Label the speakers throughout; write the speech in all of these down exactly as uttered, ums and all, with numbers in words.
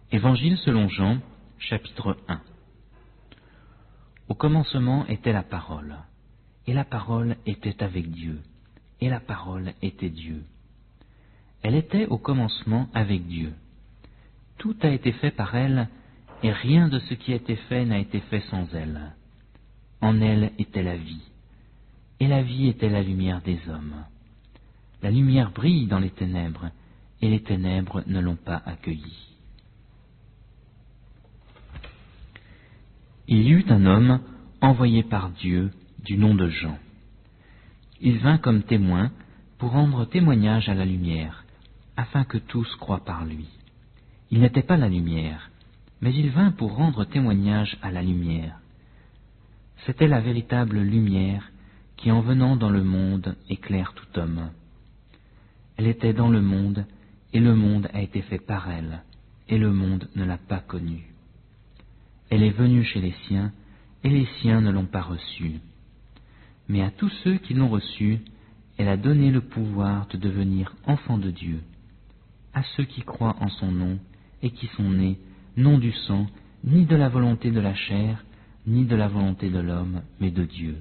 Speaker 1: Évangile selon Jean, chapitre un. Au commencement était la parole, et la parole était avec Dieu, et la parole était Dieu. Elle était au commencement avec Dieu. Tout a été fait par elle, et rien de ce qui a été fait n'a été fait sans elle. En elle était la vie, et la vie était la lumière des hommes. La lumière brille dans les ténèbres, et les ténèbres ne l'ont pas accueillie. Il y eut un homme envoyé par Dieu du nom de Jean. Il vint comme témoin pour rendre témoignage à la lumière, afin que tous croient par lui. Il n'était pas la lumière, mais il vint pour rendre témoignage à la lumière. C'était la véritable lumière qui, en venant dans le monde, éclaire tout homme. Elle était dans le monde, et le monde a été fait par elle, et le monde ne l'a pas connue. Elle est venue chez les siens, et les siens ne l'ont pas reçue. Mais à tous ceux qui l'ont reçue, elle a donné le pouvoir de devenir enfants de Dieu, à ceux qui croient en son nom, et qui sont nés, non du sang, ni de la volonté de la chair, ni de la volonté de l'homme, mais de Dieu.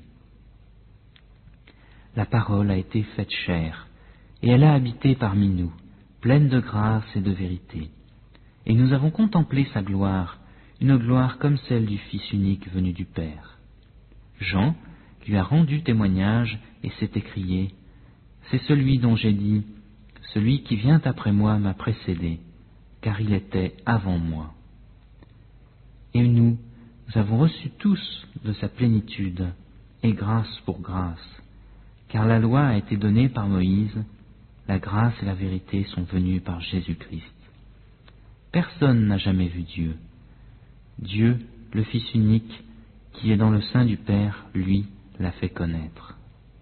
Speaker 1: La parole a été faite chair, et elle a habité parmi nous, pleine de grâce et de vérité. Et nous avons contemplé sa gloire, une gloire comme celle du Fils unique venu du Père. Jean lui a rendu témoignage et s'est écrié, « C'est celui dont j'ai dit, celui qui vient après moi m'a précédé, car il était avant moi. » Et nous, nous avons reçu tous de sa plénitude, et grâce pour grâce, car la loi a été donnée par Moïse, la grâce et la vérité sont venues par Jésus-Christ. Personne n'a jamais vu Dieu. Dieu, le Fils unique, qui est dans le sein du Père, lui, l'a fait connaître.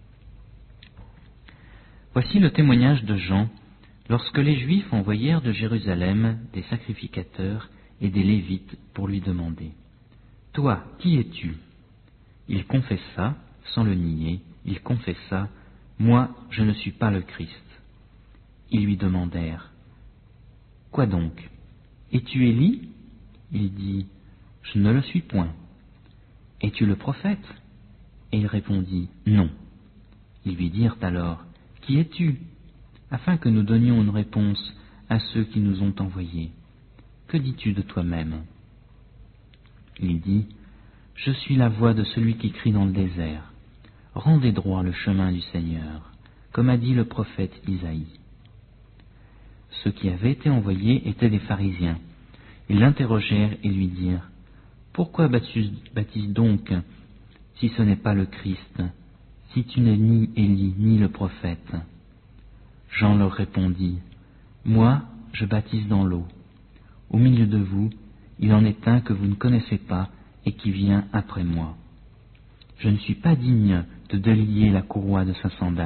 Speaker 1: Voici le témoignage de Jean, lorsque les Juifs envoyèrent de Jérusalem des sacrificateurs et des Lévites pour lui demander « Toi, qui es-tu » Il confessa, sans le nier, il confessa « Moi, je ne suis pas le Christ ». Ils lui demandèrent « Quoi donc? Es-tu Élie » Il dit « Je ne le suis point. »« Es-tu le prophète » Et il répondit « Non. » Ils lui dirent alors « Qui es-tu » afin que nous donnions une réponse à ceux qui nous ont envoyés. « Que dis-tu de toi-même » Il dit « Je suis la voix de celui qui crie dans le désert. Rendez droit le chemin du Seigneur, comme a dit le prophète Isaïe. » Ceux qui avaient été envoyés étaient des pharisiens. Ils l'interrogèrent et lui dirent « Pourquoi baptises donc, si ce n'est pas le Christ, si tu n'es ni Élie ni le prophète ?» Jean leur répondit « Moi, je baptise dans l'eau. Au milieu de vous, il en est un que vous ne connaissez pas et qui vient après moi. Je ne suis pas digne de délier la courroie de sa sandale. »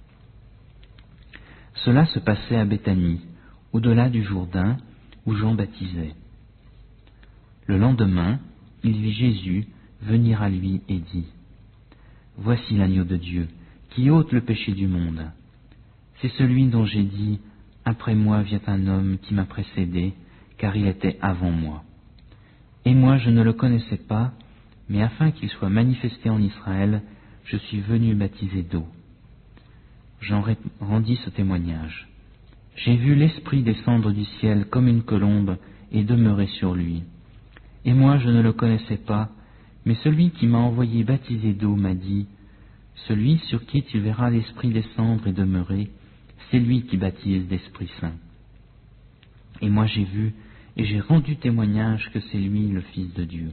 Speaker 1: Cela se passait à Béthanie, au-delà du Jourdain, où Jean baptisait. Le lendemain, il vit Jésus venir à lui et dit « Voici l'agneau de Dieu, qui ôte le péché du monde. C'est celui dont j'ai dit « Après moi vient un homme qui m'a précédé, car il était avant moi. Et moi je ne le connaissais pas, mais afin qu'il soit manifesté en Israël, je suis venu baptiser d'eau. » Jean rendit ce témoignage. « J'ai vu l'Esprit descendre du ciel comme une colombe et demeurer sur lui. Et moi je ne le connaissais pas, mais celui qui m'a envoyé baptiser d'eau m'a dit, « Celui sur qui tu verras l'Esprit descendre et demeurer, c'est lui qui baptise d'Esprit Saint. » Et moi j'ai vu et j'ai rendu témoignage que c'est lui le Fils de Dieu.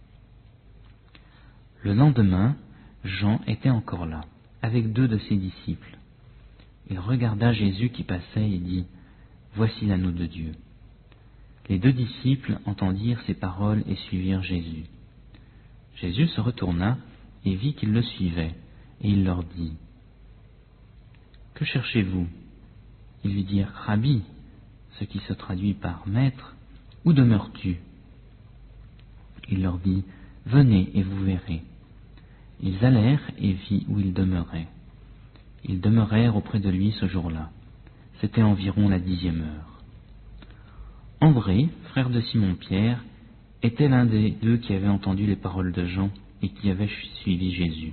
Speaker 1: Le lendemain, Jean était encore là, avec deux de ses disciples. Il regarda Jésus qui passait et dit « Voici l'agneau de Dieu. » Les deux disciples entendirent ces paroles et suivirent Jésus. Jésus se retourna et vit qu'ils le suivaient, et il leur dit « Que cherchez-vous » Ils lui dirent « Rabbi », ce qui se traduit par « Maître », « Où demeures-tu » Il leur dit « Venez et vous verrez. » Ils allèrent et vit où il demeurait. Ils demeurèrent auprès de lui ce jour-là. C'était environ la dixième heure. André, frère de Simon-Pierre, était l'un des deux qui avait entendu les paroles de Jean et qui avait suivi Jésus.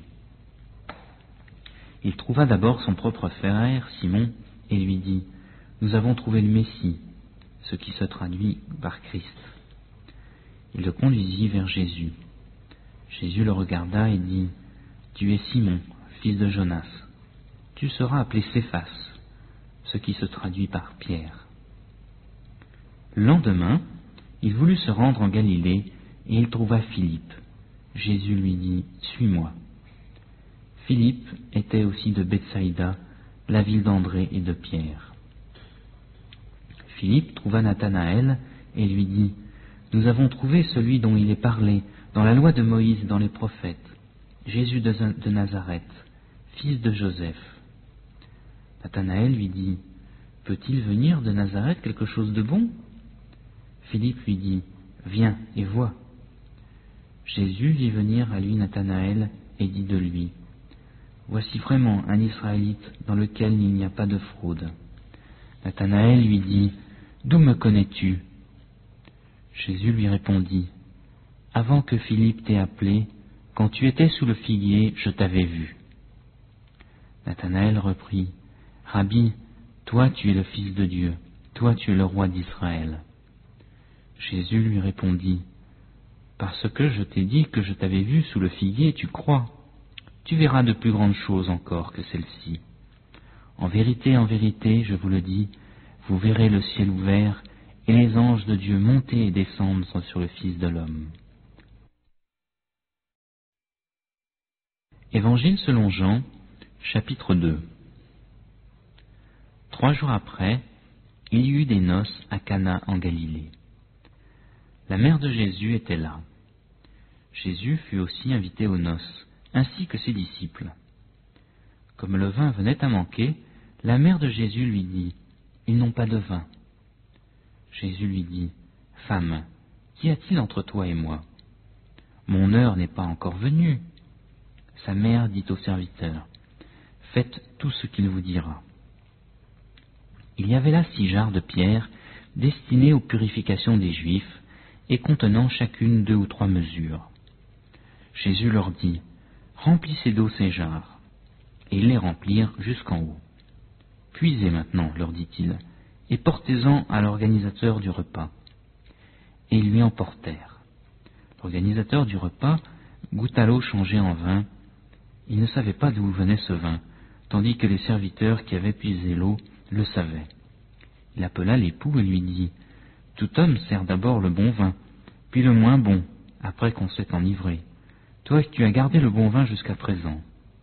Speaker 1: Il trouva d'abord son propre frère, Simon, et lui dit « Nous avons trouvé le Messie », ce qui se traduit par Christ. Il le conduisit vers Jésus. Jésus le regarda et dit « Tu es Simon, fils de Jonas. Tu seras appelé Céphas », ce qui se traduit par Pierre. Le lendemain, il voulut se rendre en Galilée et il trouva Philippe. Jésus lui dit « Suis-moi ». Philippe était aussi de Bethsaïda, la ville d'André et de Pierre. Philippe trouva Nathanaël et lui dit « Nous avons trouvé celui dont il est parlé dans la loi de Moïse et dans les prophètes, Jésus de, de Nazareth, fils de Joseph. » Nathanaël lui dit « Peut-il venir de Nazareth quelque chose de bon ?» Philippe lui dit « Viens et vois. » Jésus vit venir à lui Nathanaël et dit de lui « Voici vraiment un Israélite dans lequel il n'y a pas de fraude. » Nathanaël lui dit « D'où me connais-tu » Jésus lui répondit « Avant que Philippe t'ait appelé, quand tu étais sous le figuier, je t'avais vu. » Nathanaël reprit « Rabbi, toi tu es le Fils de Dieu, toi tu es le roi d'Israël. » Jésus lui répondit « Parce que je t'ai dit que je t'avais vu sous le figuier, tu crois. Tu verras de plus grandes choses encore que celles-ci. En vérité, en vérité, je vous le dis, vous verrez le ciel ouvert et les anges de Dieu monter et descendre sur le Fils de l'homme. » Évangile selon Jean, chapitre deux. Trois jours après, il y eut des noces à Cana en Galilée. La mère de Jésus était là. Jésus fut aussi invité aux noces, ainsi que ses disciples. Comme le vin venait à manquer, la mère de Jésus lui dit « Ils n'ont pas de vin. » Jésus lui dit « Femme, qu'y a-t-il entre toi et moi? Mon heure n'est pas encore venue. » Sa mère dit au serviteur « Faites tout ce qu'il vous dira. » Il y avait là six jarres de pierre destinées aux purifications des Juifs et contenant chacune deux ou trois mesures. Jésus leur dit « Remplissez d'eau ces jarres. » Et ils les remplirent jusqu'en haut. « Puisez maintenant, leur dit-il, et portez-en à l'organisateur du repas. » Et ils lui en portèrent. L'organisateur du repas goûta l'eau changée en vin. Il ne savait pas d'où venait ce vin, tandis que les serviteurs qui avaient puisé l'eau le savaient. Il appela l'époux et lui dit « Tout homme sert d'abord le bon vin, puis le moins bon, après qu'on s'est enivré. Toi, tu as gardé le bon vin jusqu'à présent. »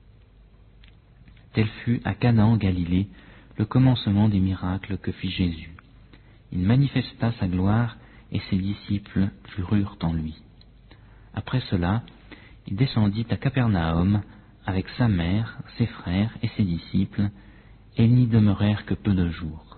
Speaker 1: Tel fut à Cana en Galilée le commencement des miracles que fit Jésus. Il manifesta sa gloire et ses disciples crurent en lui. Après cela, il descendit à Capernaum avec sa mère, ses frères et ses disciples, et ils n'y demeurèrent que peu de jours.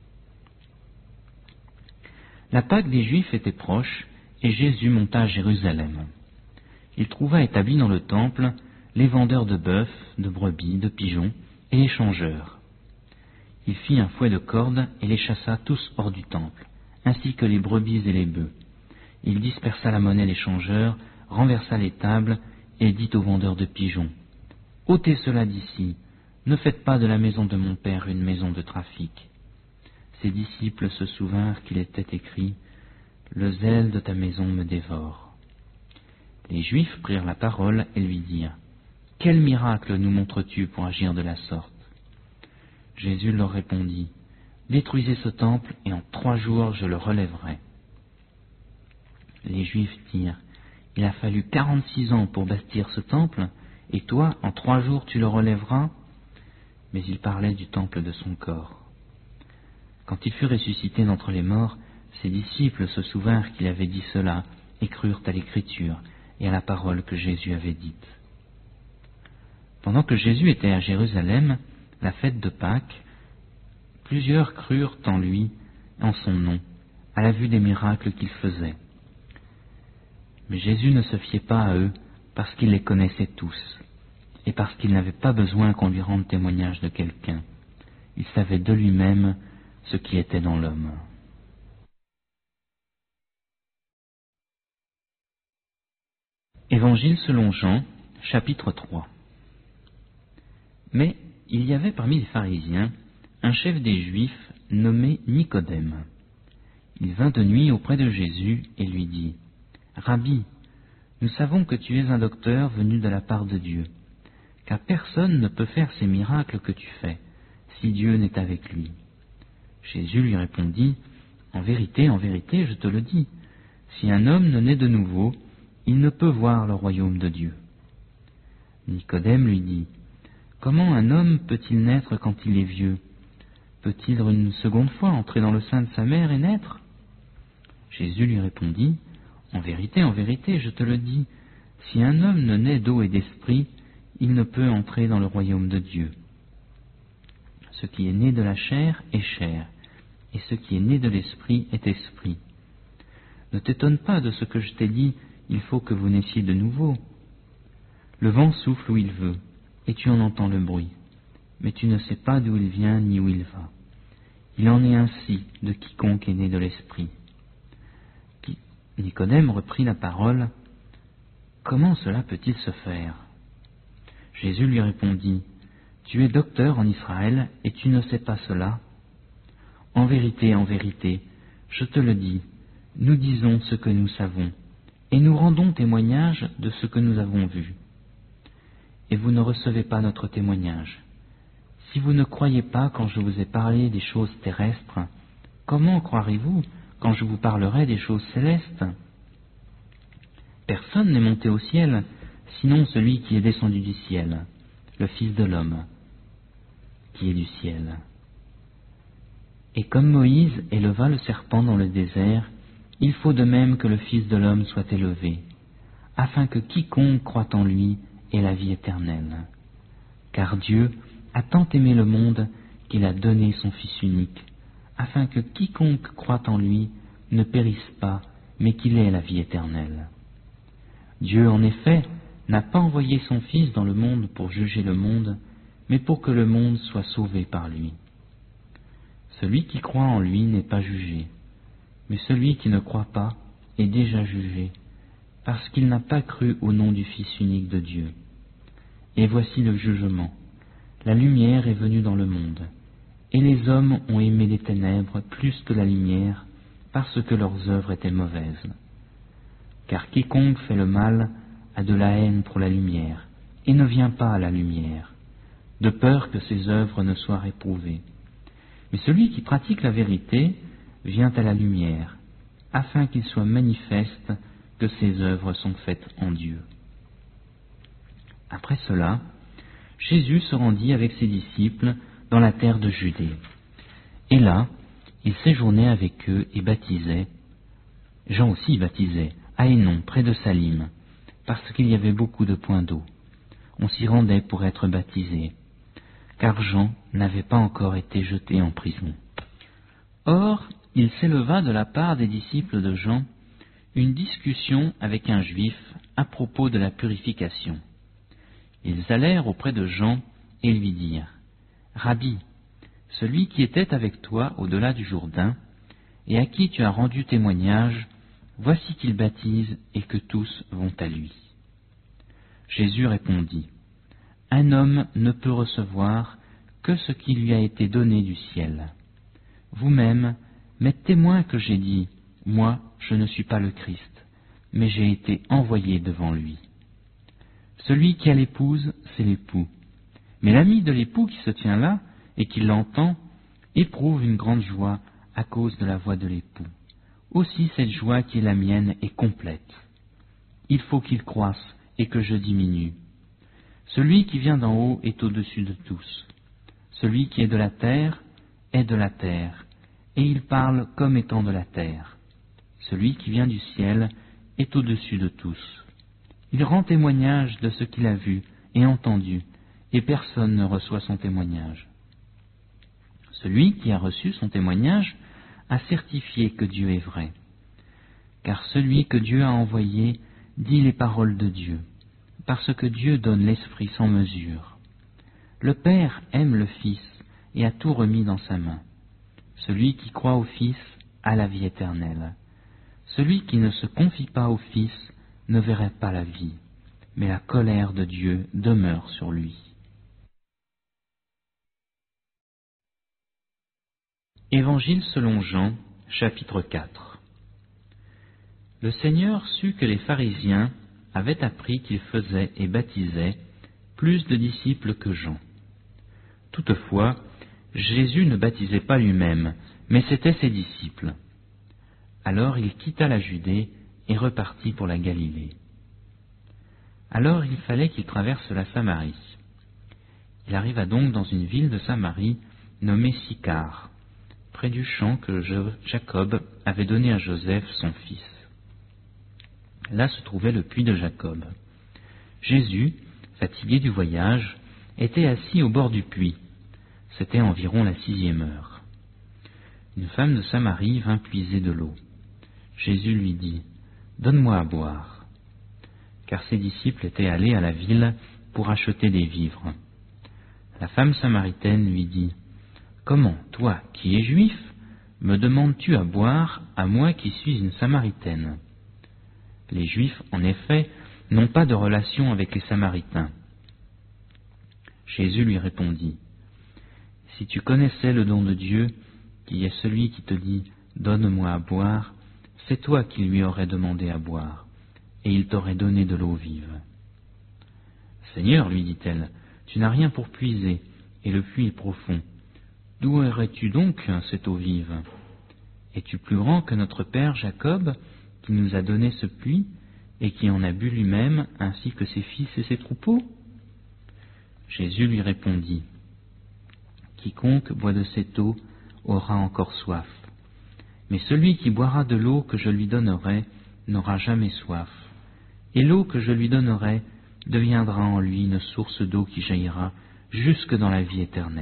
Speaker 1: La Pâque des Juifs était proche, et Jésus monta à Jérusalem. Il trouva établis dans le temple les vendeurs de bœufs, de brebis, de pigeons, et les changeurs. Il fit un fouet de cordes et les chassa tous hors du temple, ainsi que les brebis et les bœufs. Il dispersa la monnaie des changeurs, renversa les tables, et dit aux vendeurs de pigeons « Ôtez cela d'ici, ne faites pas de la maison de mon Père une maison de trafic. » Ses disciples se souvinrent qu'il était écrit « Le zèle de ta maison me dévore. » Les Juifs prirent la parole et lui dirent « Quel miracle nous montres-tu pour agir de la sorte ?» Jésus leur répondit « Détruisez ce temple et en trois jours je le relèverai. » Les Juifs dirent « Il a fallu quarante-six ans pour bâtir ce temple, et toi, en trois jours tu le relèveras ?» Mais il parlait du temple de son corps. Quand il fut ressuscité d'entre les morts, ses disciples se souvinrent qu'il avait dit cela et crurent à l'Écriture et à la parole que Jésus avait dite. Pendant que Jésus était à Jérusalem, la fête de Pâques, plusieurs crurent en lui, en son nom, à la vue des miracles qu'il faisait. Mais Jésus ne se fiait pas à eux parce qu'il les connaissait tous et parce qu'il n'avait pas besoin qu'on lui rende témoignage de quelqu'un. Il savait de lui-même ce qui était dans l'homme. Évangile selon Jean, chapitre trois. Mais il y avait parmi les pharisiens un chef des Juifs nommé Nicodème. Il vint de nuit auprès de Jésus et lui dit : « Rabbi, nous savons que tu es un docteur venu de la part de Dieu, car personne ne peut faire ces miracles que tu fais, si Dieu n'est avec lui. » Jésus lui répondit : « En vérité, en vérité, je te le dis, si un homme ne naît de nouveau, il ne peut voir le royaume de Dieu. » Nicodème lui dit : « Comment un homme peut-il naître quand il est vieux? Peut-il une seconde fois entrer dans le sein de sa mère et naître ?» Jésus lui répondit : « En vérité, en vérité, je te le dis, si un homme ne naît d'eau et d'esprit, il ne peut entrer dans le royaume de Dieu. Ce qui est né de la chair est chair, et ce qui est né de l'esprit est esprit. Ne t'étonne pas de ce que je t'ai dit, il faut que vous naissiez de nouveau. Le vent souffle où il veut, et tu en entends le bruit, mais tu ne sais pas d'où il vient ni où il va. Il en est ainsi de quiconque est né de l'esprit. » Nicodème reprit la parole : « Comment cela peut-il se faire ?» Jésus lui répondit : « Tu es docteur en Israël, et tu ne sais pas cela ? En vérité, en vérité, je te le dis, nous disons ce que nous savons, et nous rendons témoignage de ce que nous avons vu. Et vous ne recevez pas notre témoignage. Si vous ne croyez pas quand je vous ai parlé des choses terrestres, comment croirez-vous quand je vous parlerai des choses célestes ? Personne n'est monté au ciel, sinon celui qui est descendu du ciel, le Fils de l'homme, qui est du ciel. Et comme Moïse éleva le serpent dans le désert, il faut de même que le Fils de l'homme soit élevé, afin que quiconque croit en lui ait la vie éternelle. Car Dieu a tant aimé le monde qu'il a donné son Fils unique, afin que quiconque croit en lui ne périsse pas, mais qu'il ait la vie éternelle. Dieu, en effet, n'a pas envoyé son Fils dans le monde pour juger le monde, mais pour que le monde soit sauvé par lui. Celui qui croit en lui n'est pas jugé, mais celui qui ne croit pas est déjà jugé, parce qu'il n'a pas cru au nom du Fils unique de Dieu. Et voici le jugement. La lumière est venue dans le monde, et les hommes ont aimé les ténèbres plus que la lumière, parce que leurs œuvres étaient mauvaises. Car quiconque fait le mal a de la haine pour la lumière, et ne vient pas à la lumière, de peur que ses œuvres ne soient réprouvées. Mais celui qui pratique la vérité vient à la lumière, afin qu'il soit manifeste que ses œuvres sont faites en Dieu. » Après cela, Jésus se rendit avec ses disciples dans la terre de Judée. Et là, il séjournait avec eux et baptisait. Jean aussi baptisait, à Hénon, près de Salim, parce qu'il y avait beaucoup de points d'eau. On s'y rendait pour être baptisé, car Jean n'avait pas encore été jeté en prison. Or, il s'éleva de la part des disciples de Jean une discussion avec un juif à propos de la purification. Ils allèrent auprès de Jean et lui dirent : « Rabbi, celui qui était avec toi au-delà du Jourdain, et à qui tu as rendu témoignage, voici qu'il baptise et que tous vont à lui. » Jésus répondit : « Un homme ne peut recevoir que ce qui lui a été donné du ciel. Vous-même m'êtes témoin que j'ai dit : moi, je ne suis pas le Christ, mais j'ai été envoyé devant lui. Celui qui a l'épouse, c'est l'époux. Mais l'ami de l'époux qui se tient là et qui l'entend éprouve une grande joie à cause de la voix de l'époux. Aussi cette joie qui est la mienne est complète. Il faut qu'il croisse et que je diminue. Celui qui vient d'en haut est au-dessus de tous. Celui qui est de la terre est de la terre, et il parle comme étant de la terre. Celui qui vient du ciel est au-dessus de tous. Il rend témoignage de ce qu'il a vu et entendu, et personne ne reçoit son témoignage. Celui qui a reçu son témoignage a certifié que Dieu est vrai. Car celui que Dieu a envoyé dit les paroles de Dieu, parce que Dieu donne l'Esprit sans mesure. Le Père aime le Fils et a tout remis dans sa main. Celui qui croit au Fils a la vie éternelle. Celui qui ne se confie pas au Fils ne verrait pas la vie. mais la colère de Dieu demeure sur lui. Évangile selon Jean, chapitre quatre. Le Seigneur sut que les pharisiens avaient appris qu'il faisait et baptisait plus de disciples que Jean. Toutefois, Jésus ne baptisait pas lui-même, mais c'étaient ses disciples. Alors il quitta la Judée et repartit pour la Galilée. Alors il fallait qu'il traverse la Samarie. Il arriva donc dans une ville de Samarie nommée Sychar, près du champ que Jacob avait donné à Joseph, son fils. Là se trouvait le puits de Jacob. Jésus, fatigué du voyage, était assis au bord du puits. C'était environ la sixième heure. Une femme de Samarie vint puiser de l'eau. Jésus lui dit, « Donne-moi à boire. » Car ses disciples étaient allés à la ville pour acheter des vivres. La femme samaritaine lui dit, « Comment, toi, qui es juif, me demandes-tu à boire, à moi qui suis une Samaritaine ?» Les Juifs, en effet, n'ont pas de relation avec les Samaritains. Jésus lui répondit, « Si tu connaissais le don de Dieu, qui est celui qui te dit « Donne-moi à boire », c'est toi qui lui aurais demandé à boire, et il t'aurait donné de l'eau vive. »« Seigneur, lui dit-elle, tu n'as rien pour puiser, et le puits est profond. D'où aurais-tu donc cette eau vive? Es-tu plus grand que notre père Jacob, qui nous a donné ce puits, et qui en a bu lui-même, ainsi que ses fils et ses troupeaux? » Jésus lui répondit, « Quiconque boit de cette eau aura encore soif, mais celui qui boira de l'eau que je lui donnerai n'aura jamais soif, et l'eau que je lui donnerai deviendra en lui une source d'eau qui jaillira jusque dans la vie éternelle. »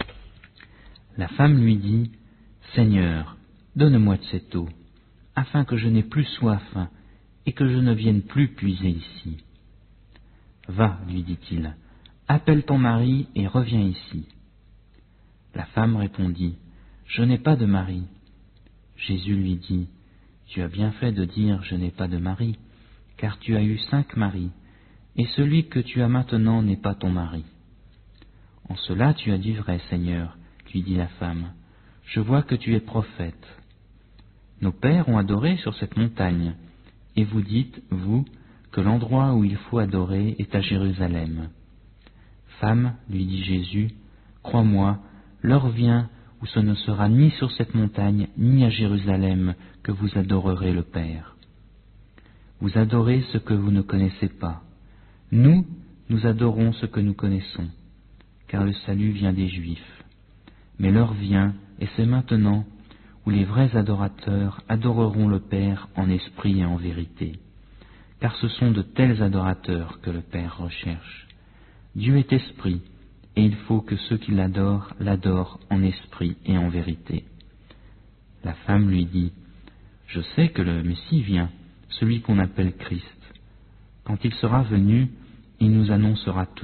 Speaker 1: La femme lui dit, « Seigneur, donne-moi de cette eau, afin que je n'aie plus soif et que je ne vienne plus puiser ici. » « Va, lui dit-il, appelle ton mari et reviens ici. » La femme répondit, « Je n'ai pas de mari. » Jésus lui dit, « Tu as bien fait de dire « Je n'ai pas de mari », car tu as eu cinq maris, et celui que tu as maintenant n'est pas ton mari. »« En cela tu as dit vrai, Seigneur, » lui dit la femme, « je vois que tu es prophète. Nos pères ont adoré sur cette montagne, et vous dites, vous, que l'endroit où il faut adorer est à Jérusalem. Femme, lui dit Jésus, crois-moi, l'heure vient où ce ne sera ni sur cette montagne, ni à Jérusalem que vous adorerez le Père. Vous adorez ce que vous ne connaissez pas. Nous, nous adorons ce que nous connaissons, car le salut vient des Juifs. Mais l'heure vient, et c'est maintenant, où les vrais adorateurs adoreront le Père en esprit et en vérité. Car ce sont de tels adorateurs que le Père recherche. Dieu est esprit, et il faut que ceux qui l'adorent l'adorent en esprit et en vérité. » La femme lui dit, « Je sais que le Messie vient, celui qu'on appelle Christ. Quand il sera venu, il nous annoncera tout. »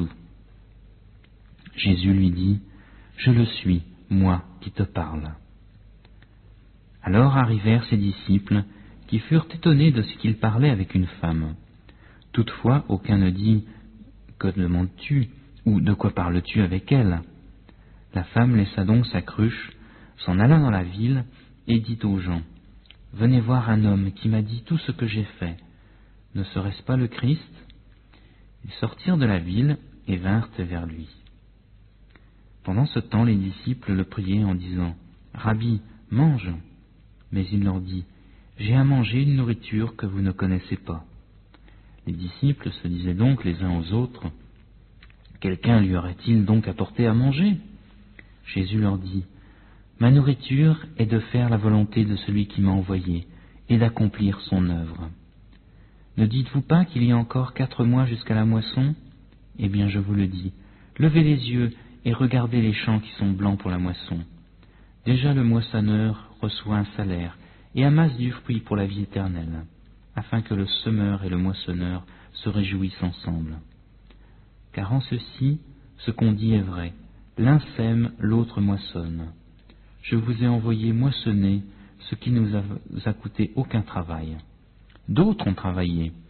Speaker 1: Jésus lui dit, « Je le suis, moi qui te parle. » Alors arrivèrent ses disciples, qui furent étonnés de ce qu'il parlait avec une femme. Toutefois, aucun ne dit, « Que demandes-tu » ou « De quoi parles-tu avec elle ?» La femme laissa donc sa cruche, s'en alla dans la ville, et dit aux gens, « Venez voir un homme qui m'a dit tout ce que j'ai fait. Ne serait-ce pas le Christ ?» Ils sortirent de la ville et vinrent vers lui. Pendant ce temps, les disciples le priaient en disant, « Rabbi, mange !» Mais il leur dit, « J'ai à manger une nourriture que vous ne connaissez pas. » Les disciples se disaient donc les uns aux autres, « Quelqu'un lui aurait-il donc apporté à manger ?» Jésus leur dit, « Ma nourriture est de faire la volonté de celui qui m'a envoyé et d'accomplir son œuvre. Ne dites-vous pas qu'il y a encore quatre mois jusqu'à la moisson? Eh bien, je vous le dis, levez les yeux et regardez les champs qui sont blancs pour la moisson. Déjà le moissonneur reçoit un salaire et amasse du fruit pour la vie éternelle, afin que le semeur et le moissonneur se réjouissent ensemble. Car en ceci, ce qu'on dit est vrai, l'un sème, l'autre moissonne. Je vous ai envoyé moissonner ce qui ne nous a, a coûté aucun travail. D'autres ont travaillé,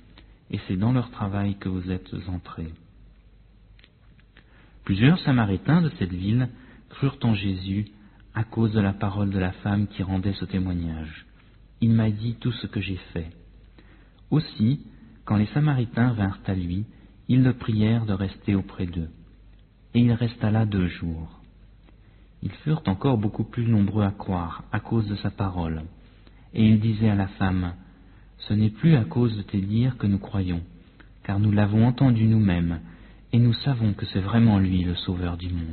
Speaker 1: et c'est dans leur travail que vous êtes entrés. » Plusieurs Samaritains de cette ville crurent en Jésus à cause de la parole de la femme qui rendait ce témoignage. « Il m'a dit tout ce que j'ai fait. » Aussi, quand les Samaritains vinrent à lui, ils le prièrent de rester auprès d'eux. Et il resta là deux jours. Ils furent encore beaucoup plus nombreux à croire à cause de sa parole. Et il disait à la femme, « Ce n'est plus à cause de tes dires que nous croyons, car nous l'avons entendu nous-mêmes, et nous savons que c'est vraiment lui le Sauveur du monde. »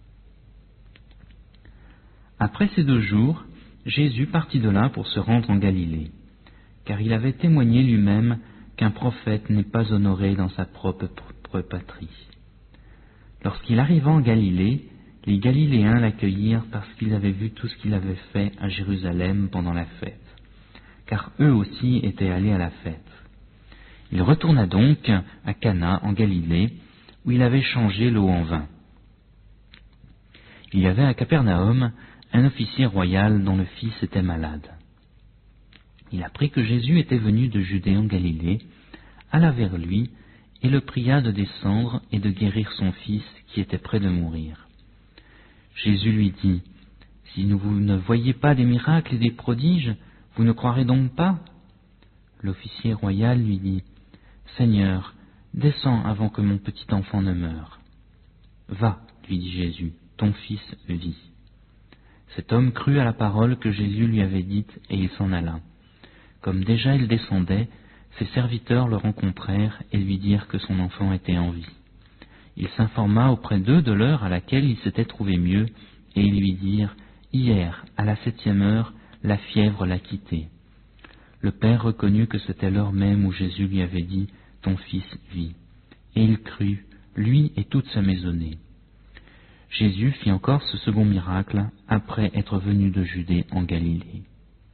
Speaker 1: Après ces deux jours, Jésus partit de là pour se rendre en Galilée, car il avait témoigné lui-même qu'un prophète n'est pas honoré dans sa propre patrie. Lorsqu'il arriva en Galilée, les Galiléens l'accueillirent parce qu'ils avaient vu tout ce qu'il avait fait à Jérusalem pendant la fête, car eux aussi étaient allés à la fête. Il retourna donc à Cana en Galilée, où il avait changé l'eau en vin. Il y avait à Capernaum un officier royal dont le fils était malade. Il apprit que Jésus était venu de Judée en Galilée, alla vers lui et le pria de descendre et de guérir son fils qui était près de mourir. Jésus lui dit, « Si vous ne voyez pas des miracles et des prodiges, vous ne croirez donc pas ?» L'officier royal lui dit, « Seigneur, descends avant que mon petit enfant ne meure. »« Va, lui dit Jésus, ton fils vit. » Cet homme crut à la parole que Jésus lui avait dite et il s'en alla. Comme déjà il descendait, ses serviteurs le rencontrèrent et lui dirent que son enfant était en vie. Il s'informa auprès d'eux de l'heure à laquelle il s'était trouvé mieux, et ils lui dirent, « Hier, à la septième heure, la fièvre l'a quitté. » Le père reconnut que c'était l'heure même où Jésus lui avait dit, « Ton fils vit. » Et il crut, lui et toute sa maisonnée. Jésus fit encore ce second miracle après être venu de Judée en Galilée.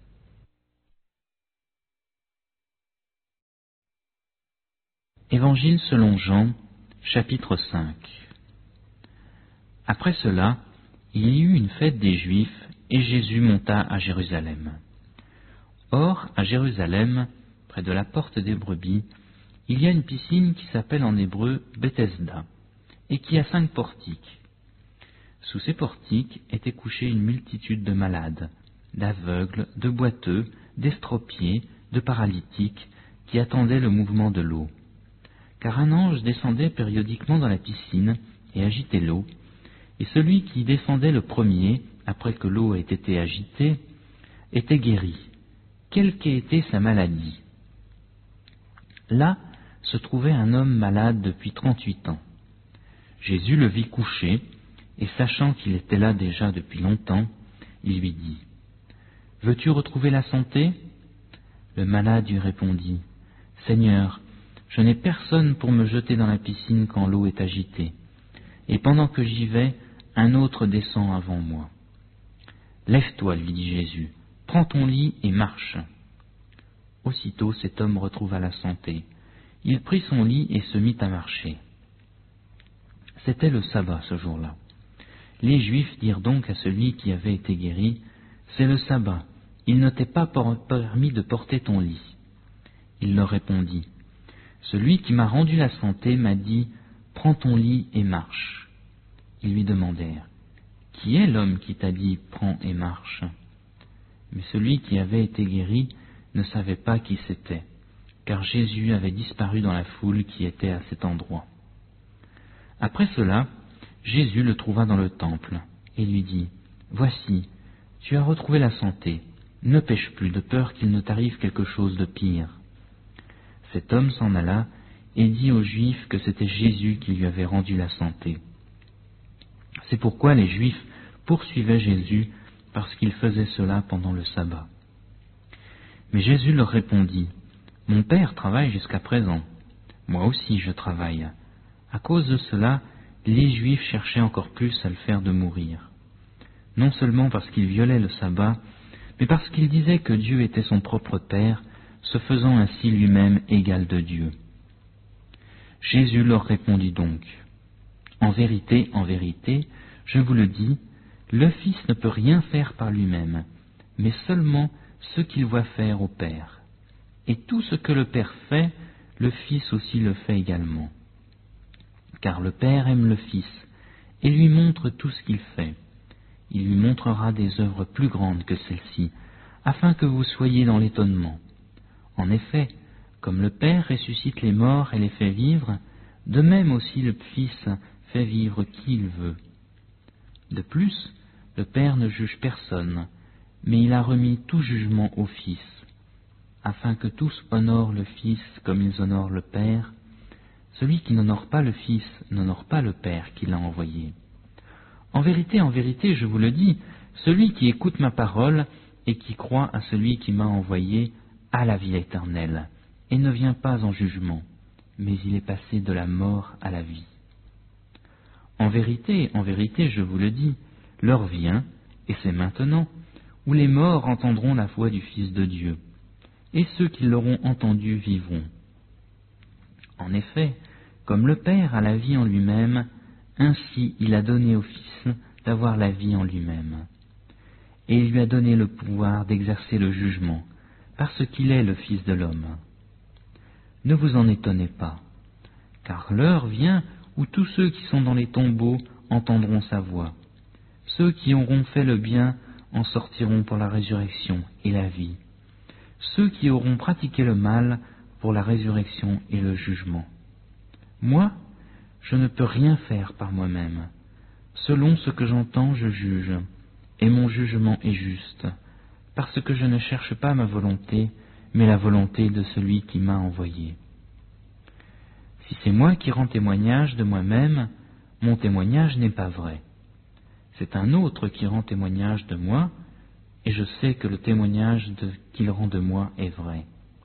Speaker 1: Évangile selon Jean, chapitre cinq. Après cela, il y eut une fête des Juifs, et Jésus monta à Jérusalem. Or, à Jérusalem, près de la porte des brebis, il y a une piscine qui s'appelle en hébreu Bethesda, et qui a cinq portiques. Sous ces portiques était couchée une multitude de malades, d'aveugles, de boiteux, d'estropiés, de paralytiques, qui attendaient le mouvement de l'eau. Car un ange descendait périodiquement dans la piscine et agitait l'eau, et celui qui descendait le premier, après que l'eau ait été agitée, était guéri, quelle qu'ait été sa maladie. Là se trouvait un homme malade depuis trente-huit ans. Jésus le vit couché, et sachant qu'il était là déjà depuis longtemps, il lui dit, « Veux-tu retrouver la santé ?» Le malade lui répondit, « Seigneur, je n'ai personne pour me jeter dans la piscine quand l'eau est agitée, et pendant que j'y vais, un autre descend avant moi. »« Lève-toi, lui dit Jésus, prends ton lit et marche. » Aussitôt cet homme retrouva la santé. Il prit son lit et se mit à marcher. C'était le sabbat ce jour-là. Les Juifs dirent donc à celui qui avait été guéri, « C'est le sabbat, il ne t'est pas permis de porter ton lit. » Il leur répondit, « Celui qui m'a rendu la santé m'a dit, « Prends ton lit et marche. » Ils lui demandèrent, « Qui est l'homme qui t'a dit, « Prends et marche » ?» Mais celui qui avait été guéri ne savait pas qui c'était, car Jésus avait disparu dans la foule qui était à cet endroit. Après cela, Jésus le trouva dans le temple et lui dit, « Voici, tu as retrouvé la santé, ne pêche plus de peur qu'il ne t'arrive quelque chose de pire. » Cet homme s'en alla et dit aux Juifs que c'était Jésus qui lui avait rendu la santé. C'est pourquoi les Juifs poursuivaient Jésus parce qu'il faisait cela pendant le sabbat. Mais Jésus leur répondit, « Mon Père travaille jusqu'à présent, moi aussi je travaille. » À cause de cela, les Juifs cherchaient encore plus à le faire de mourir. Non seulement parce qu'il violait le sabbat, mais parce qu'il disait que Dieu était son propre Père, se faisant ainsi lui-même égal de Dieu. Jésus leur répondit donc, « En vérité, en vérité, je vous le dis, le Fils ne peut rien faire par lui-même, mais seulement ce qu'il voit faire au Père. Et tout ce que le Père fait, le Fils aussi le fait également. Car le Père aime le Fils, et lui montre tout ce qu'il fait. Il lui montrera des œuvres plus grandes que celles-ci, afin que vous soyez dans l'étonnement. En effet, comme le Père ressuscite les morts et les fait vivre, de même aussi le Fils fait vivre qui il veut. De plus, le Père ne juge personne, mais il a remis tout jugement au Fils, afin que tous honorent le Fils comme ils honorent le Père. Celui qui n'honore pas le Fils n'honore pas le Père qui l'a envoyé. En vérité, en vérité, je vous le dis, celui qui écoute ma parole et qui croit à celui qui m'a envoyé a la vie éternelle, et ne vient pas en jugement, mais il est passé de la mort à la vie. En vérité, en vérité, je vous le dis, l'heure vient, et c'est maintenant, où les morts entendront la voix du Fils de Dieu, et ceux qui l'auront entendu vivront. En effet, comme le Père a la vie en lui-même, ainsi il a donné au Fils d'avoir la vie en lui-même. Et il lui a donné le pouvoir d'exercer le jugement, parce qu'il est le Fils de l'homme. Ne vous en étonnez pas, car l'heure vient où tous ceux qui sont dans les tombeaux entendront sa voix. Ceux qui auront fait le bien en sortiront pour la résurrection et la vie. Ceux qui auront pratiqué le mal pour la résurrection et le jugement. Moi, je ne peux rien faire par moi-même. Selon ce que j'entends, je juge, et mon jugement est juste, parce que je ne cherche pas ma volonté, mais la volonté de celui qui m'a envoyé. Si c'est moi qui rends témoignage de moi-même, mon témoignage n'est pas vrai. C'est un autre qui rend témoignage de moi, et je sais que le témoignage qu'il rend de moi est vrai.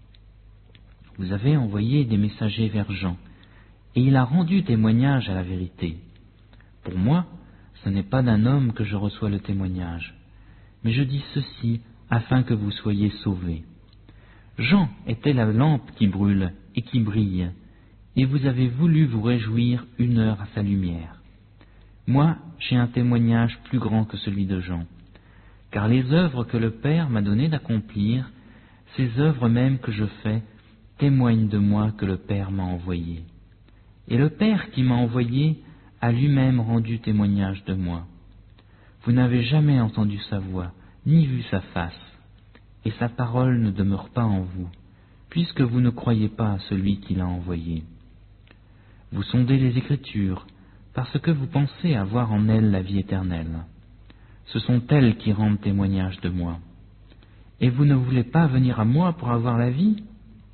Speaker 1: Vous avez envoyé des messagers vers Jean, et il a rendu témoignage à la vérité. Pour moi, ce n'est pas d'un homme que je reçois le témoignage, mais je dis ceci afin que vous soyez sauvés. Jean était la lampe qui brûle et qui brille, et vous avez voulu vous réjouir une heure à sa lumière. Moi, j'ai un témoignage plus grand que celui de Jean, car les œuvres que le Père m'a donné d'accomplir, ces œuvres mêmes que je fais, témoignent de moi que le Père m'a envoyé. Et le Père qui m'a envoyé a lui-même rendu témoignage de moi. Vous n'avez jamais entendu sa voix, ni vu sa face, et sa parole ne demeure pas en vous, puisque vous ne croyez pas à celui qui l'a envoyé. Vous sondez les Écritures, parce que vous pensez avoir en elles la vie éternelle. Ce sont elles qui rendent témoignage de moi. Et vous ne voulez pas venir à moi pour avoir la vie ?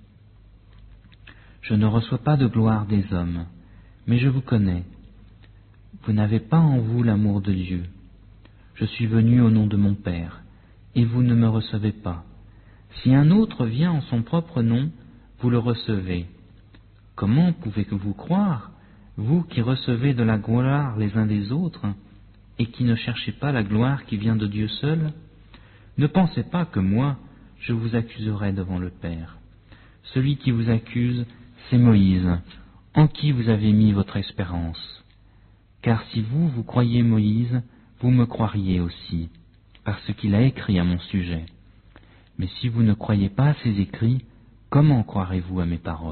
Speaker 1: Je ne reçois pas de gloire des hommes, mais je vous connais. Vous n'avez pas en vous l'amour de Dieu. Je suis venu au nom de mon Père, et vous ne me recevez pas. Si un autre vient en son propre nom, vous le recevez. Comment pouvez-vous croire, vous qui recevez de la gloire les uns des autres, et qui ne cherchez pas la gloire qui vient de Dieu seul? Ne pensez pas que moi, je vous accuserai devant le Père. Celui qui vous accuse, c'est Moïse, en qui vous avez mis votre espérance. Car si vous, vous croyez Moïse, vous me croiriez aussi, parce qu'il a écrit à mon sujet. Mais si vous ne croyez pas à ses écrits, comment croirez-vous à mes paroles ?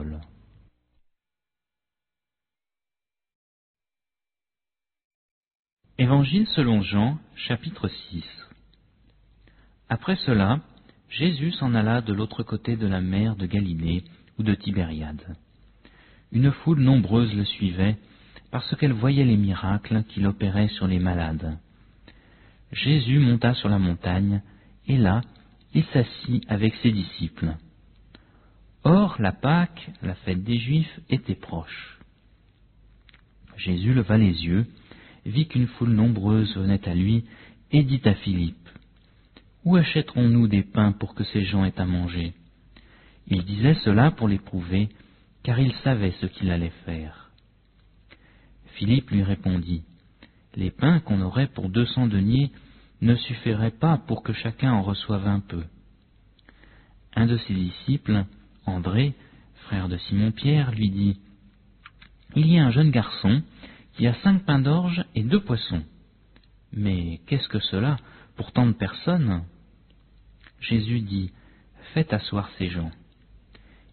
Speaker 1: Évangile selon Jean, chapitre six. Après cela, Jésus s'en alla de l'autre côté de la mer de Galilée ou de Tibériade. Une foule nombreuse le suivait, parce qu'elle voyait les miracles qu'il opérait sur les malades. Jésus monta sur la montagne, et là, il s'assit avec ses disciples. Or, la Pâque, la fête des Juifs, était proche. Jésus leva les yeux, vit qu'une foule nombreuse venait à lui, et dit à Philippe, « Où achèterons-nous des pains pour que ces gens aient à manger ?» Il disait cela pour l'éprouver, car il savait ce qu'il allait faire. Philippe lui répondit, « Les pains qu'on aurait pour deux cents deniers ne suffiraient pas pour que chacun en reçoive un peu. » Un de ses disciples, André, frère de Simon-Pierre, lui dit, « Il y a un jeune garçon qui a cinq pains d'orge et deux poissons. Mais qu'est-ce que cela pour tant de personnes ?» Jésus dit, « Faites asseoir ces gens. »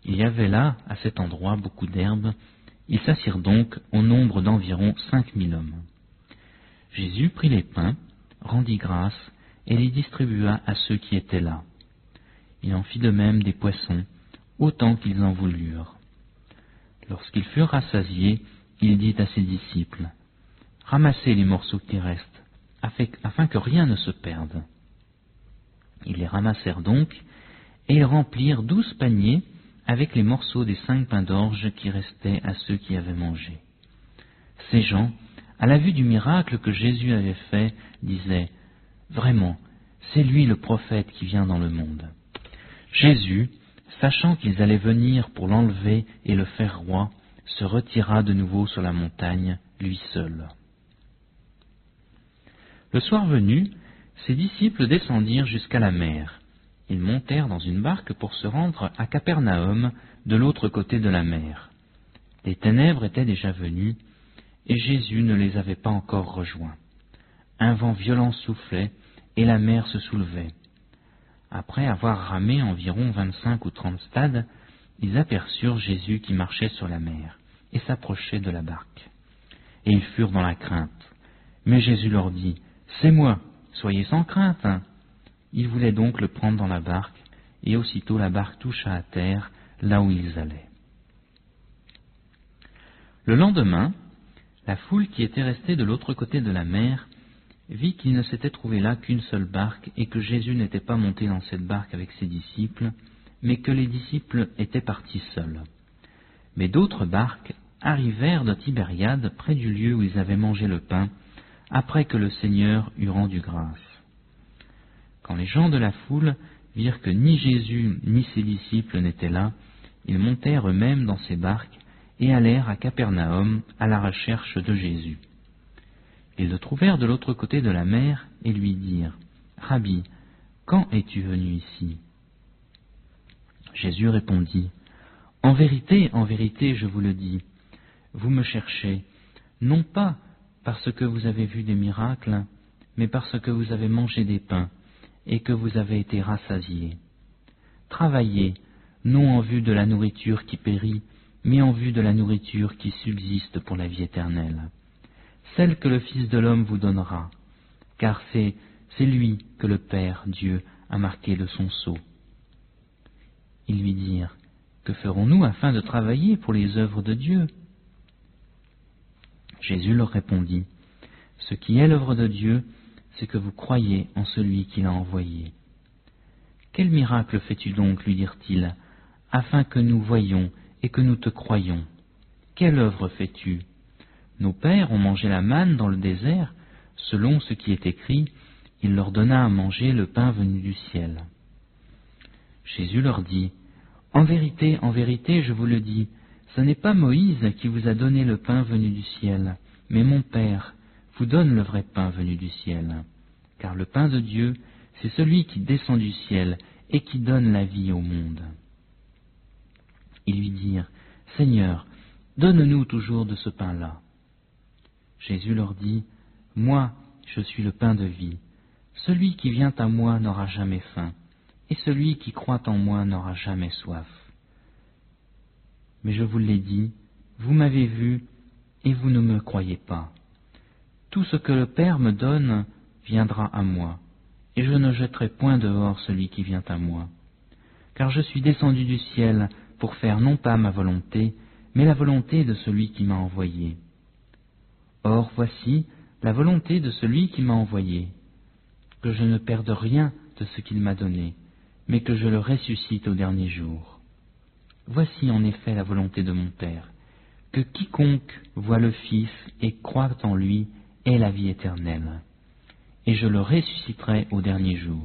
Speaker 1: Il y avait là, à cet endroit, beaucoup d'herbes. Ils s'assirent donc au nombre d'environ cinq mille hommes. Jésus prit les pains, rendit grâce, et les distribua à ceux qui étaient là. Il en fit de même des poissons, autant qu'ils en voulurent. Lorsqu'ils furent rassasiés, il dit à ses disciples, « Ramassez les morceaux qui restent, afin que rien ne se perde. » Ils les ramassèrent donc, et ils remplirent douze paniers avec les morceaux des cinq pains d'orge qui restaient à ceux qui avaient mangé. Ces gens, à la vue du miracle que Jésus avait fait, disaient, « Vraiment, c'est lui le prophète qui vient dans le monde. » Jésus, sachant qu'ils allaient venir pour l'enlever et le faire roi, se retira de nouveau sur la montagne, lui seul. Le soir venu, ses disciples descendirent jusqu'à la mer. Ils montèrent dans une barque pour se rendre à Capernaum, de l'autre côté de la mer. Les ténèbres étaient déjà venues, et Jésus ne les avait pas encore rejoints. Un vent violent soufflait, et la mer se soulevait. Après avoir ramé environ vingt-cinq ou trente stades, ils aperçurent Jésus qui marchait sur la mer, et s'approchait de la barque. Et ils furent dans la crainte. Mais Jésus leur dit, « C'est moi, soyez sans crainte. » Ils voulaient donc le prendre dans la barque, et aussitôt la barque toucha à terre, là où ils allaient. Le lendemain, la foule qui était restée de l'autre côté de la mer vit qu'il ne s'était trouvé là qu'une seule barque, et que Jésus n'était pas monté dans cette barque avec ses disciples, mais que les disciples étaient partis seuls. Mais d'autres barques arrivèrent de Tibériade, près du lieu où ils avaient mangé le pain, après que le Seigneur eut rendu grâce. Quand les gens de la foule virent que ni Jésus ni ses disciples n'étaient là, ils montèrent eux-mêmes dans ces barques et allèrent à Capernaum à la recherche de Jésus. Ils le trouvèrent de l'autre côté de la mer et lui dirent, « Rabbi, quand es-tu venu ici ?» Jésus répondit, « En vérité, en vérité, je vous le dis, vous me cherchez, non pas parce que vous avez vu des miracles, mais parce que vous avez mangé des pains, et que vous avez été rassasiés. Travaillez, non en vue de la nourriture qui périt, mais en vue de la nourriture qui subsiste pour la vie éternelle, celle que le Fils de l'homme vous donnera, car c'est, c'est lui que le Père, Dieu, a marqué de son sceau. » Ils lui dirent, « Que ferons-nous afin de travailler pour les œuvres de Dieu ?» Jésus leur répondit, « Ce qui est l'œuvre de Dieu, c'est que vous croyez en celui qui l'a envoyé. » « Quel miracle fais-tu donc, lui dirent-ils, afin que nous voyions et que nous te croyions? Quelle œuvre fais-tu? Nos pères ont mangé la manne dans le désert, selon ce qui est écrit, il leur donna à manger le pain venu du ciel. » Jésus leur dit, « En vérité, en vérité, je vous le dis, ce n'est pas Moïse qui vous a donné le pain venu du ciel, mais mon Père vous donne le vrai pain venu du ciel. Car le pain de Dieu, c'est celui qui descend du ciel et qui donne la vie au monde. » Ils lui dirent, « Seigneur, donne-nous toujours de ce pain-là. » Jésus leur dit, « Moi, je suis le pain de vie. Celui qui vient à moi n'aura jamais faim, et celui qui croit en moi n'aura jamais soif. Mais je vous l'ai dit, vous m'avez vu, et vous ne me croyez pas. Tout ce que le Père me donne viendra à moi, et je ne jetterai point dehors celui qui vient à moi. Car je suis descendu du ciel pour faire non pas ma volonté, mais la volonté de celui qui m'a envoyé. Or voici la volonté de celui qui m'a envoyé, que je ne perde rien de ce qu'il m'a donné, mais que je le ressuscite au dernier jour. Voici en effet la volonté de mon Père, que quiconque voit le Fils et croit en lui ait la vie éternelle, et je le ressusciterai au dernier jour. »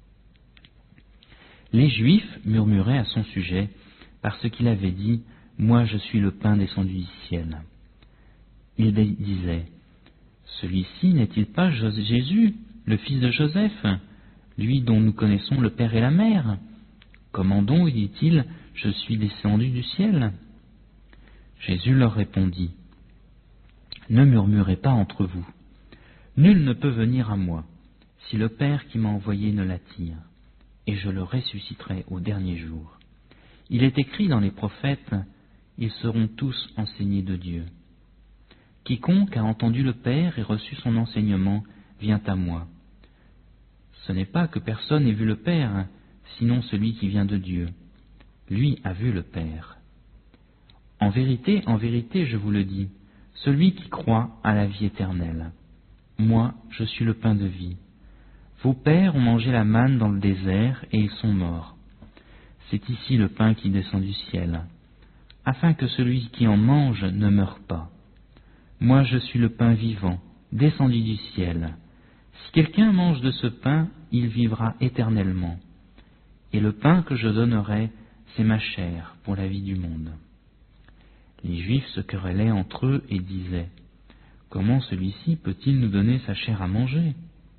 Speaker 1: Les Juifs murmuraient à son sujet, parce qu'il avait dit, « Moi je suis le pain descendu du ciel. » Ils disaient, « Celui-ci n'est-il pas Jésus, le fils de Joseph, lui dont nous connaissons le père et la mère? Comment donc dit-il, « Je suis descendu du ciel » ?» Jésus leur répondit, « Ne murmurez pas entre vous. Nul ne peut venir à moi, si le Père qui m'a envoyé ne l'attire, et je le ressusciterai au dernier jour. Il est écrit dans les prophètes, ils seront tous enseignés de Dieu. Quiconque a entendu le Père et reçu son enseignement vient à moi. Ce n'est pas que personne n'ait vu le Père, sinon celui qui vient de Dieu. Lui a vu le Père. En vérité, en vérité, je vous le dis, celui qui croit a la vie éternelle. Moi, je suis le pain de vie. Vos pères ont mangé la manne dans le désert et ils sont morts. C'est ici le pain qui descend du ciel, afin que celui qui en mange ne meure pas. Moi, je suis le pain vivant, descendu du ciel. Si quelqu'un mange de ce pain, il vivra éternellement. Et le pain que je donnerai, c'est ma chair pour la vie du monde. Les Juifs se querellaient entre eux et disaient, « Comment celui-ci peut-il nous donner sa chair à manger ?»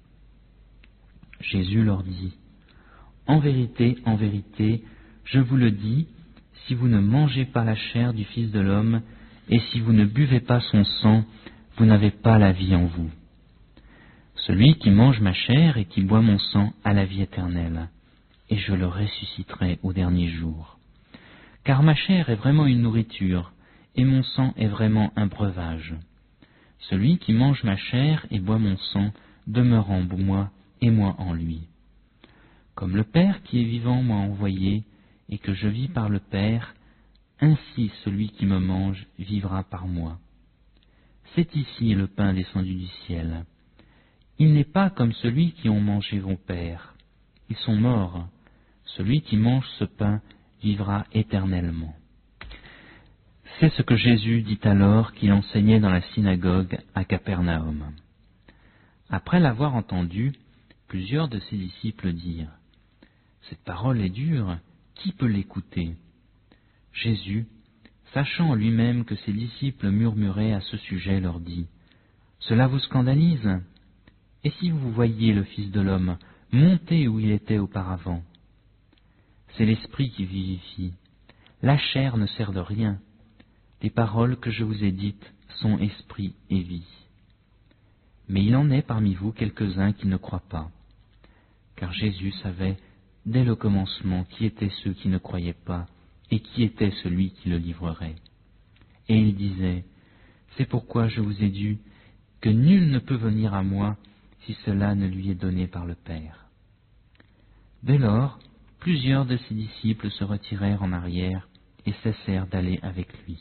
Speaker 1: Jésus leur dit, « En vérité, en vérité, je vous le dis, si vous ne mangez pas la chair du Fils de l'homme, et si vous ne buvez pas son sang, vous n'avez pas la vie en vous. Celui qui mange ma chair et qui boit mon sang a la vie éternelle, et je le ressusciterai au dernier jour. Car ma chair est vraiment une nourriture, et mon sang est vraiment un breuvage. Celui qui mange ma chair et boit mon sang demeure en moi, et moi en lui. Comme le Père qui est vivant m'a envoyé, et que je vis par le Père, ainsi celui qui me mange vivra par moi. C'est ici le pain descendu du ciel. Il n'est pas comme celui qui ont mangé vos pères. Ils sont morts. Celui qui mange ce pain vivra éternellement. » C'est ce que Jésus dit alors qu'il enseignait dans la synagogue à Capernaum. Après l'avoir entendu, plusieurs de ses disciples dirent, « Cette parole est dure, qui peut l'écouter ?» Jésus, sachant en lui-même que ses disciples murmuraient à ce sujet, leur dit, « Cela vous scandalise ? Et si vous voyiez le Fils de l'homme monter où il était auparavant ? C'est l'Esprit qui vivifie. La chair ne sert de rien. Les paroles que je vous ai dites sont esprit et vie. Mais il en est parmi vous quelques-uns qui ne croient pas. » Car Jésus savait dès le commencement qui étaient ceux qui ne croyaient pas et qui était celui qui le livrerait. Et il disait, « C'est pourquoi je vous ai dit que nul ne peut venir à moi si cela ne lui est donné par le Père. » Dès lors, plusieurs de ses disciples se retirèrent en arrière et cessèrent d'aller avec lui.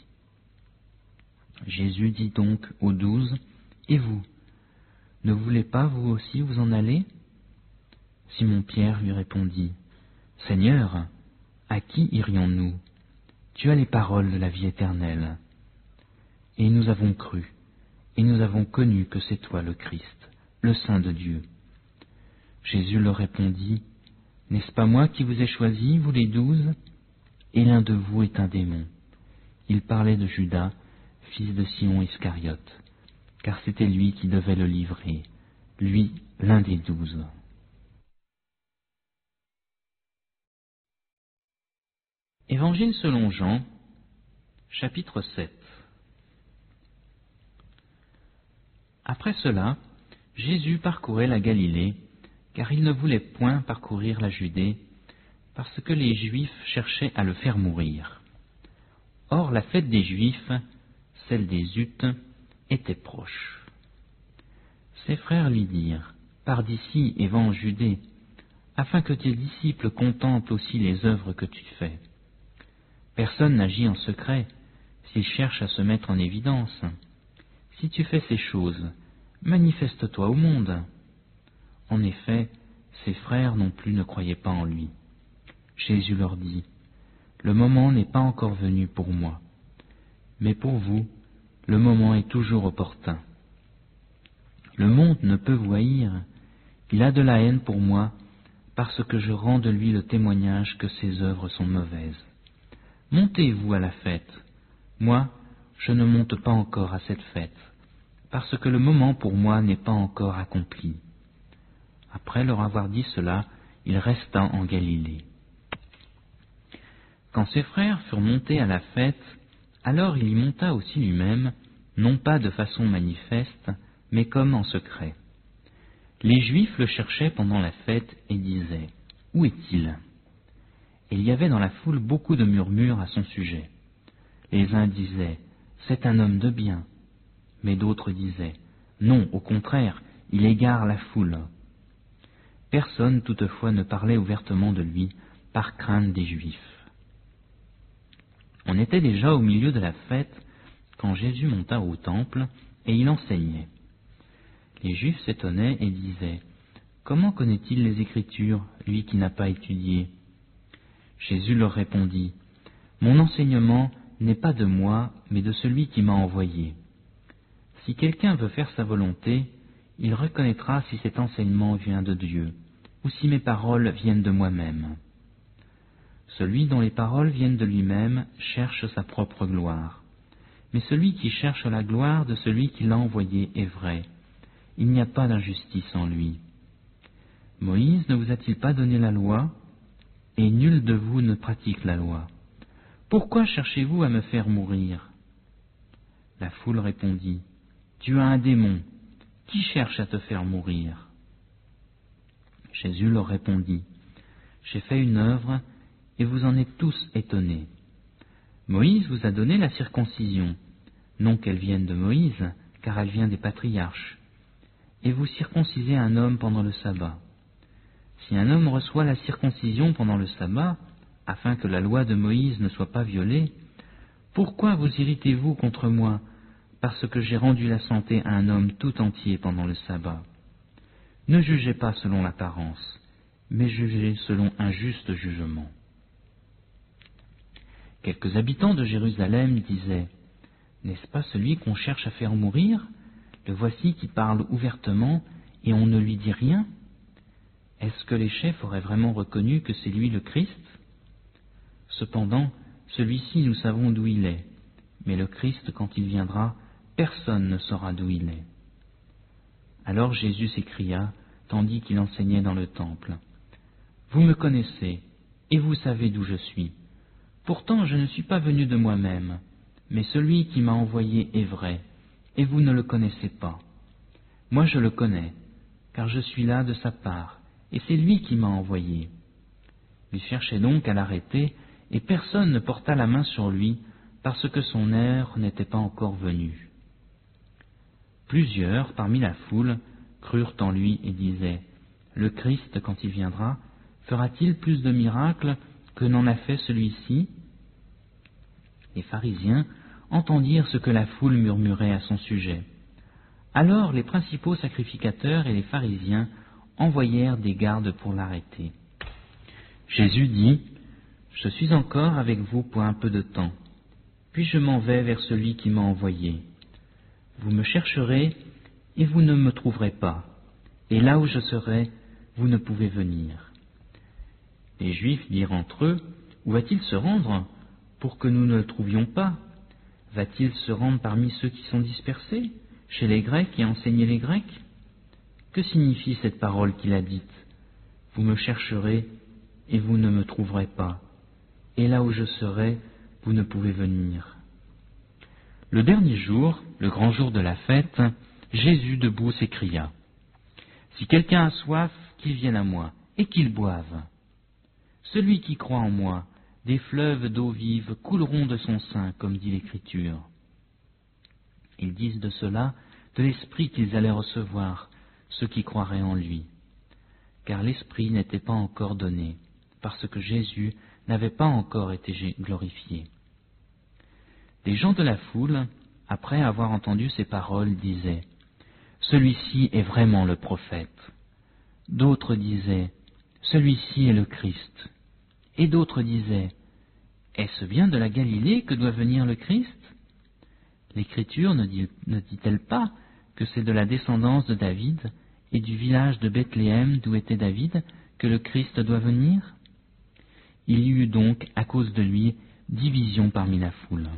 Speaker 1: Jésus dit donc aux douze, « Et vous, ne voulez pas vous aussi vous en aller ?» Simon-Pierre lui répondit, « Seigneur, à qui irions-nous ? Tu as les paroles de la vie éternelle. Et nous avons cru, et nous avons connu que c'est toi le Christ, le Saint de Dieu. » Jésus leur répondit, « N'est-ce pas moi qui vous ai choisi, vous les douze ? Et l'un de vous est un démon. » Il parlait de Judas, fils de Simon Iscariote, car c'était lui qui devait le livrer, lui l'un des douze. Évangile selon Jean, chapitre sept. Après cela, Jésus parcourait la Galilée, car il ne voulait point parcourir la Judée, parce que les Juifs cherchaient à le faire mourir. Or la fête des Juifs, celle des Utes, était proche. Ses frères lui dirent, « Pars d'ici et va en Judée, afin que tes disciples contemplent aussi les œuvres que tu fais. Personne n'agit en secret s'il cherche à se mettre en évidence. Si tu fais ces choses, manifeste-toi au monde. » En effet, ses frères non plus ne croyaient pas en lui. Jésus leur dit, « Le moment n'est pas encore venu pour moi, mais pour vous, le moment est toujours opportun. Le monde ne peut vous haïr, il a de la haine pour moi, parce que je rends de lui le témoignage que ses œuvres sont mauvaises. Montez-vous à la fête. Moi, je ne monte pas encore à cette fête, parce que le moment pour moi n'est pas encore accompli. » Après leur avoir dit cela, il resta en Galilée. Quand ses frères furent montés à la fête, alors il y monta aussi lui-même, non pas de façon manifeste, mais comme en secret. Les Juifs le cherchaient pendant la fête et disaient, « Où est-il » Et il y avait dans la foule beaucoup de murmures à son sujet. Les uns disaient « C'est un homme de bien », mais d'autres disaient « Non, au contraire, il égare la foule ». Personne toutefois ne parlait ouvertement de lui par crainte des Juifs. On était déjà au milieu de la fête quand Jésus monta au temple et il enseignait. Les Juifs s'étonnaient et disaient « Comment connaît-il les Écritures, lui qui n'a pas étudié ?» Jésus leur répondit « Mon enseignement n'est pas de moi, mais de celui qui m'a envoyé. Si quelqu'un veut faire sa volonté, il reconnaîtra si cet enseignement vient de Dieu, ou si mes paroles viennent de moi-même. Celui dont les paroles viennent de lui-même cherche sa propre gloire. Mais celui qui cherche la gloire de celui qui l'a envoyé est vrai. Il n'y a pas d'injustice en lui. Moïse ne vous a-t-il pas donné la loi? Et nul de vous ne pratique la loi. Pourquoi cherchez-vous à me faire mourir? La foule répondit, Tu as un démon. Qui cherche à te faire mourir? Jésus leur répondit, J'ai fait une œuvre, et vous en êtes tous étonnés. Moïse vous a donné la circoncision, non qu'elle vienne de Moïse, car elle vient des patriarches. Et vous circoncisez un homme pendant le sabbat. Si un homme reçoit la circoncision pendant le sabbat, afin que la loi de Moïse ne soit pas violée, pourquoi vous irritez-vous contre moi, parce que j'ai rendu la santé à un homme tout entier pendant le sabbat? Ne jugez pas selon l'apparence, mais jugez selon un juste jugement. Quelques habitants de Jérusalem disaient, N'est-ce pas celui qu'on cherche à faire mourir? Le voici qui parle ouvertement, et on ne lui dit rien. Est-ce que les chefs auraient vraiment reconnu que c'est lui le Christ? Cependant, celui-ci nous savons d'où il est, mais le Christ, quand il viendra, personne ne saura d'où il est. Alors Jésus s'écria, tandis qu'il enseignait dans le temple, Vous me connaissez, et vous savez d'où je suis. Pourtant je ne suis pas venu de moi-même, mais celui qui m'a envoyé est vrai, et vous ne le connaissez pas. Moi je le connais, car je suis là de sa part, et c'est lui qui m'a envoyé. Il cherchait donc à l'arrêter, et personne ne porta la main sur lui, parce que son heure n'était pas encore venue. Plusieurs, parmi la foule, crurent en lui et disaient, Le Christ, quand il viendra, fera-t-il plus de miracles que n'en a fait celui-ci? Les pharisiens entendirent ce que la foule murmurait à son sujet. Alors les principaux sacrificateurs et les pharisiens envoyèrent des gardes pour l'arrêter. Jésus dit, Je suis encore avec vous pour un peu de temps, puis je m'en vais vers celui qui m'a envoyé. Vous me chercherez et vous ne me trouverez pas, et là où je serai, vous ne pouvez venir. Les Juifs dirent entre eux, Où va-t-il se rendre pour que nous ne le trouvions pas? Va-t-il se rendre parmi ceux qui sont dispersés, chez les Grecs et enseigner les Grecs? Que signifie cette parole qu'il a dite? Vous me chercherez et vous ne me trouverez pas, et là où je serai, vous ne pouvez venir. Le dernier jour, le grand jour de la fête, Jésus debout s'écria, Si quelqu'un a soif, qu'il vienne à moi, et qu'il boive. Celui qui croit en moi, des fleuves d'eau vive couleront de son sein, comme dit l'Écriture. Ils disent de cela de l'Esprit qu'ils allaient recevoir, ceux qui croiraient en lui. Car l'Esprit n'était pas encore donné, parce que Jésus n'avait pas encore été glorifié. Les gens de la foule, après avoir entendu ces paroles, disaient, Celui-ci est vraiment le prophète. D'autres disaient, Celui-ci est le Christ. Et d'autres disaient, Est-ce bien de la Galilée que doit venir le Christ? L'Écriture ne dit, ne dit-elle pas que c'est de la descendance de David et du village de Bethléem d'où était David que le Christ doit venir? Il y eut donc, à cause de lui, division parmi la foule.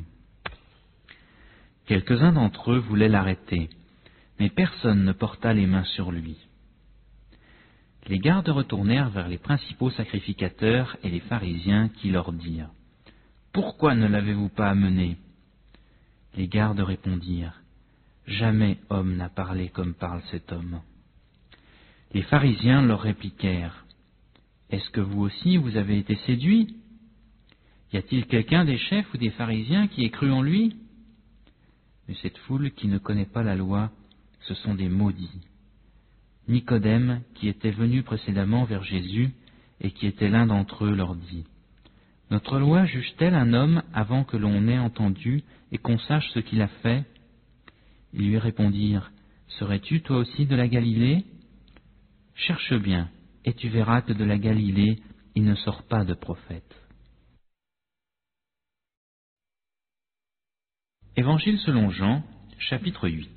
Speaker 1: Quelques-uns d'entre eux voulaient l'arrêter, mais personne ne porta les mains sur lui. Les gardes retournèrent vers les principaux sacrificateurs et les pharisiens qui leur dirent, « Pourquoi ne l'avez-vous pas amené ?» Les gardes répondirent, « Jamais homme n'a parlé comme parle cet homme. » Les pharisiens leur répliquèrent, « Est-ce que vous aussi vous avez été séduits? Y a-t-il quelqu'un des chefs ou des pharisiens qui ait cru en lui? Mais cette foule qui ne connaît pas la loi, ce sont des maudits. Nicodème, qui était venu précédemment vers Jésus et qui était l'un d'entre eux, leur dit: Notre loi juge-t-elle un homme avant que l'on ait entendu et qu'on sache ce qu'il a fait? Ils lui répondirent: Serais-tu toi aussi de la Galilée? Cherche bien, et tu verras que de la Galilée il ne sort pas de prophète. Évangile selon Jean, chapitre huit.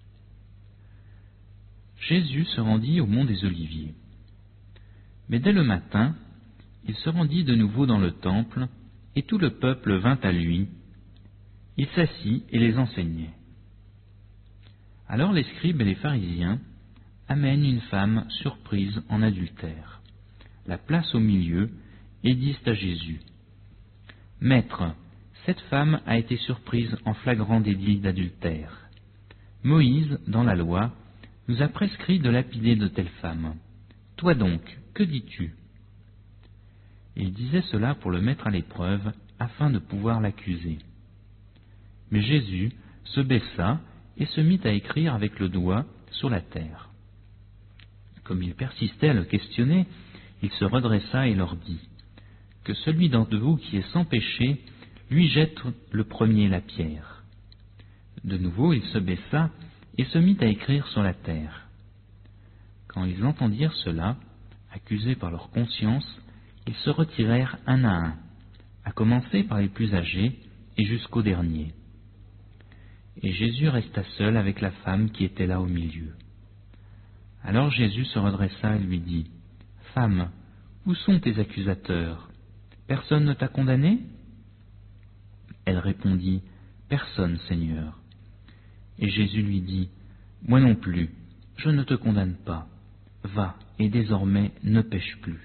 Speaker 1: Jésus se rendit au mont des Oliviers. Mais dès le matin, il se rendit de nouveau dans le temple, et tout le peuple vint à lui. Il s'assit et les enseignait. Alors les scribes et les pharisiens amènent une femme surprise en adultère, la placent au milieu et disent à Jésus: Maître, cette femme a été surprise en flagrant délit d'adultère. Moïse, dans la loi, nous a prescrit de lapider de telles femmes. Toi donc, que dis-tu? Il disait cela pour le mettre à l'épreuve, afin de pouvoir l'accuser. Mais Jésus se baissa et se mit à écrire avec le doigt sur la terre. Comme il persistait à le questionner, il se redressa et leur dit: Que celui d'entre vous qui est sans péché lui jette le premier la pierre. De nouveau il se baissa et se mit à écrire sur la terre. Quand ils entendirent cela, accusés par leur conscience, ils se retirèrent un à un, à commencer par les plus âgés et jusqu'au dernier. Et Jésus resta seul avec la femme qui était là au milieu. Alors Jésus se redressa et lui dit: Femme, où sont tes accusateurs? Personne ne t'a condamné? Elle répondit: Personne, Seigneur. Et Jésus lui dit: Moi non plus, je ne te condamne pas. Va, et désormais ne pêche plus.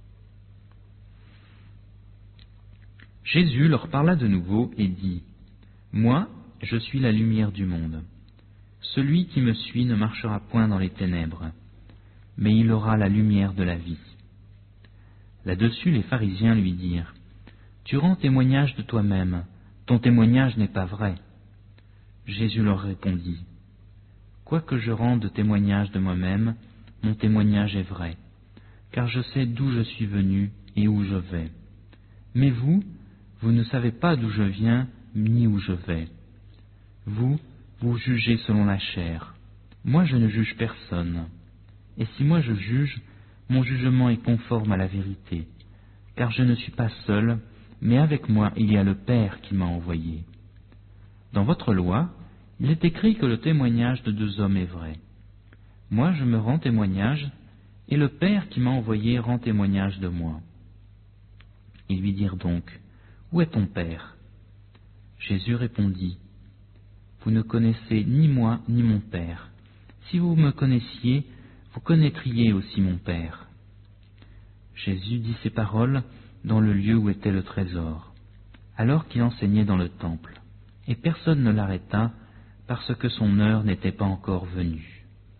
Speaker 1: Jésus leur parla de nouveau et dit: Moi, je suis la lumière du monde. Celui qui me suit ne marchera point dans les ténèbres, mais il aura la lumière de la vie. Là-dessus, les pharisiens lui dirent: Tu rends témoignage de toi-même, ton témoignage n'est pas vrai. Jésus leur répondit: Quoique je rende témoignage de moi-même, mon témoignage est vrai, car je sais d'où je suis venu et où je vais. Mais vous, vous ne savez pas d'où je viens ni où je vais. Vous, vous jugez selon la chair. Moi, je ne juge personne. Et si moi je juge, mon jugement est conforme à la vérité, car je ne suis pas seul, mais avec moi il y a le Père qui m'a envoyé. Dans votre loi, il est écrit que le témoignage de deux hommes est vrai. Moi, je me rends témoignage, et le Père qui m'a envoyé rend témoignage de moi. Ils lui dirent donc: Où est ton Père? Jésus répondit: Vous ne connaissez ni moi ni mon Père. Si vous me connaissiez, vous connaîtriez aussi mon Père. Jésus dit ces paroles dans le lieu où était le trésor, alors qu'il enseignait dans le temple, et personne ne l'arrêta, parce que son heure n'était pas encore venue.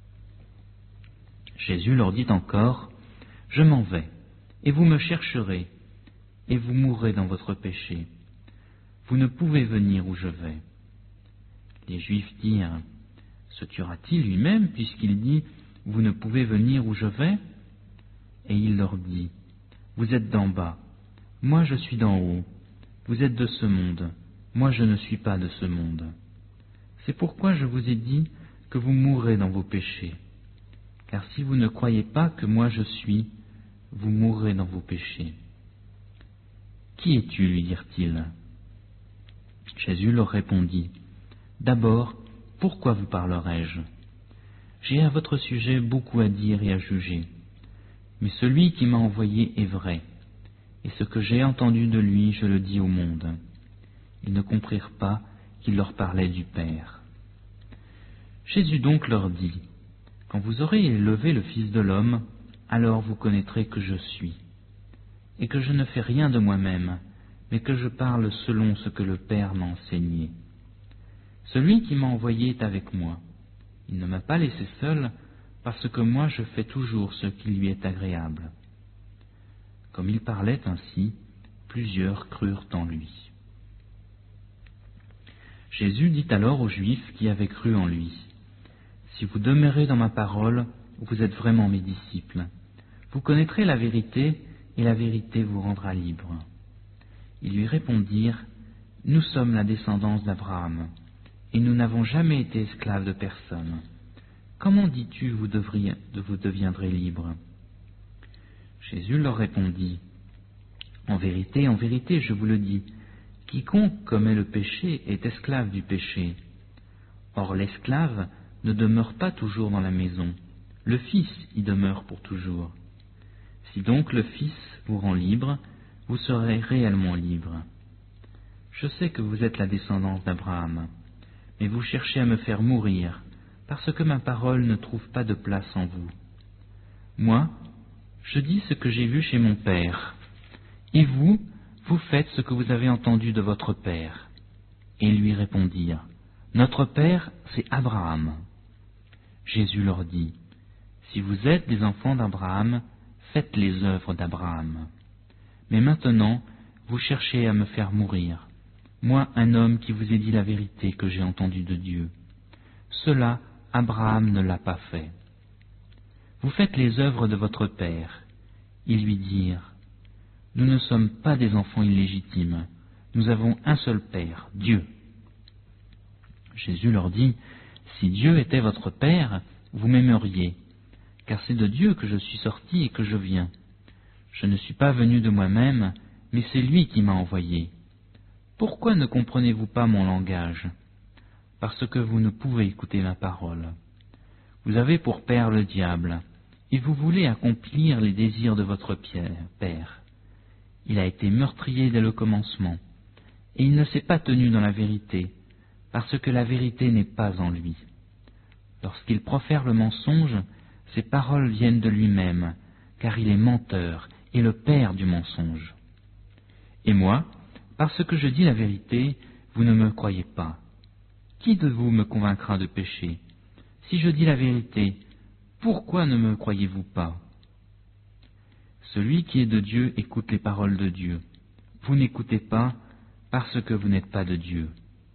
Speaker 1: Jésus leur dit encore: Je m'en vais, et vous me chercherez, et vous mourrez dans votre péché. Vous ne pouvez venir où je vais. Les Juifs dirent: Se tuera-t-il lui-même, puisqu'il dit: Vous ne pouvez venir où je vais? Et il leur dit: Vous êtes d'en bas, moi je suis d'en haut. Vous êtes de ce monde, moi je ne suis pas de ce monde. C'est pourquoi je vous ai dit que vous mourrez dans vos péchés. Car si vous ne croyez pas que moi je suis, vous mourrez dans vos péchés. Qui es-tu, lui dirent-ils. Jésus leur répondit: D'abord, pourquoi vous parlerai-je? J'ai à votre sujet beaucoup à dire et à juger. Mais celui qui m'a envoyé est vrai, et ce que j'ai entendu de lui, je le dis au monde. Ils ne comprirent pas qu'il leur parlait du Père. Jésus donc leur dit: Quand vous aurez élevé le Fils de l'homme, alors vous connaîtrez que je suis, et que je ne fais rien de moi-même, mais que je parle selon ce que le Père m'a enseigné. Celui qui m'a envoyé est avec moi. Il ne m'a pas laissé seul, parce que moi je fais toujours ce qui lui est agréable. Comme il parlait ainsi, plusieurs crurent en lui. Jésus dit alors aux Juifs qui avaient cru en lui, « Si vous demeurez dans ma parole, vous êtes vraiment mes disciples. Vous connaîtrez la vérité, et la vérité vous rendra libre. » Ils lui répondirent, « Nous sommes la descendance d'Abraham, et nous n'avons jamais été esclaves de personne. Comment dis-tu vous devriez, vous deviendrez libres ?» Jésus leur répondit, « En vérité, en vérité, je vous le dis, quiconque commet le péché est esclave du péché. Or l'esclave ne demeure pas toujours dans la maison, le Fils y demeure pour toujours. Si donc le Fils vous rend libre, vous serez réellement libre. Je sais que vous êtes la descendance d'Abraham, mais vous cherchez à me faire mourir, parce que ma parole ne trouve pas de place en vous. Moi, je dis ce que j'ai vu chez mon Père, et vous, vous faites ce que vous avez entendu de votre Père. » Et ils lui répondirent, « Notre Père, c'est Abraham. » Jésus leur dit, « Si vous êtes des enfants d'Abraham, faites les œuvres d'Abraham. Mais maintenant, vous cherchez à me faire mourir, moi, un homme qui vous ai dit la vérité que j'ai entendue de Dieu. Cela, Abraham ne l'a pas fait. Vous faites les œuvres de votre Père. » Ils lui dirent, « Nous ne sommes pas des enfants illégitimes, nous avons un seul Père, Dieu. » Jésus leur dit, « Si Dieu était votre Père, vous m'aimeriez, car c'est de Dieu que je suis sorti et que je viens. Je ne suis pas venu de moi-même, mais c'est lui qui m'a envoyé. Pourquoi ne comprenez-vous pas mon langage? Parce que vous ne pouvez écouter ma parole. Vous avez pour père le diable, et vous voulez accomplir les désirs de votre père. Il a été meurtrier dès le commencement, et il ne s'est pas tenu dans la vérité, parce que la vérité n'est pas en lui. Lorsqu'il profère le mensonge, ses paroles viennent de lui-même, car il est menteur et le père du mensonge. Et moi, parce que je dis la vérité, vous ne me croyez pas. Qui de vous me convaincra de péché? Si je dis la vérité, pourquoi ne me croyez-vous pas? Celui qui est de Dieu écoute les paroles de Dieu. Vous n'écoutez pas parce que vous n'êtes pas de Dieu. »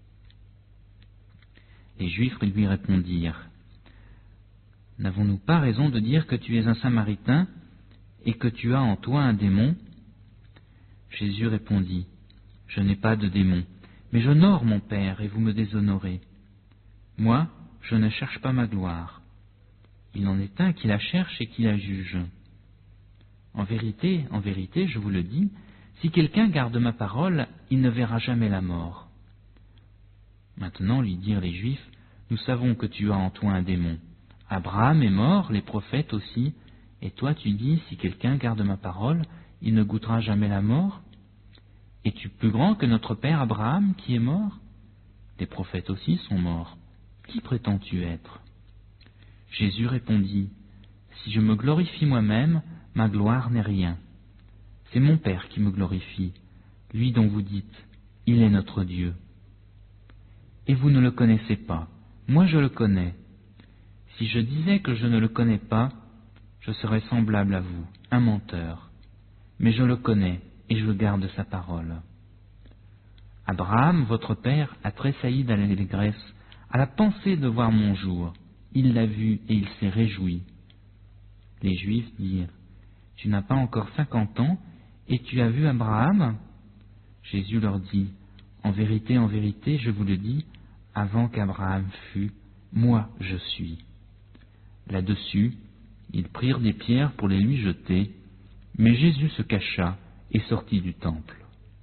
Speaker 1: Les Juifs lui répondirent, « N'avons-nous pas raison de dire que tu es un Samaritain et que tu as en toi un démon ?» Jésus répondit, « Je n'ai pas de démon, mais j'honore mon Père et vous me déshonorez. Moi, je ne cherche pas ma gloire. Il en est un qui la cherche et qui la juge. En vérité, en vérité, je vous le dis, si quelqu'un garde ma parole, il ne verra jamais la mort. » Maintenant, lui dirent les Juifs, « Nous savons que tu as en toi un démon. Abraham est mort, les prophètes aussi, et toi tu dis, si quelqu'un garde ma parole, il ne goûtera jamais la mort? Es-tu plus grand que notre père Abraham qui est mort? Les prophètes aussi sont morts. Qui prétends-tu être? » Jésus répondit, « Si je me glorifie moi-même, ma gloire n'est rien. C'est mon Père qui me glorifie, lui dont vous dites, il est notre Dieu. Et vous ne le connaissez pas, moi je le connais. Si je disais que je ne le connais pas, je serais semblable à vous, un menteur. Mais je le connais et je garde sa parole. Abraham, votre père, a tressailli d'allégresse à la pensée de voir mon jour. Il l'a vu et il s'est réjoui. » Les Juifs dirent, « Tu n'as pas encore cinquante ans et tu as vu Abraham ?» Jésus leur dit, « En vérité, en vérité, je vous le dis, avant qu'Abraham fût, moi je suis. » Là-dessus, ils prirent des pierres pour les lui jeter, mais Jésus se cacha et sortit du temple.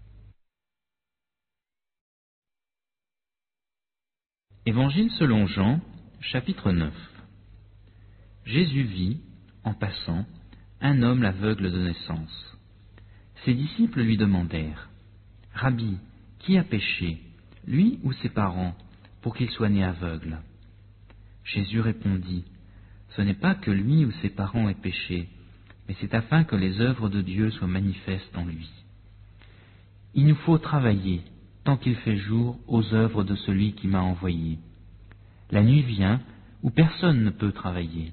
Speaker 1: Évangile selon Jean, chapitre neuf. Jésus vit, en passant, un homme aveugle de naissance. Ses disciples lui demandèrent, « Rabbi, qui a péché, lui ou ses parents, pour qu'il soit né aveugle ?» Jésus répondit, « Ce n'est pas que lui ou ses parents aient péché, mais c'est afin que les œuvres de Dieu soient manifestes en lui. Il nous faut travailler, tant qu'il fait jour, aux œuvres de celui qui m'a envoyé. La nuit vient où personne ne peut travailler.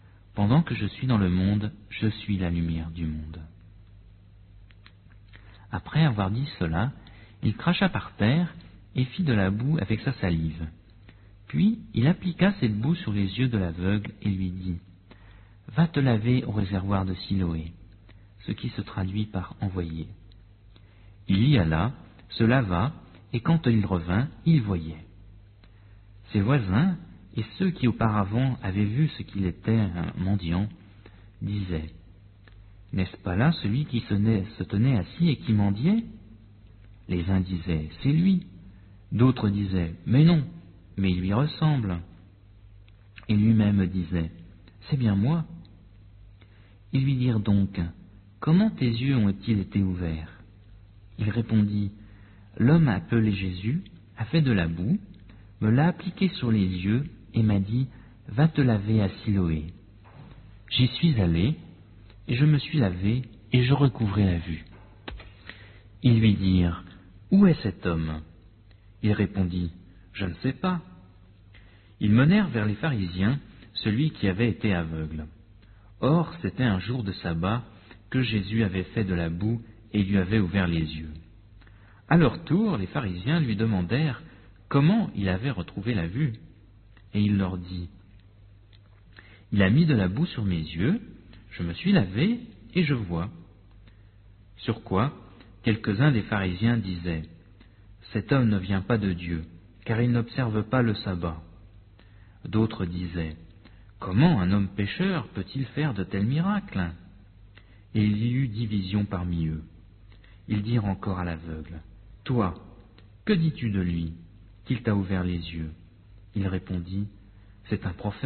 Speaker 1: Pendant que je suis dans le monde, je suis la lumière du monde. » Après avoir dit cela, il cracha par terre et fit de la boue avec sa salive. Puis il appliqua cette boue sur les yeux de l'aveugle et lui dit « Va te laver au réservoir de Siloé », ce qui se traduit par « envoyer ». Il y alla, se lava, et quand il revint, il voyait. Ses voisins, et ceux qui auparavant avaient vu ce qu'il était un mendiant, disaient « N'est-ce pas là celui qui se, naît, se tenait assis et qui mendiait ?» Les uns disaient « C'est lui », d'autres disaient « Mais non, mais il lui ressemble. » Et lui-même disait « C'est bien moi. » Ils lui dirent donc « Comment tes yeux ont-ils été ouverts ?» Il répondit « L'homme appelé Jésus a fait de la boue, me l'a appliqué sur les yeux et m'a dit « Va te laver à Siloé ». J'y suis allé, et je me suis lavé, et je recouvrai la vue. Ils lui dirent « Où est cet homme ?» Il répondit « Je ne sais pas. » Ils menèrent vers les pharisiens celui qui avait été aveugle. Or, c'était un jour de sabbat que Jésus avait fait de la boue et lui avait ouvert les yeux. À leur tour, les pharisiens lui demandèrent comment il avait retrouvé la vue. Et il leur dit « Il a mis de la boue sur mes yeux, je me suis lavé et je vois. » Sur quoi, quelques-uns des pharisiens disaient « Cet homme ne vient pas de Dieu, car il n'observe pas le sabbat. » D'autres disaient « Comment un homme pécheur peut-il faire de tels miracles ?» Et il y eut division parmi eux. Ils dirent encore à l'aveugle « Toi, que dis-tu de lui, qu'il t'a ouvert les yeux ?» Il répondit « C'est un prophète. »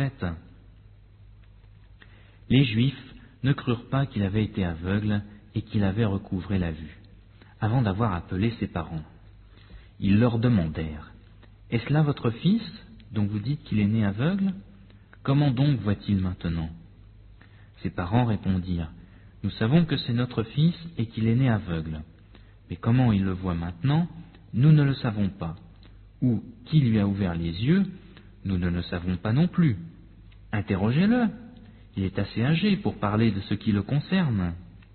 Speaker 1: Les Juifs ne crurent pas qu'il avait été aveugle et qu'il avait recouvré la vue, avant d'avoir appelé ses parents. Ils leur demandèrent « Est-ce là votre fils, dont vous dites qu'il est né aveugle? Comment donc voit-il maintenant ?» Ses parents répondirent « Nous savons que c'est notre fils et qu'il est né aveugle. Mais comment il le voit maintenant, nous ne le savons pas. Ou qui lui a ouvert les yeux, nous ne le savons pas non plus. Interrogez-le, il est assez âgé pour parler de ce qui le concerne. »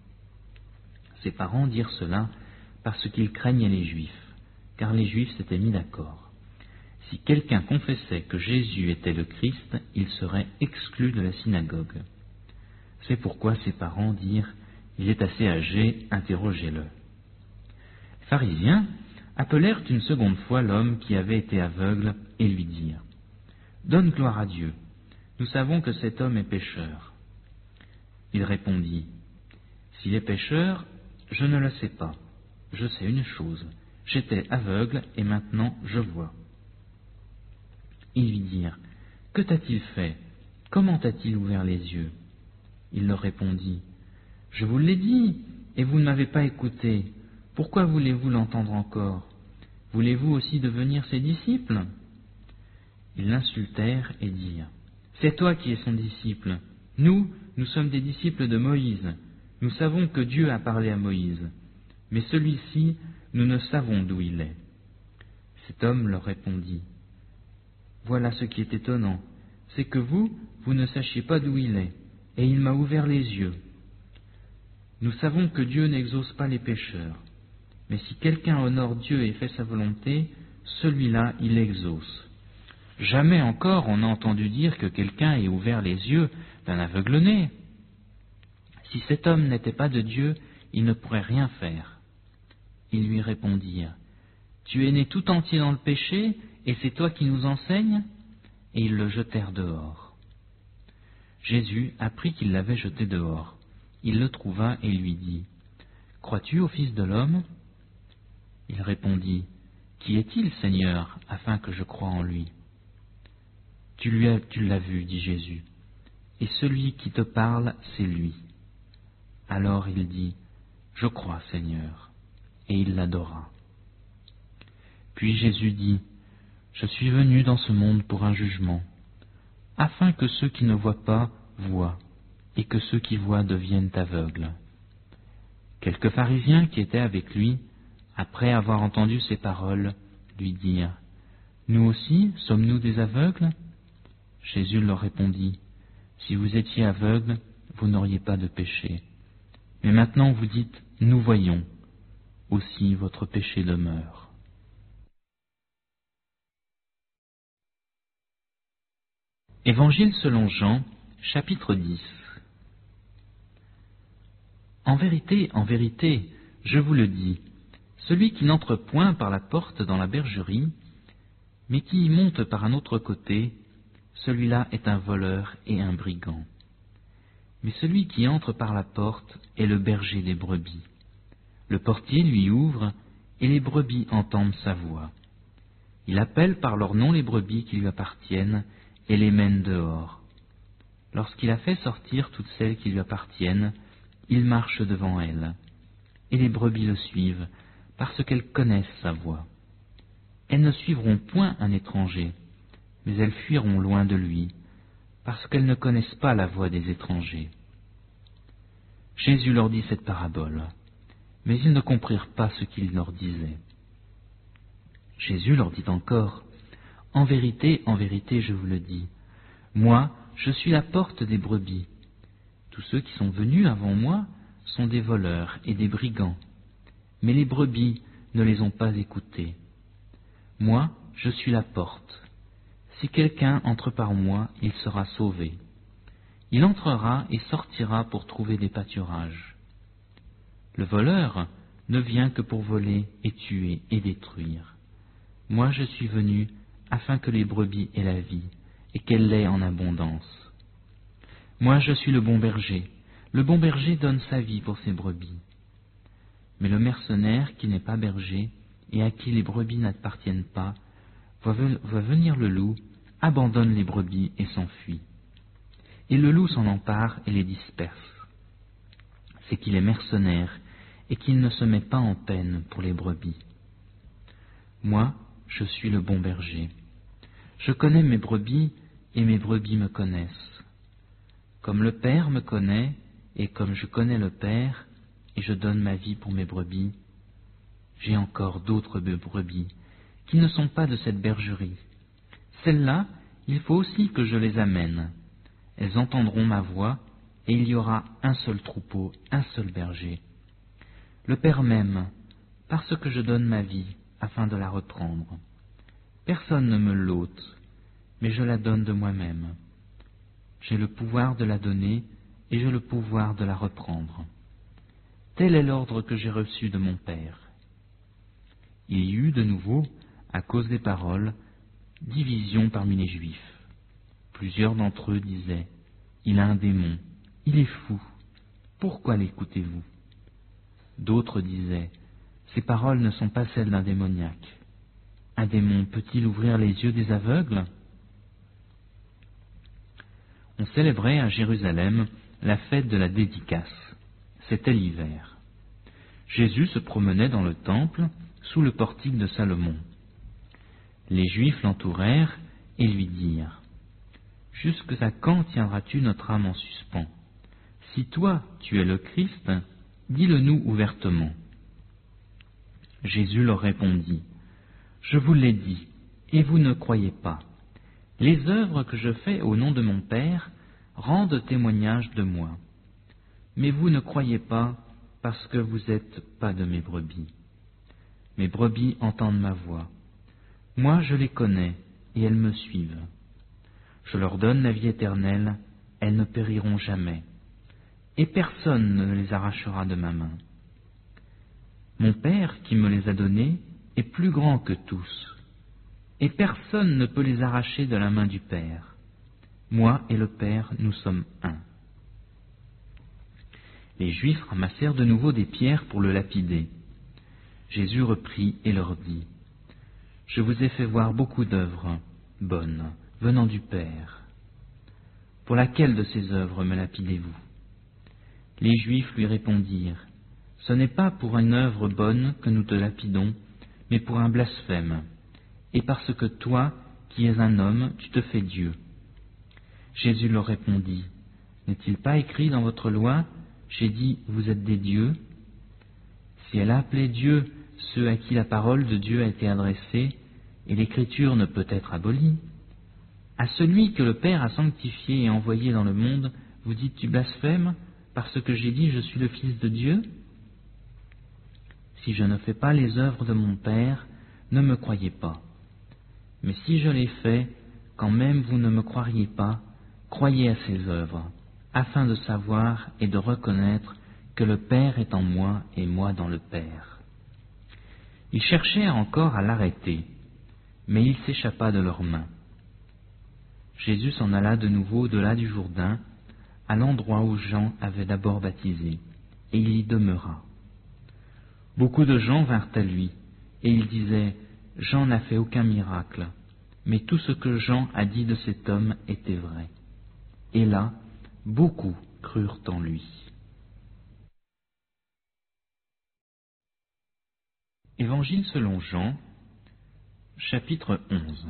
Speaker 1: Ses parents dirent cela parce qu'ils craignaient les Juifs, car les Juifs s'étaient mis d'accord. Si quelqu'un confessait que Jésus était le Christ, il serait exclu de la synagogue. C'est pourquoi ses parents dirent « Il est assez âgé, interrogez-le. » Les pharisiens appelèrent une seconde fois l'homme qui avait été aveugle et lui dirent « Donne gloire à Dieu, nous savons que cet homme est pécheur. » Il répondit « S'il est pécheur, je ne le sais pas. Je sais une chose, j'étais aveugle et maintenant je vois. » Ils lui dirent « Que t'a-t-il fait? Comment t'a-t-il ouvert les yeux ?» Il leur répondit « Je vous l'ai dit, et vous ne m'avez pas écouté. Pourquoi voulez-vous l'entendre encore? Voulez-vous aussi devenir ses disciples ?» Ils l'insultèrent et dirent « C'est toi qui es son disciple. Nous, nous sommes des disciples de Moïse. Nous savons que Dieu a parlé à Moïse. Mais celui-ci, nous ne savons d'où il est. » Cet homme leur répondit « Voilà ce qui est étonnant, c'est que vous, vous ne sachiez pas d'où il est, et il m'a ouvert les yeux. Nous savons que Dieu n'exauce pas les pécheurs, mais si quelqu'un honore Dieu et fait sa volonté, celui-là il exauce. Jamais encore on n'a entendu dire que quelqu'un ait ouvert les yeux d'un aveugle-né. Si cet homme n'était pas de Dieu, il ne pourrait rien faire. » Ils lui répondirent « Tu es né tout entier dans le péché, et c'est toi qui nous enseignes ?» Et ils le jetèrent dehors. Jésus apprit qu'il l'avait jeté dehors. Il le trouva et lui dit « Crois-tu au Fils de l'homme » Il répondit « Qui est-il, Seigneur, afin que je croie en lui ?» Tu lui as, tu l'as vu, dit Jésus, et celui qui te parle, c'est lui. Alors il dit « Je crois, Seigneur », et il l'adora. Puis Jésus dit « Je suis venu dans ce monde pour un jugement, afin que ceux qui ne voient pas voient, et que ceux qui voient deviennent aveugles. » Quelques pharisiens qui étaient avec lui, après avoir entendu ces paroles, lui dirent « Nous aussi, sommes-nous des aveugles ?» Jésus leur répondit « Si vous étiez aveugles, vous n'auriez pas de péché. Mais maintenant vous dites « Nous voyons ». aussi votre péché demeure. Évangile selon Jean, chapitre dix. En vérité, en vérité, je vous le dis, celui qui n'entre point par la porte dans la bergerie, mais qui y monte par un autre côté, celui-là est un voleur et un brigand. Mais celui qui entre par la porte est le berger des brebis. Le portier lui ouvre, et les brebis entendent sa voix. Il appelle par leur nom les brebis qui lui appartiennent, et les mène dehors. Lorsqu'il a fait sortir toutes celles qui lui appartiennent, il marche devant elles, et les brebis le suivent, parce qu'elles connaissent sa voix. Elles ne suivront point un étranger, mais elles fuiront loin de lui, parce qu'elles ne connaissent pas la voix des étrangers. Jésus leur dit cette parabole, mais ils ne comprirent pas ce qu'il leur disait. Jésus leur dit encore, « En vérité, en vérité, je vous le dis, moi, je suis la porte des brebis. Tous ceux qui sont venus avant moi sont des voleurs et des brigands, mais les brebis ne les ont pas écoutés. Moi, je suis la porte. Si quelqu'un entre par moi, il sera sauvé. Il entrera et sortira pour trouver des pâturages. Le voleur ne vient que pour voler et tuer et détruire. Moi, je suis venu afin que les brebis aient la vie et qu'elle l'ait en abondance. Moi, je suis le bon berger. Le bon berger donne sa vie pour ses brebis. Mais le mercenaire qui n'est pas berger et à qui les brebis n'appartiennent pas, voit venir le loup, abandonne les brebis et s'enfuit. Et le loup s'en empare et les disperse. C'est qu'il est mercenaire et qu'il ne se met pas en peine pour les brebis. Moi, je suis le bon berger. Je connais mes brebis et mes brebis me connaissent. Comme le Père me connaît et comme je connais le Père et je donne ma vie pour mes brebis, j'ai encore d'autres brebis qui ne sont pas de cette bergerie. Celles-là, il faut aussi que je les amène. Elles entendront ma voix, et il y aura un seul troupeau, un seul berger. Le Père m'aime, parce que je donne ma vie, afin de la reprendre. Personne ne me l'ôte, mais je la donne de moi-même. J'ai le pouvoir de la donner, et j'ai le pouvoir de la reprendre. Tel est l'ordre que j'ai reçu de mon Père. Il y eut de nouveau, à cause des paroles, division parmi les Juifs. Plusieurs d'entre eux disaient, « Il a un démon, il est fou, pourquoi l'écoutez-vous » D'autres disaient, « Ces paroles ne sont pas celles d'un démoniaque. Un démon peut-il ouvrir les yeux des aveugles » On célébrait à Jérusalem la fête de la dédicace. C'était l'hiver. Jésus se promenait dans le temple, sous le portique de Salomon. Les Juifs l'entourèrent et lui dirent, « Jusqu'à quand tiendras-tu notre âme en suspens? Si toi, tu es le Christ, dis-le-nous ouvertement. » Jésus leur répondit, « Je vous l'ai dit, et vous ne croyez pas. Les œuvres que je fais au nom de mon Père rendent témoignage de moi. Mais vous ne croyez pas parce que vous n'êtes pas de mes brebis. Mes brebis entendent ma voix. Moi je les connais, et elles me suivent. Je leur donne la vie éternelle, elles ne périront jamais, et personne ne les arrachera de ma main. Mon Père qui me les a donnés est plus grand que tous, et personne ne peut les arracher de la main du Père. Moi et le Père, nous sommes un. » Les Juifs ramassèrent de nouveau des pierres pour le lapider. Jésus reprit et leur dit, « Je vous ai fait voir beaucoup d'œuvres bonnes venant du Père. Pour laquelle de ces œuvres me lapidez-vous » Les Juifs lui répondirent, « Ce n'est pas pour une œuvre bonne que nous te lapidons, mais pour un blasphème, et parce que toi, qui es un homme, tu te fais Dieu. » Jésus leur répondit, « N'est-il pas écrit dans votre loi, j'ai dit, vous êtes des dieux » Si elle a appelé Dieu ceux à qui la parole de Dieu a été adressée, et l'écriture ne peut être abolie, à celui que le Père a sanctifié et envoyé dans le monde, vous dites tu blasphèmes, parce que j'ai dit je suis le Fils de Dieu? Si je ne fais pas les œuvres de mon Père, ne me croyez pas. Mais si je les fais, quand même vous ne me croiriez pas, croyez à ces œuvres, afin de savoir et de reconnaître que le Père est en moi et moi dans le Père. » Ils cherchèrent encore à l'arrêter, mais il s'échappa de leurs mains. Jésus s'en alla de nouveau au-delà du Jourdain, à l'endroit où Jean avait d'abord baptisé, et il y demeura. Beaucoup de gens vinrent à lui, et ils disaient, « Jean n'a fait aucun miracle, mais tout ce que Jean a dit de cet homme était vrai. » Et là, beaucoup crurent en lui. Évangile selon Jean, chapitre onze.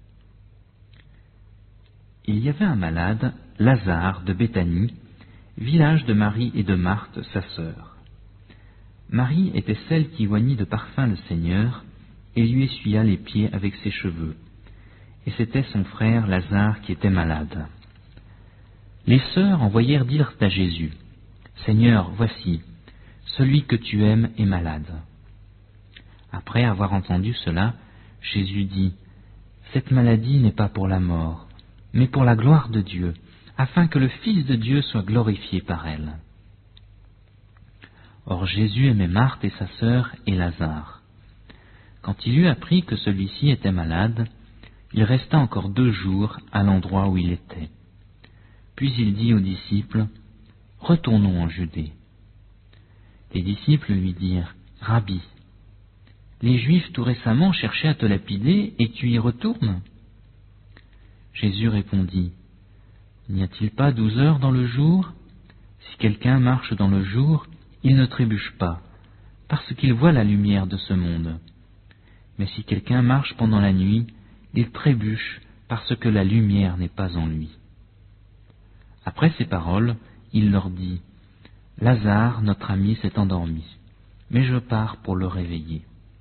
Speaker 1: Il y avait un malade, Lazare de Béthanie, village de Marie et de Marthe, sa sœur. Marie était celle qui oignit de parfum le Seigneur et lui essuya les pieds avec ses cheveux. Et c'était son frère Lazare qui était malade. Les sœurs envoyèrent dire à Jésus, « Seigneur, voici, celui que tu aimes est malade. » Après avoir entendu cela, Jésus dit, « Cette maladie n'est pas pour la mort, mais pour la gloire de Dieu, afin que le Fils de Dieu soit glorifié par elle. » Or Jésus aimait Marthe et sa sœur et Lazare. Quand il eut appris que celui-ci était malade, il resta encore deux jours à l'endroit où il était. Puis il dit aux disciples, « Retournons en Judée. » Les disciples lui dirent, « Rabbi, les Juifs tout récemment cherchaient à te lapider et tu y retournes ?» Jésus répondit, « N'y a-t-il pas douze heures dans le jour? Si quelqu'un marche dans le jour, il ne trébuche pas, parce qu'il voit la lumière de ce monde. Mais si quelqu'un marche pendant la nuit, il trébuche parce que la lumière n'est pas en lui. » Après ces paroles, il leur dit, « Lazare, notre ami, s'est endormi, mais je pars pour le réveiller. »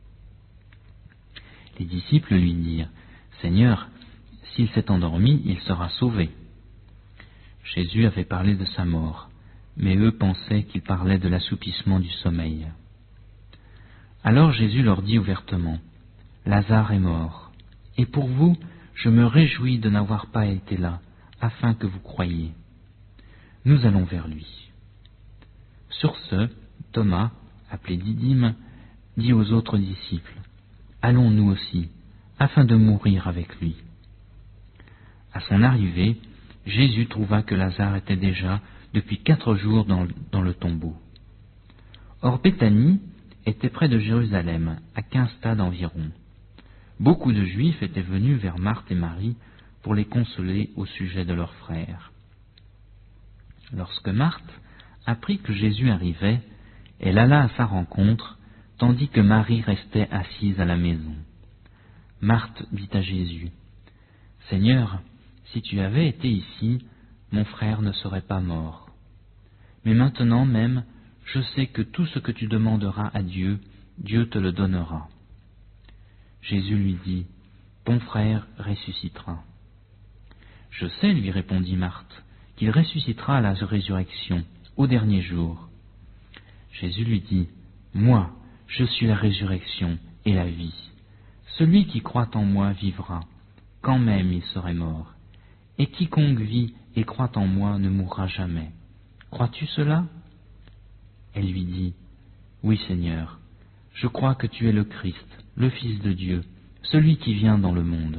Speaker 1: Les disciples lui dirent, « Seigneur, s'il s'est endormi, il sera sauvé. » Jésus avait parlé de sa mort, mais eux pensaient qu'il parlait de l'assoupissement du sommeil. Alors Jésus leur dit ouvertement, « Lazare est mort, et pour vous, je me réjouis de n'avoir pas été là, afin que vous croyiez. Nous allons vers lui. » Sur ce, Thomas, appelé Didyme, dit aux autres disciples, « Allons nous aussi, afin de mourir avec lui. » À son arrivée, Jésus trouva que Lazare était déjà depuis quatre jours dans, dans le tombeau. Or Béthanie était près de Jérusalem, à quinze stades environ. Beaucoup de Juifs étaient venus vers Marthe et Marie pour les consoler au sujet de leur frère. Lorsque Marthe apprit que Jésus arrivait, elle alla à sa rencontre, tandis que Marie restait assise à la maison. Marthe dit à Jésus, « Seigneur, si tu avais été ici, mon frère ne serait pas mort. Mais maintenant même, je sais que tout ce que tu demanderas à Dieu, Dieu te le donnera. » Jésus lui dit, « Ton frère ressuscitera. » « Je sais, lui répondit Marthe, qu'il ressuscitera à la résurrection, au dernier jour. » Jésus lui dit, « Moi, je suis la résurrection et la vie. Celui qui croit en moi vivra, quand même il serait mort. Et quiconque vit et croit en moi ne mourra jamais. Crois-tu cela ?» Elle lui dit, « Oui, Seigneur, je crois que tu es le Christ, le Fils de Dieu, celui qui vient dans le monde. »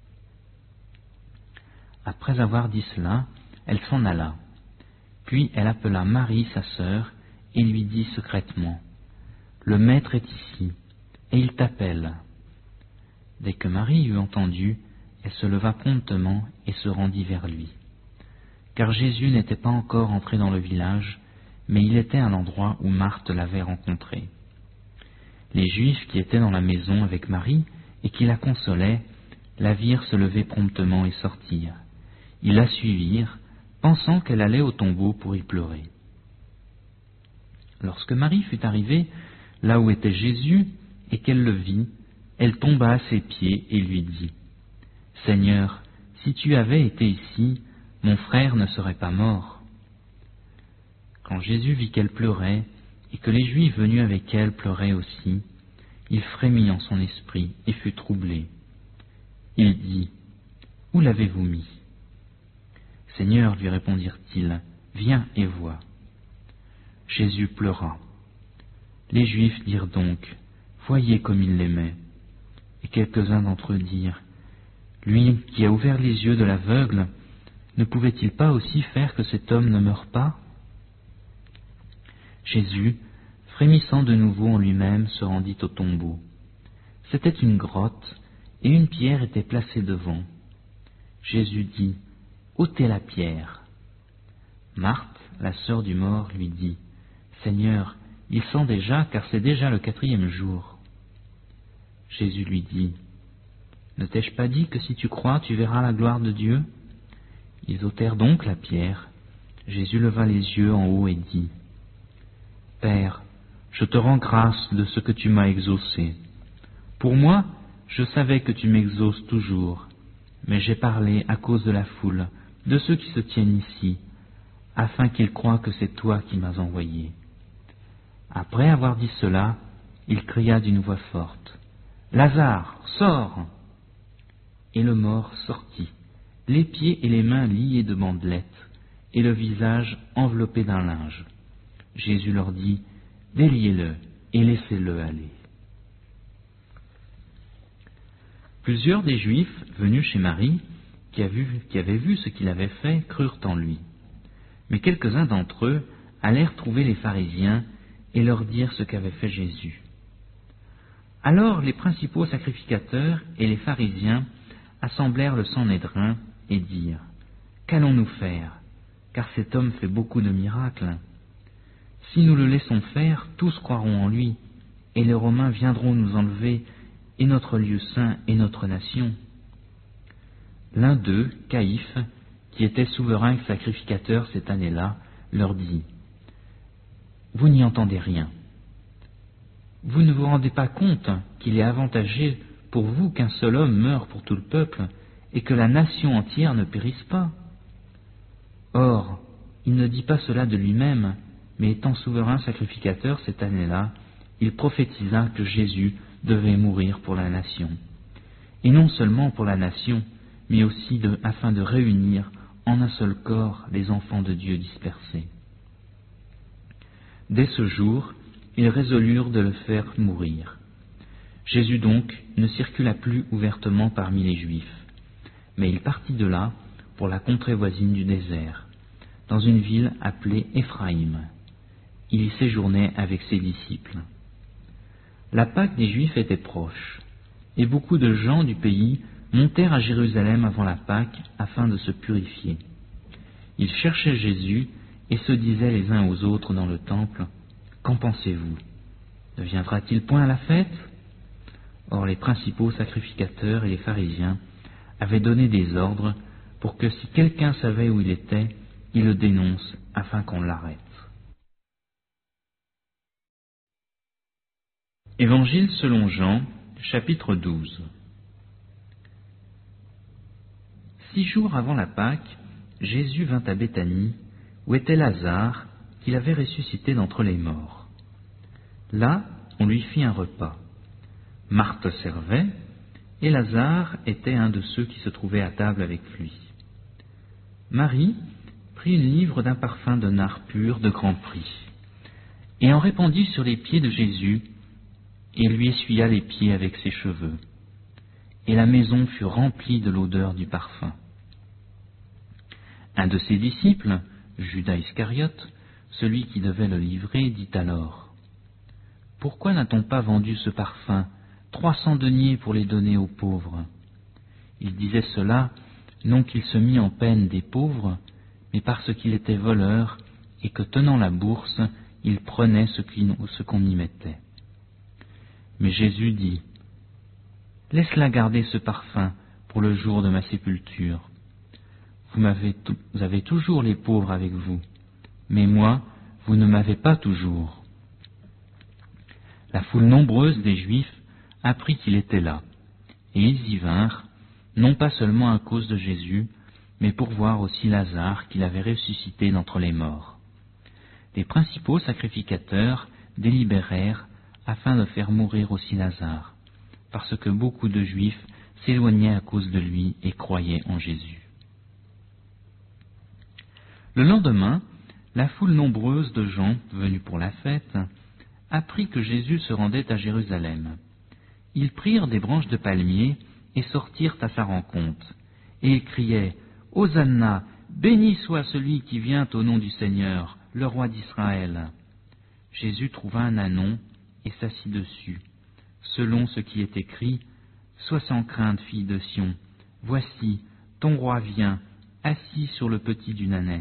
Speaker 1: Après avoir dit cela, elle s'en alla. Puis elle appela Marie, sa sœur, et lui dit secrètement, « Le Maître est ici, et il t'appelle. » Dès que Marie eut entendu, elle se leva promptement et se rendit vers lui. Car Jésus n'était pas encore entré dans le village, mais il était à l'endroit où Marthe l'avait rencontré. Les Juifs qui étaient dans la maison avec Marie et qui la consolaient, la virent se lever promptement et sortir. Ils la suivirent, pensant qu'elle allait au tombeau pour y pleurer. Lorsque Marie fut arrivée là où était Jésus et qu'elle le vit, elle tomba à ses pieds et lui dit, « Seigneur, si tu avais été ici, mon frère ne serait pas mort. » Quand Jésus vit qu'elle pleurait, et que les Juifs venus avec elle pleuraient aussi, il frémit en son esprit et fut troublé. Il dit, « Où l'avez-vous mis ?» « Seigneur, lui répondirent-ils, viens et vois. » Jésus pleura. Les Juifs dirent donc, « Voyez comme il l'aimait. » Et quelques-uns d'entre eux dirent, « Lui qui a ouvert les yeux de l'aveugle, ne pouvait-il pas aussi faire que cet homme ne meure pas ?» Jésus, frémissant de nouveau en lui-même, se rendit au tombeau. C'était une grotte, et une pierre était placée devant. Jésus dit, « ôtez la pierre. » Marthe, la sœur du mort, lui dit, « Seigneur, il sent déjà, car c'est déjà le quatrième jour. » Jésus lui dit, « Ne t'ai-je pas dit que si tu crois, tu verras la gloire de Dieu ?» Ils ôtèrent donc la pierre. Jésus leva les yeux en haut et dit, « Père, je te rends grâce de ce que tu m'as exaucé. Pour moi, je savais que tu m'exauces toujours, mais j'ai parlé à cause de la foule, de ceux qui se tiennent ici, afin qu'ils croient que c'est toi qui m'as envoyé. » Après avoir dit cela, il cria d'une voix forte, « Lazare, sors !» Et le mort sortit, les pieds et les mains liés de bandelettes, et le visage enveloppé d'un linge. Jésus leur dit, « Déliez-le et laissez-le aller. » Plusieurs des Juifs venus chez Marie, qui, a vu, qui avaient vu ce qu'il avait fait, crurent en lui. Mais quelques-uns d'entre eux allèrent trouver les pharisiens et leur dirent ce qu'avait fait Jésus. Alors les principaux sacrificateurs et les pharisiens assemblèrent le Sanhédrin et dirent, « Qu'allons-nous faire? Car cet homme fait beaucoup de miracles. Si nous le laissons faire, tous croiront en lui, et les Romains viendront nous enlever, et notre lieu saint et notre nation. » L'un d'eux, Caïphe, qui était souverain sacrificateur cette année-là, leur dit, « Vous n'y entendez rien. Vous ne vous rendez pas compte qu'il est avantageux pour vous qu'un seul homme meure pour tout le peuple, et que la nation entière ne périsse pas. Or, il ne dit pas cela de lui-même, mais étant souverain sacrificateur cette année-là, il prophétisa que Jésus devait mourir pour la nation. Et non seulement pour la nation, mais aussi de, afin de réunir en un seul corps les enfants de Dieu dispersés. Dès ce jour, ils résolurent de le faire mourir. Jésus donc ne circula plus ouvertement parmi les Juifs, mais il partit de là pour la contrée voisine du désert, dans une ville appelée Éphraïm. Il y séjournait avec ses disciples. La Pâque des Juifs était proche, et beaucoup de gens du pays montèrent à Jérusalem avant la Pâque afin de se purifier. Ils cherchaient Jésus et se disaient les uns aux autres dans le temple, « Qu'en pensez-vous? Ne viendra-t-il point à la fête ?» Or les principaux sacrificateurs et les pharisiens avaient donné des ordres pour que si quelqu'un savait où il était, il le dénonce afin qu'on l'arrête. Évangile selon Jean, chapitre douze. Six jours avant la Pâque, Jésus vint à Béthanie, où était Lazare, qu'il avait ressuscité d'entre les morts. Là, on lui fit un repas. Marthe servait, et Lazare était un de ceux qui se trouvaient à table avec lui. Marie prit une livre d'un parfum de nard pur de grand prix, et en répandit sur les pieds de Jésus, et lui essuya les pieds avec ses cheveux. Et la maison fut remplie de l'odeur du parfum. Un de ses disciples, Judas Iscariote, celui qui devait le livrer, dit alors, « Pourquoi n'a-t-on pas vendu ce parfum, trois cents deniers pour les donner aux pauvres ?» Il disait cela, non qu'il se mit en peine des pauvres, mais parce qu'il était voleur, et que tenant la bourse, il prenait ce qu'on y mettait. Mais Jésus dit, « Laisse-la garder ce parfum pour le jour de ma sépulture. Vous, m'avez vous avez toujours les pauvres avec vous, mais moi, vous ne m'avez pas toujours. » La foule nombreuse des Juifs apprit qu'il était là, et ils y vinrent, non pas seulement à cause de Jésus, mais pour voir aussi Lazare qu'il avait ressuscité d'entre les morts. Les principaux sacrificateurs délibérèrent afin de faire mourir aussi Lazare, parce que beaucoup de Juifs s'éloignaient à cause de lui et croyaient en Jésus. Le lendemain, la foule nombreuse de gens venus pour la fête apprit que Jésus se rendait à Jérusalem. Ils prirent des branches de palmier et sortirent à sa rencontre, et ils criaient « Hosanna, béni soit celui qui vient au nom du Seigneur, le roi d'Israël !» Jésus trouva un ânon et s'assit dessus, selon ce qui est écrit « Sois sans crainte, fille de Sion, voici, ton roi vient, assis sur le petit d'une ânesse. »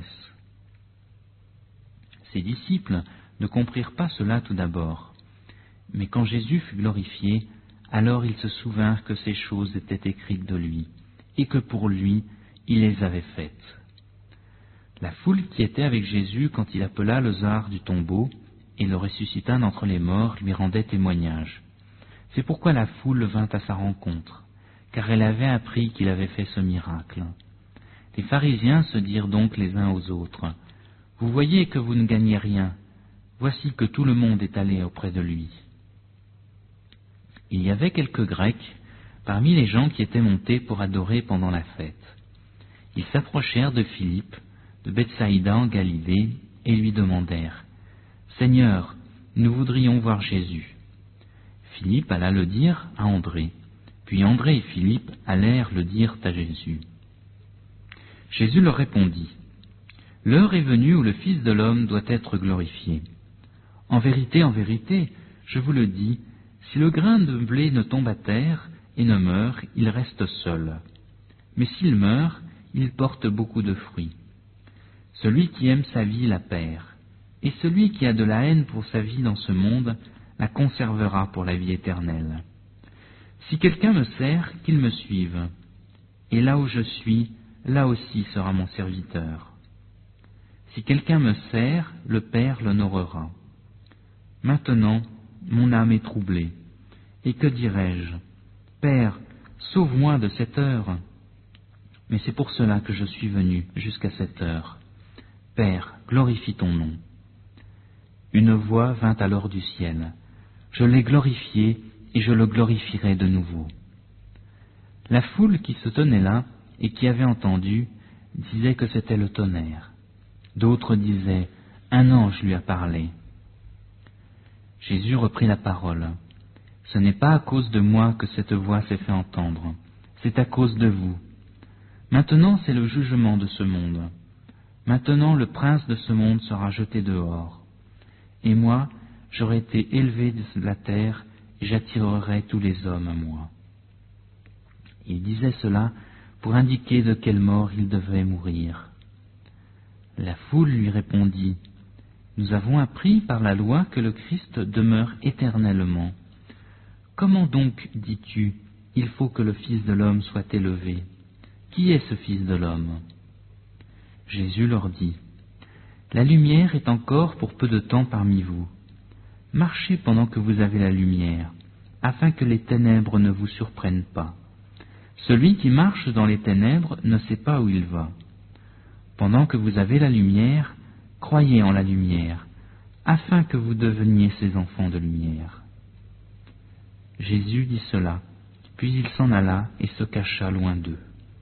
Speaker 1: Ses disciples ne comprirent pas cela tout d'abord, mais quand Jésus fut glorifié, alors ils se souvinrent que ces choses étaient écrites de lui, et que pour lui, il les avait faites. La foule qui était avec Jésus quand il appela Lazare du tombeau et le ressuscita d'entre les morts lui rendait témoignage. C'est pourquoi la foule vint à sa rencontre, car elle avait appris qu'il avait fait ce miracle. Les pharisiens se dirent donc les uns aux autres, « Vous voyez que vous ne gagnez rien, voici que tout le monde est allé auprès de lui. » Il y avait quelques Grecs parmi les gens qui étaient montés pour adorer pendant la fête. Ils s'approchèrent de Philippe, de Bethsaïda en Galilée, et lui demandèrent, « Seigneur, nous voudrions voir Jésus. » Philippe alla le dire à André, puis André et Philippe allèrent le dire à Jésus. Jésus leur répondit, « L'heure est venue où le Fils de l'homme doit être glorifié. En vérité, en vérité, je vous le dis, si le grain de blé ne tombe à terre et ne meurt, il reste seul. Mais s'il meurt, il porte beaucoup de fruits. Celui qui aime sa vie la perd, et celui qui a de la haine pour sa vie dans ce monde la conservera pour la vie éternelle. Si quelqu'un me sert, qu'il me suive, et là où je suis, là aussi sera mon serviteur. Si quelqu'un me sert, le Père l'honorera. Maintenant, mon âme est troublée. Et que dirai-je? Père, sauve-moi de cette heure. Mais c'est pour cela que je suis venu jusqu'à cette heure. Père, glorifie ton nom. Une voix vint alors du ciel. Je l'ai glorifié et je le glorifierai de nouveau. La foule qui se tenait là et qui avait entendu disait que c'était le tonnerre. D'autres disaient, un ange lui a parlé. Jésus reprit la parole. Ce n'est pas à cause de moi que cette voix s'est fait entendre, c'est à cause de vous. Maintenant c'est le jugement de ce monde. Maintenant le prince de ce monde sera jeté dehors. Et moi, j'aurai été élevé de la terre et j'attirerai tous les hommes à moi. Il disait cela pour indiquer de quelle mort il devait mourir. La foule lui répondit, « Nous avons appris par la loi que le Christ demeure éternellement. Comment donc, dis-tu, il faut que le Fils de l'homme soit élevé? Qui est ce Fils de l'homme » Jésus leur dit, « La lumière est encore pour peu de temps parmi vous. Marchez pendant que vous avez la lumière, afin que les ténèbres ne vous surprennent pas. Celui qui marche dans les ténèbres ne sait pas où il va. Pendant que vous avez la lumière, croyez en la lumière, afin que vous deveniez ces enfants de lumière. » Jésus dit cela, puis il s'en alla et se cacha loin d'eux.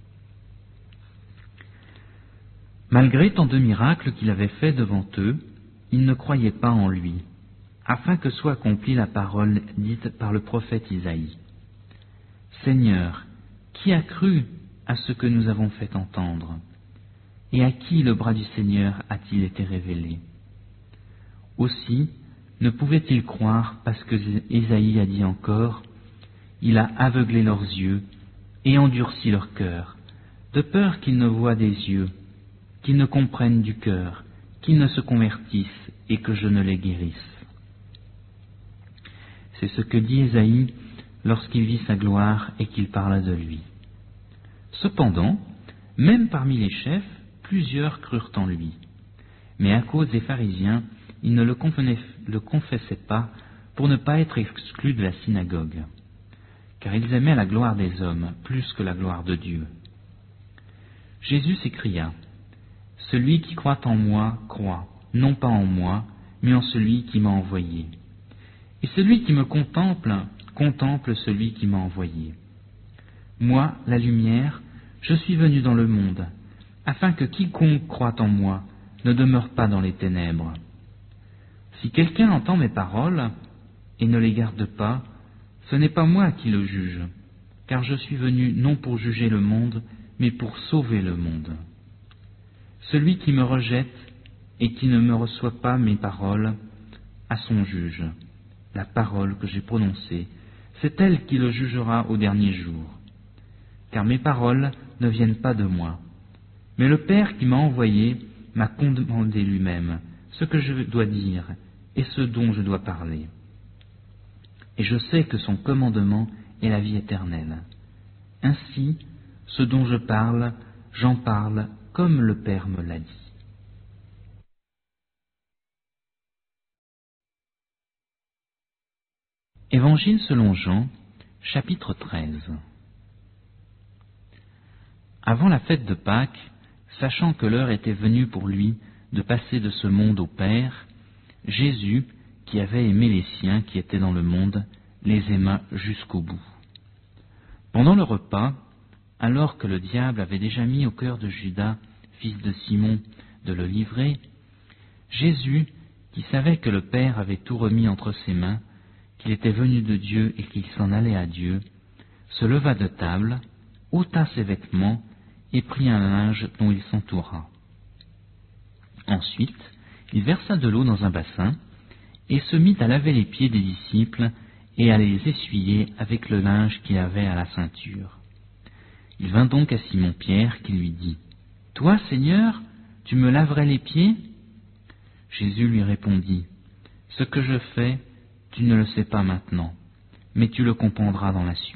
Speaker 1: Malgré tant de miracles qu'il avait faits devant eux, ils ne croyaient pas en lui, afin que soit accomplie la parole dite par le prophète Isaïe. « Seigneur, qui a cru à ce que nous avons fait entendre? Et à qui le bras du Seigneur a-t-il été révélé? » Aussi, ne pouvaient-ils croire parce que Isaïe a dit encore, « Il a aveuglé leurs yeux et endurci leur cœur, de peur qu'ils ne voient des yeux, qu'ils ne comprennent du cœur, qu'ils ne se convertissent et que je ne les guérisse. » C'est ce que dit Isaïe lorsqu'il vit sa gloire et qu'il parla de lui. Cependant, même parmi les chefs, plusieurs crurent en lui. Mais à cause des pharisiens, ils ne le, le confessaient pas pour ne pas être exclus de la synagogue, car ils aimaient la gloire des hommes plus que la gloire de Dieu. Jésus s'écria, « Celui qui croit en moi croit, non pas en moi, mais en celui qui m'a envoyé. Et celui qui me contemple, contemple celui qui m'a envoyé. Moi, la lumière, je suis venu dans le monde, afin que quiconque croit en moi ne demeure pas dans les ténèbres. Si quelqu'un entend mes paroles et ne les garde pas, ce n'est pas moi qui le juge, car je suis venu non pour juger le monde, mais pour sauver le monde. Celui qui me rejette et qui ne me reçoit pas mes paroles a son juge. La parole que j'ai prononcée, c'est elle qui le jugera au dernier jour. Car mes paroles ne viennent pas de moi, mais le Père qui m'a envoyé m'a commandé lui-même ce que je dois dire et ce dont je dois parler. Et je sais que son commandement est la vie éternelle. Ainsi, ce dont je parle, j'en parle comme le Père me l'a dit. Évangile selon Jean, chapitre treize. Avant la fête de Pâques, sachant que l'heure était venue pour lui de passer de ce monde au Père, Jésus, qui avait aimé les siens qui étaient dans le monde, les aima jusqu'au bout. Pendant le repas, alors que le diable avait déjà mis au cœur de Judas, fils de Simon, de le livrer, Jésus, qui savait que le Père avait tout remis entre ses mains, qu'il était venu de Dieu et qu'il s'en allait à Dieu, se leva de table, ôta ses vêtements et prit un linge dont il s'entoura. Ensuite, il versa de l'eau dans un bassin et se mit à laver les pieds des disciples et à les essuyer avec le linge qu'il avait à la ceinture. Il vint donc à Simon-Pierre qui lui dit « Toi, Seigneur, tu me laverais les pieds ?» Jésus lui répondit « Ce que je fais, tu ne le sais pas maintenant, mais tu le comprendras dans la suite. »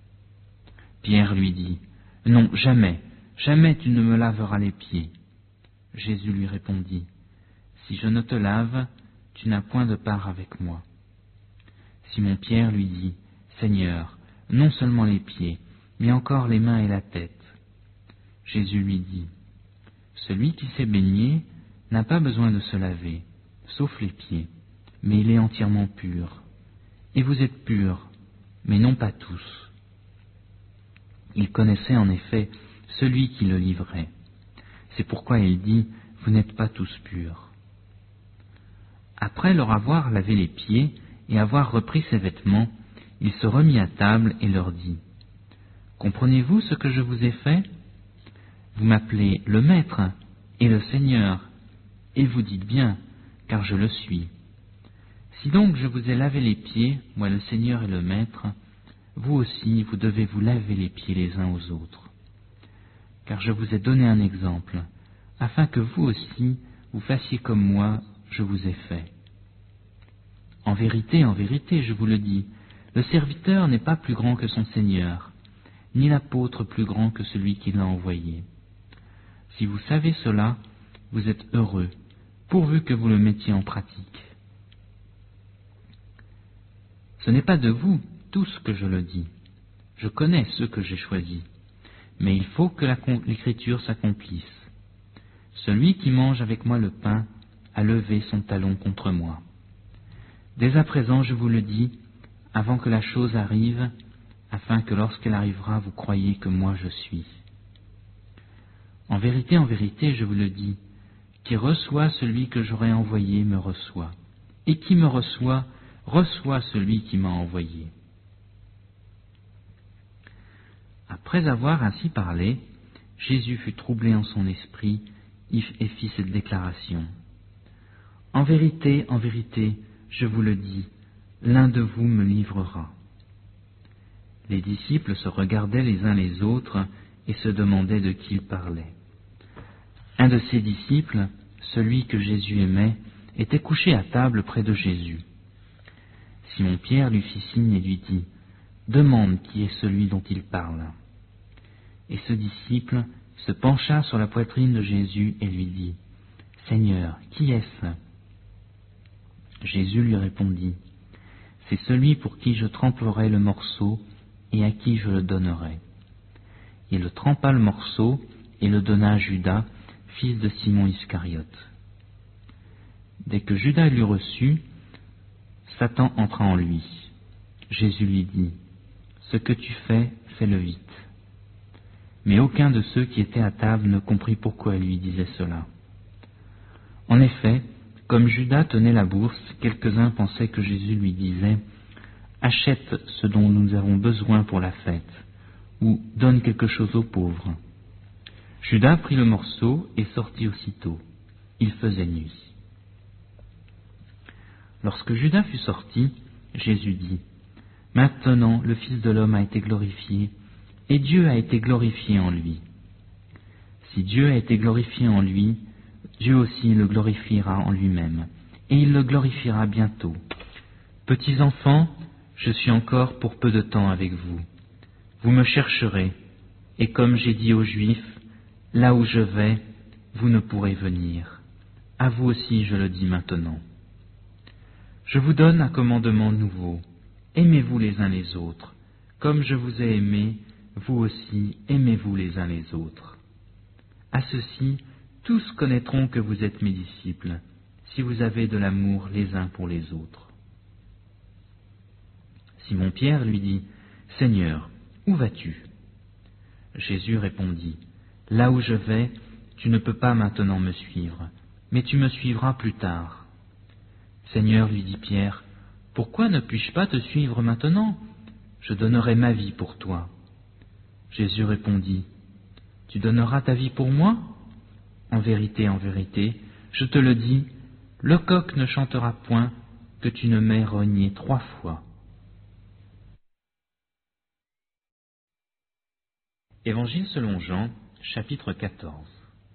Speaker 1: Pierre lui dit « Non, jamais, jamais tu ne me laveras les pieds. » Jésus lui répondit « Si je ne te lave, tu n'as point de part avec moi. » Simon-Pierre lui dit « Seigneur, non seulement les pieds, mais encore les mains et la tête. » Jésus lui dit « Celui qui s'est baigné n'a pas besoin de se laver, sauf les pieds, mais il est entièrement pur. Et vous êtes purs, mais non pas tous. » Il connaissait en effet celui qui le livrait. C'est pourquoi il dit « Vous n'êtes pas tous purs. » Après leur avoir lavé les pieds et avoir repris ses vêtements, il se remit à table et leur dit « Comprenez-vous ce que je vous ai fait? Vous m'appelez le Maître et le Seigneur, et vous dites bien, car je le suis. Si donc je vous ai lavé les pieds, moi le Seigneur et le Maître, vous aussi vous devez vous laver les pieds les uns aux autres. Car je vous ai donné un exemple, afin que vous aussi vous fassiez comme moi je vous ai fait. En vérité, en vérité, je vous le dis, le serviteur n'est pas plus grand que son Seigneur, ni l'apôtre plus grand que celui qui l'a envoyé. Si vous savez cela, vous êtes heureux, pourvu que vous le mettiez en pratique. Ce n'est pas de vous tous que je le dis. Je connais ceux que j'ai choisis, mais il faut que la, l'Écriture s'accomplisse. Celui qui mange avec moi le pain a levé son talon contre moi. Dès à présent, je vous le dis, avant que la chose arrive, afin que lorsqu'elle arrivera, vous croyiez que moi je suis. En vérité, en vérité, je vous le dis, qui reçoit celui que j'aurai envoyé me reçoit, et qui me reçoit, reçoit celui qui m'a envoyé. » Après avoir ainsi parlé, Jésus fut troublé en son esprit et fit cette déclaration. « En vérité, en vérité, je vous le dis, l'un de vous me livrera. » Les disciples se regardaient les uns les autres et se demandaient de qui il parlait. Un de ses disciples, celui que Jésus aimait, était couché à table près de Jésus. Simon-Pierre lui fit signe et lui dit « Demande qui est celui dont il parle. » Et ce disciple se pencha sur la poitrine de Jésus et lui dit « Seigneur, qui est-ce » Jésus lui répondit « C'est celui pour qui je tremperai le morceau et à qui je le donnerai. » Il le trempa le morceau et le donna à Judas, fils de Simon Iscariote. Dès que Judas l'eut reçu, Satan entra en lui. Jésus lui dit, « Ce que tu fais, fais-le vite. » Mais aucun de ceux qui étaient à table ne comprit pourquoi il lui disait cela. En effet, comme Judas tenait la bourse, quelques-uns pensaient que Jésus lui disait « Achète ce dont nous avons besoin pour la fête » ou « Donne quelque chose aux pauvres ». Judas prit le morceau et sortit aussitôt. Il faisait nuit. Lorsque Judas fut sorti, Jésus dit, « Maintenant le Fils de l'homme a été glorifié, et Dieu a été glorifié en lui. Si Dieu a été glorifié en lui, Dieu aussi le glorifiera en lui-même, et il le glorifiera bientôt. Petits enfants, je suis encore pour peu de temps avec vous. Vous me chercherez, et comme j'ai dit aux Juifs, là où je vais, vous ne pourrez venir. À vous aussi je le dis maintenant. Je vous donne un commandement nouveau. Aimez-vous les uns les autres. Comme je vous ai aimés, vous aussi aimez-vous les uns les autres. À ceci, tous connaîtront que vous êtes mes disciples, si vous avez de l'amour les uns pour les autres. » Simon-Pierre lui dit, « Seigneur, où vas-tu » Jésus répondit, « Là où je vais, tu ne peux pas maintenant me suivre, mais tu me suivras plus tard. » Seigneur, lui dit Pierre, « Pourquoi ne puis-je pas te suivre maintenant ? Je donnerai ma vie pour toi. » Jésus répondit, « Tu donneras ta vie pour moi ? En vérité, en vérité, je te le dis, le coq ne chantera point que tu ne m'aies renié trois fois. » Évangile selon Jean, chapitre quatorze.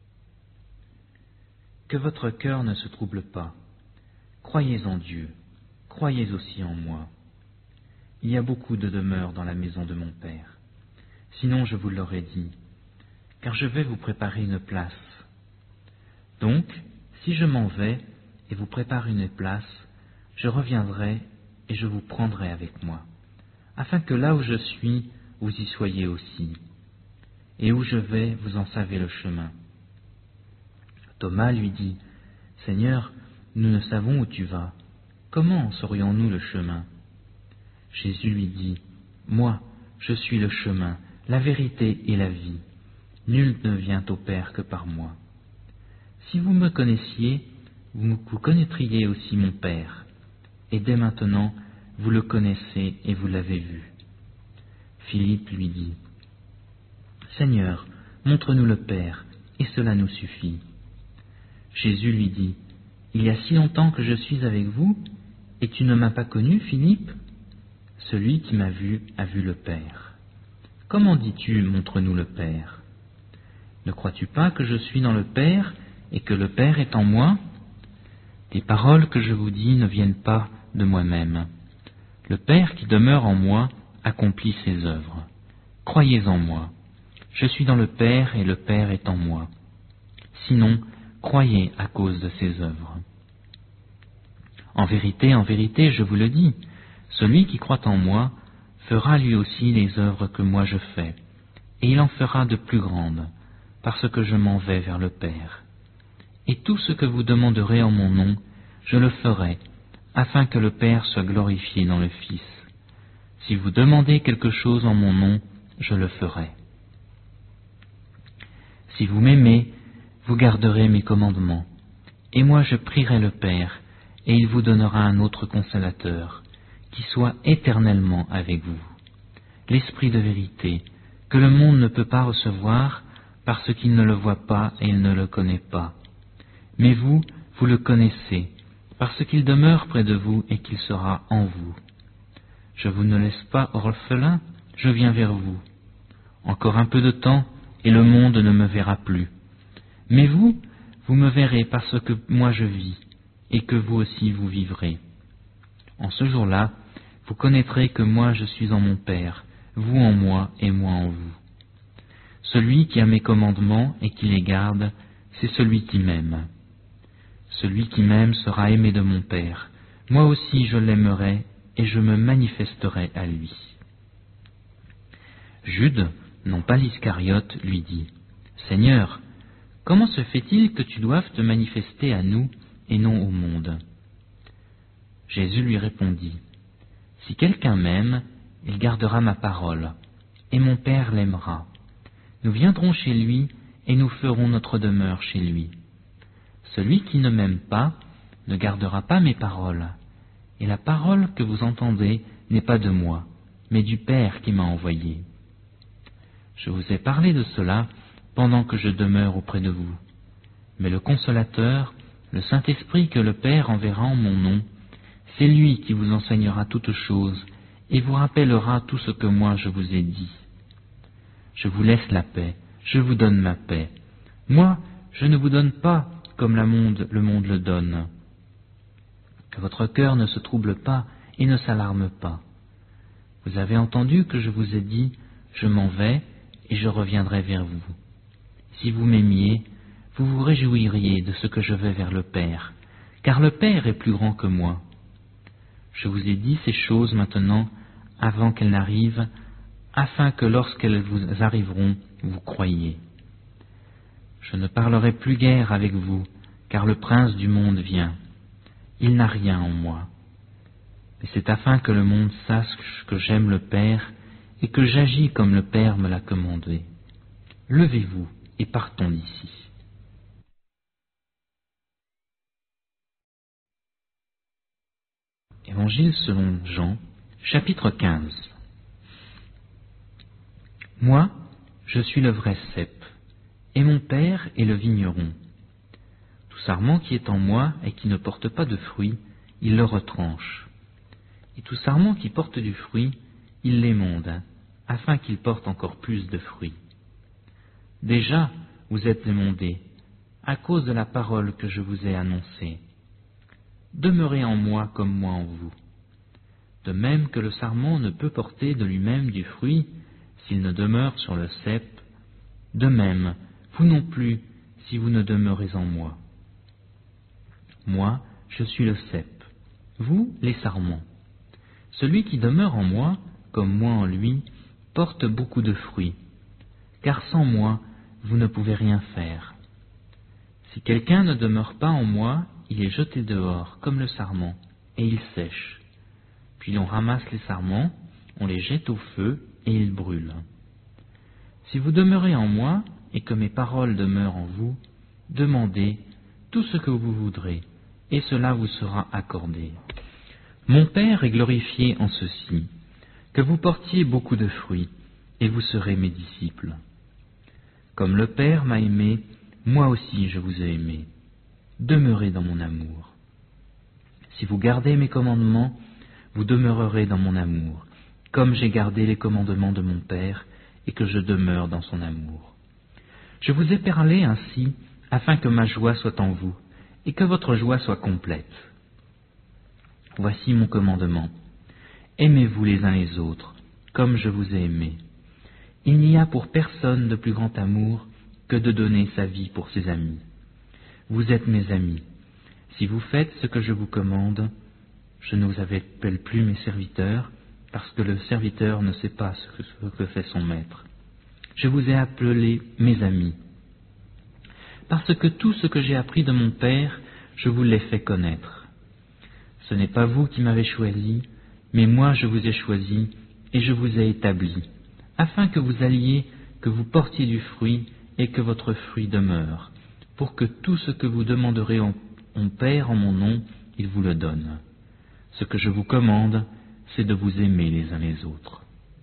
Speaker 1: Que votre cœur ne se trouble pas. Croyez en Dieu, croyez aussi en moi. Il y a beaucoup de demeures dans la maison de mon Père. Sinon je vous l'aurais dit, car je vais vous préparer une place. Donc, si je m'en vais et vous prépare une place, je reviendrai et je vous prendrai avec moi, afin que là où je suis, vous y soyez aussi. Et où je vais, vous en savez le chemin. Thomas lui dit, « Seigneur, nous ne savons où tu vas. Comment saurions-nous le chemin ?» Jésus lui dit, « Moi, je suis le chemin, la vérité et la vie. Nul ne vient au Père que par moi. Si vous me connaissiez, vous connaîtriez aussi mon Père. Et dès maintenant, vous le connaissez et vous l'avez vu. » Philippe lui dit, « Seigneur, montre-nous le Père, et cela nous suffit. » Jésus lui dit, « Il y a si longtemps que je suis avec vous, et tu ne m'as pas connu, Philippe ? Celui qui m'a vu a vu le Père. Comment dis-tu, montre-nous le Père ? Ne crois-tu pas que je suis dans le Père, et que le Père est en moi ? Les paroles que je vous dis ne viennent pas de moi-même. Le Père qui demeure en moi accomplit ses œuvres. Croyez en moi. Je suis dans le Père, et le Père est en moi. Sinon, croyez à cause de ses œuvres. En vérité, en vérité, je vous le dis, celui qui croit en moi fera lui aussi les œuvres que moi je fais, et il en fera de plus grandes, parce que je m'en vais vers le Père. Et tout ce que vous demanderez en mon nom, je le ferai, afin que le Père soit glorifié dans le Fils. Si vous demandez quelque chose en mon nom, je le ferai. Si vous m'aimez, vous garderez mes commandements, et moi je prierai le Père, et il vous donnera un autre consolateur, qui soit éternellement avec vous, l'Esprit de vérité, que le monde ne peut pas recevoir, parce qu'il ne le voit pas et il ne le connaît pas. Mais vous, vous le connaissez, parce qu'il demeure près de vous et qu'il sera en vous. Je vous ne laisse pas orphelin, je viens vers vous. Encore un peu de temps, et le monde ne me verra plus. Mais vous, vous me verrez parce que moi je vis, et que vous aussi vous vivrez. En ce jour-là, vous connaîtrez que moi je suis en mon Père, vous en moi et moi en vous. Celui qui a mes commandements et qui les garde, c'est celui qui m'aime. Celui qui m'aime sera aimé de mon Père. Moi aussi je l'aimerai et je me manifesterai à lui. » Jude, non pas l'Iscariote, lui dit, « Seigneur, comment se fait-il que tu doives te manifester à nous et non au monde ?» Jésus lui répondit, « Si quelqu'un m'aime, il gardera ma parole, et mon Père l'aimera. Nous viendrons chez lui, et nous ferons notre demeure chez lui. Celui qui ne m'aime pas ne gardera pas mes paroles, et la parole que vous entendez n'est pas de moi, mais du Père qui m'a envoyé. Je vous ai parlé de cela pendant que je demeure auprès de vous. Mais le Consolateur, le Saint-Esprit que le Père enverra en mon nom, c'est lui qui vous enseignera toutes choses et vous rappellera tout ce que moi je vous ai dit. Je vous laisse la paix, je vous donne ma paix. Moi, je ne vous donne pas comme la monde, le monde le donne. Que votre cœur ne se trouble pas et ne s'alarme pas. Vous avez entendu que je vous ai dit, je m'en vais et je reviendrai vers vous. Si vous m'aimiez, vous vous réjouiriez de ce que je vais vers le Père, car le Père est plus grand que moi. Je vous ai dit ces choses maintenant, avant qu'elles n'arrivent, afin que lorsqu'elles vous arriveront, vous croyiez. Je ne parlerai plus guère avec vous, car le prince du monde vient. Il n'a rien en moi. Mais c'est afin que le monde sache que j'aime le Père et que j'agis comme le Père me l'a commandé. Levez-vous et partons d'ici. Évangile selon Jean, chapitre quinze. Moi, je suis le vrai cep, et mon Père est le vigneron. Tout sarment qui est en moi et qui ne porte pas de fruit, il le retranche. Et tout sarment qui porte du fruit, il l'émonde, afin qu'il porte encore plus de fruits. Déjà, vous êtes émondés, à cause de la parole que je vous ai annoncée. Demeurez en moi comme moi en vous. De même que le sarment ne peut porter de lui-même du fruit s'il ne demeure sur le cep, de même, vous non plus, si vous ne demeurez en moi. Moi, je suis le cep, vous les sarments. Celui qui demeure en moi, comme moi en lui, porte beaucoup de fruits, car sans moi, vous ne pouvez rien faire. Si quelqu'un ne demeure pas en moi, il est jeté dehors, comme le sarment, et il sèche. Puis on ramasse les sarments, on les jette au feu, et ils brûlent. Si vous demeurez en moi, et que mes paroles demeurent en vous, demandez tout ce que vous voudrez, et cela vous sera accordé. Mon Père est glorifié en ceci, que vous portiez beaucoup de fruits, et vous serez mes disciples. Comme le Père m'a aimé, moi aussi je vous ai aimé. Demeurez dans mon amour. Si vous gardez mes commandements, vous demeurerez dans mon amour, comme j'ai gardé les commandements de mon Père, et que je demeure dans son amour. Je vous ai parlé ainsi, afin que ma joie soit en vous, et que votre joie soit complète. Voici mon commandement. Aimez-vous les uns les autres, comme je vous ai aimés. Il n'y a pour personne de plus grand amour que de donner sa vie pour ses amis. Vous êtes mes amis. Si vous faites ce que je vous commande, je ne vous appelle plus mes serviteurs, parce que le serviteur ne sait pas ce que, ce que fait son maître. Je vous ai appelés mes amis, parce que tout ce que j'ai appris de mon Père, je vous l'ai fait connaître. Ce n'est pas vous qui m'avez choisi, mais moi je vous ai choisi et je vous ai établi, afin que vous alliez, que vous portiez du fruit et que votre fruit demeure, pour que tout ce que vous demanderez en, en Père en mon nom, il vous le donne. Ce que je vous commande, c'est de vous aimer les uns les autres.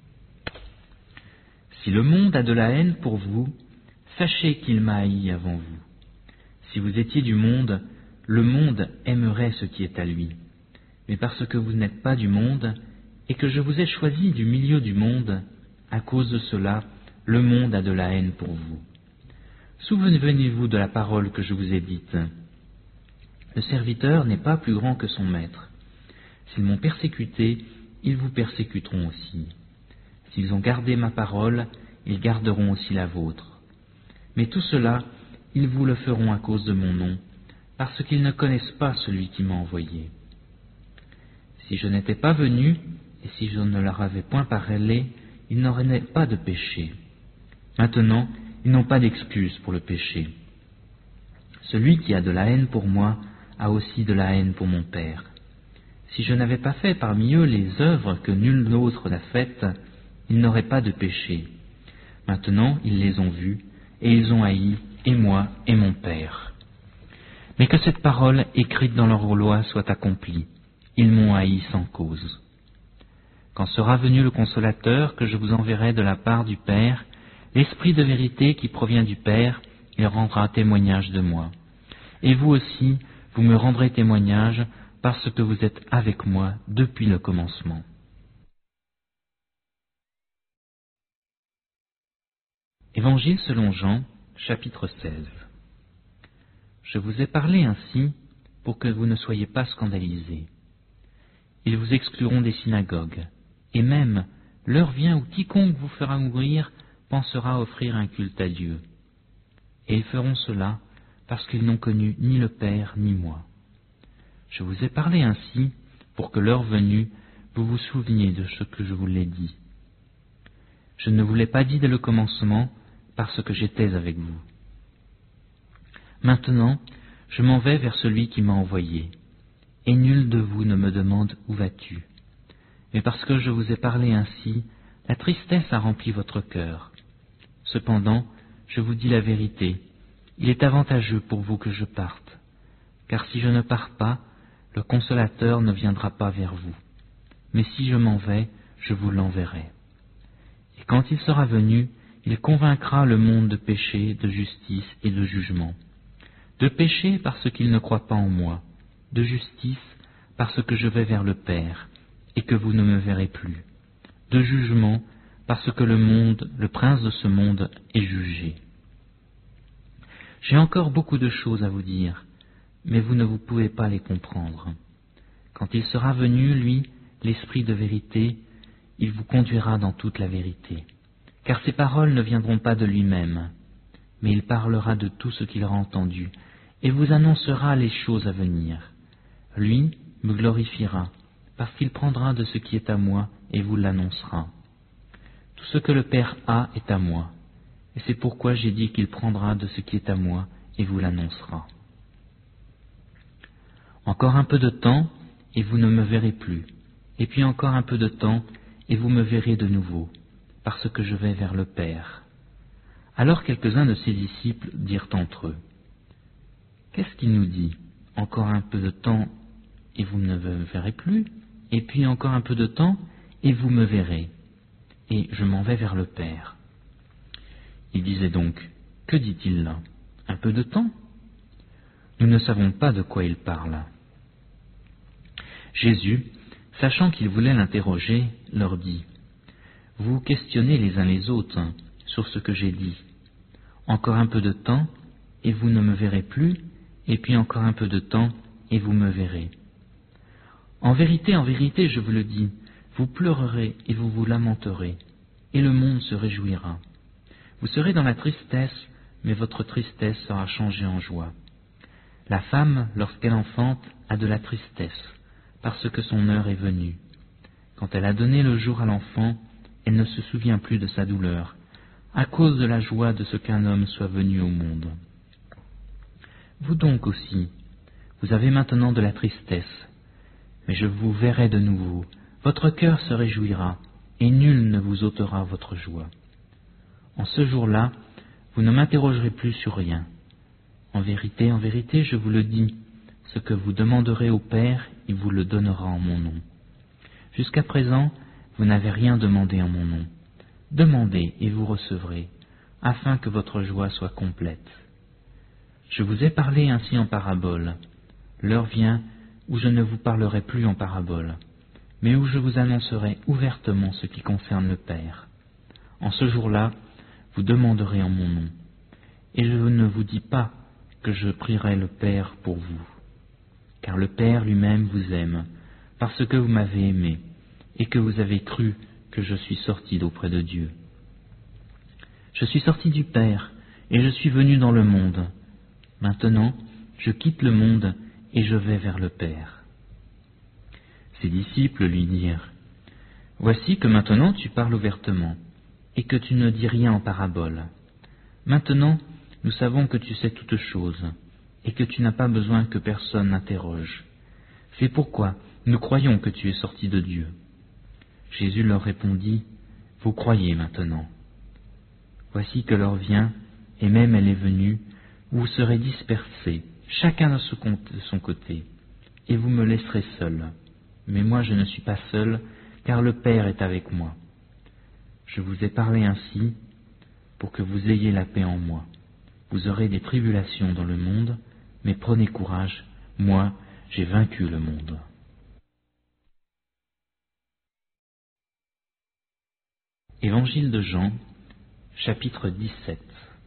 Speaker 1: Si le monde a de la haine pour vous, sachez qu'il m'a haï avant vous. Si vous étiez du monde, le monde aimerait ce qui est à lui. Mais parce que vous n'êtes pas du monde, et que je vous ai choisi du milieu du monde, à cause de cela, le monde a de la haine pour vous. Souvenez-vous de la parole que je vous ai dite. Le serviteur n'est pas plus grand que son maître. S'ils m'ont persécuté, ils vous persécuteront aussi. S'ils ont gardé ma parole, ils garderont aussi la vôtre. Mais tout cela, ils vous le feront à cause de mon nom, parce qu'ils ne connaissent pas celui qui m'a envoyé. Si je n'étais pas venu, et si je ne leur avais point parlé, ils n'auraient pas de péché. Maintenant, ils n'ont pas d'excuse pour le péché. Celui qui a de la haine pour moi a aussi de la haine pour mon Père. Si je n'avais pas fait parmi eux les œuvres que nul autre n'a faites, ils n'auraient pas de péché. Maintenant, ils les ont vues, et ils ont haï, et moi, et mon Père. Mais que cette parole écrite dans leur loi soit accomplie. Ils m'ont haï sans cause. Quand sera venu le Consolateur que je vous enverrai de la part du Père, l'Esprit de vérité qui provient du Père, il rendra témoignage de moi. Et vous aussi, vous me rendrez témoignage parce que vous êtes avec moi depuis le commencement. Évangile selon Jean, chapitre seize. Je vous ai parlé ainsi pour que vous ne soyez pas scandalisés. Ils vous excluront des synagogues, et même l'heure vient où quiconque vous fera mourir pensera offrir un culte à Dieu. Et ils feront cela parce qu'ils n'ont connu ni le Père ni moi. Je vous ai parlé ainsi pour que l'heure venue, vous vous souveniez de ce que je vous l'ai dit. Je ne vous l'ai pas dit dès le commencement parce que j'étais avec vous. Maintenant, je m'en vais vers celui qui m'a envoyé, et nul de vous ne me demande où vas-tu. Mais parce que je vous ai parlé ainsi, la tristesse a rempli votre cœur. Cependant, je vous dis la vérité, il est avantageux pour vous que je parte, car si je ne pars pas, le Consolateur ne viendra pas vers vous. Mais si je m'en vais, je vous l'enverrai. Et quand il sera venu, il convaincra le monde de péché, de justice et de jugement. De péché parce qu'il ne croit pas en moi, de justice parce que je vais vers le Père et que vous ne me verrez plus, de jugement parce que le monde, le prince de ce monde, est jugé. J'ai encore beaucoup de choses à vous dire, mais vous ne vous pouvez pas les comprendre. Quand il sera venu, lui, l'Esprit de vérité, il vous conduira dans toute la vérité. Car ces paroles ne viendront pas de lui-même, mais il parlera de tout ce qu'il aura entendu, et vous annoncera les choses à venir. Lui me glorifiera, parce qu'il prendra de ce qui est à moi et vous l'annoncera. Tout ce que le Père a est à moi, et c'est pourquoi j'ai dit qu'il prendra de ce qui est à moi et vous l'annoncera. Encore un peu de temps, et vous ne me verrez plus, et puis encore un peu de temps, et vous me verrez de nouveau, parce que je vais vers le Père. Alors quelques-uns de ses disciples dirent entre eux, « Qu'est-ce qu'il nous dit? Encore un peu de temps, et vous ne me verrez plus, et puis encore un peu de temps, et vous me verrez, et je m'en vais vers le Père. » Il disait donc, « Que dit-il là? Un peu de temps? Nous ne savons pas de quoi il parle. » Jésus, sachant qu'ils voulaient l'interroger, leur dit, « Vous questionnez les uns les autres sur ce que j'ai dit. Encore un peu de temps, et vous ne me verrez plus, et puis encore un peu de temps, et vous me verrez. En vérité, en vérité, je vous le dis, vous pleurerez et vous vous lamenterez, et le monde se réjouira. Vous serez dans la tristesse, mais votre tristesse sera changée en joie. La femme, lorsqu'elle enfante, a de la tristesse, parce que son heure est venue. Quand elle a donné le jour à l'enfant, elle ne se souvient plus de sa douleur, à cause de la joie de ce qu'un homme soit venu au monde. Vous donc aussi, vous avez maintenant de la tristesse, mais je vous verrai de nouveau, votre cœur se réjouira, et nul ne vous ôtera votre joie. En ce jour-là, vous ne m'interrogerez plus sur rien. En vérité, en vérité, je vous le dis, ce que vous demanderez au Père, il vous le donnera en mon nom. Jusqu'à présent, vous n'avez rien demandé en mon nom. Demandez et vous recevrez, afin que votre joie soit complète. Je vous ai parlé ainsi en parabole. L'heure vient où je ne vous parlerai plus en parabole, mais où je vous annoncerai ouvertement ce qui concerne le Père. En ce jour-là, vous demanderez en mon nom. Et je ne vous dis pas que je prierai le Père pour vous, car le Père lui-même vous aime, parce que vous m'avez aimé, et que vous avez cru que je suis sorti d'auprès de Dieu. Je suis sorti du Père, et je suis venu dans le monde. Maintenant, je quitte le monde, et je vais vers le Père. » Ses disciples lui dirent, « Voici que maintenant tu parles ouvertement, et que tu ne dis rien en parabole. Maintenant, nous savons que tu sais toutes choses, et que tu n'as pas besoin que personne n'interroge. C'est pourquoi nous croyons que tu es sorti de Dieu. » Jésus leur répondit, « Vous croyez maintenant. Voici que l'heure vient, et même elle est venue, où vous serez dispersés, chacun de son côté, et vous me laisserez seul. Mais moi je ne suis pas seul, car le Père est avec moi. Je vous ai parlé ainsi, pour que vous ayez la paix en moi. Vous aurez des tribulations dans le monde, mais prenez courage, moi j'ai vaincu le monde. » Évangile de Jean, chapitre dix-sept.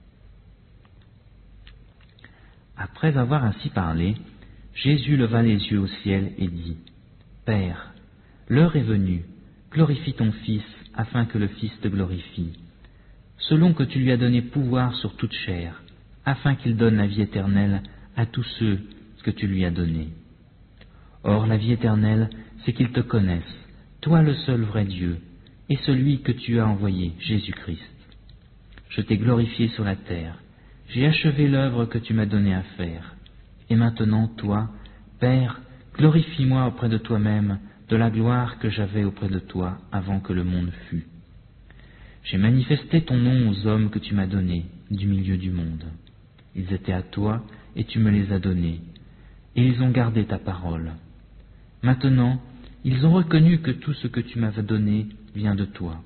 Speaker 1: Après avoir ainsi parlé, Jésus leva les yeux au ciel et dit, « Père, l'heure est venue, glorifie ton Fils, afin que le Fils te glorifie, selon que tu lui as donné pouvoir sur toute chair, afin qu'il donne la vie éternelle à tous ceux que tu lui as donnés. Or la vie éternelle, c'est qu'ils te connaissent, toi le seul vrai Dieu, et celui que tu as envoyé, Jésus-Christ. Je t'ai glorifié sur la terre, j'ai achevé l'œuvre que tu m'as donnée à faire. Et maintenant, toi, Père, glorifie-moi auprès de toi-même de la gloire que j'avais auprès de toi avant que le monde fût. J'ai manifesté ton nom aux hommes que tu m'as donnés du milieu du monde. Ils étaient à toi, et tu me les as donnés, et ils ont gardé ta parole. Maintenant, ils ont reconnu que tout ce que tu m'avais donné vient de toi.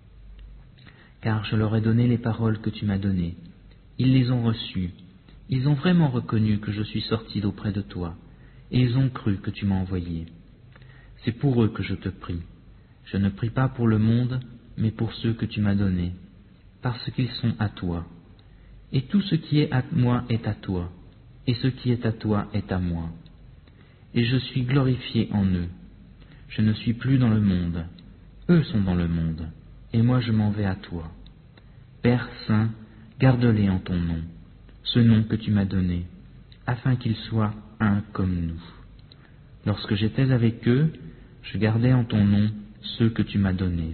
Speaker 1: Car je leur ai donné les paroles que tu m'as données. Ils les ont reçues. Ils ont vraiment reconnu que je suis sorti d'auprès de toi, et ils ont cru que tu m'as envoyé. C'est pour eux que je te prie. Je ne prie pas pour le monde, mais pour ceux que tu m'as donnés, parce qu'ils sont à toi. Et tout ce qui est à moi est à toi, et ce qui est à toi est à moi. Et je suis glorifié en eux. Je ne suis plus dans le monde, eux sont dans le monde, et moi je m'en vais à toi. Père Saint, garde-les en ton nom, ce nom que tu m'as donné, afin qu'ils soient un comme nous. Lorsque j'étais avec eux, je gardais en ton nom ceux que tu m'as donnés.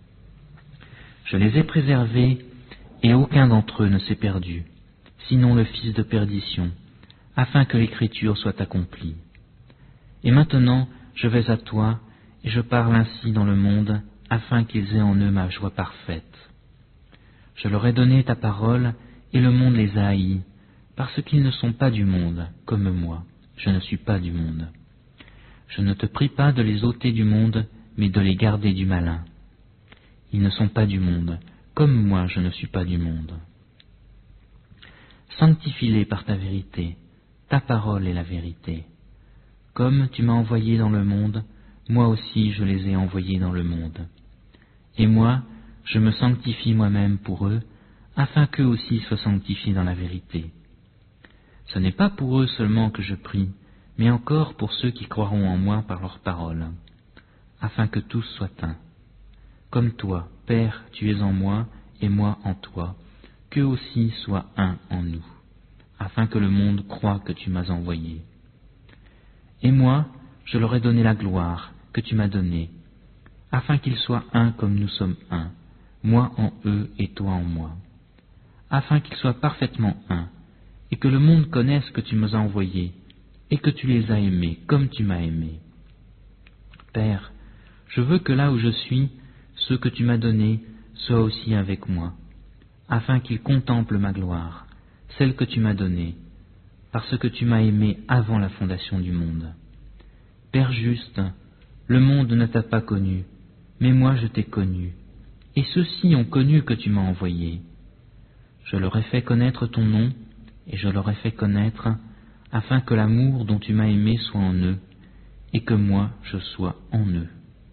Speaker 1: Je les ai préservés, et aucun d'entre eux ne s'est perdu, sinon le fils de perdition, afin que l'écriture soit accomplie. Et maintenant, je vais à toi, et je parle ainsi dans le monde, afin qu'ils aient en eux ma joie parfaite. Je leur ai donné ta parole, et le monde les a haïs, parce qu'ils ne sont pas du monde, comme moi, je ne suis pas du monde. Je ne te prie pas de les ôter du monde, mais de les garder du malin. Ils ne sont pas du monde, comme moi je ne suis pas du monde. Sanctifie-les par ta vérité, ta parole est la vérité. Comme tu m'as envoyé dans le monde, moi aussi je les ai envoyés dans le monde. Et moi, je me sanctifie moi-même pour eux, afin qu'eux aussi soient sanctifiés dans la vérité. Ce n'est pas pour eux seulement que je prie, mais encore pour ceux qui croiront en moi par leur parole, afin que tous soient un. Comme toi, Père, tu es en moi, et moi en toi, qu'eux aussi soient un en nous, afin que le monde croie que tu m'as envoyé. Et moi, je leur ai donné la gloire que tu m'as donnée, afin qu'ils soient un comme nous sommes un, moi en eux et toi en moi, afin qu'ils soient parfaitement un, et que le monde connaisse que tu m'as envoyé, et que tu les as aimés comme tu m'as aimé. Père, je veux que là où je suis, ceux que tu m'as donnés soient aussi avec moi, afin qu'ils contemplent ma gloire, celle que tu m'as donnée, parce que tu m'as aimé avant la fondation du monde. Père juste, le monde ne t'a pas connu, mais moi je t'ai connu, et ceux-ci ont connu que tu m'as envoyé. Je leur ai fait connaître ton nom, et je leur ai fait connaître, afin que l'amour dont tu m'as aimé soit en eux, et que moi je sois en eux.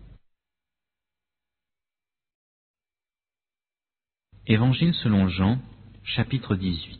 Speaker 1: Évangile selon Jean, chapitre dix-huit.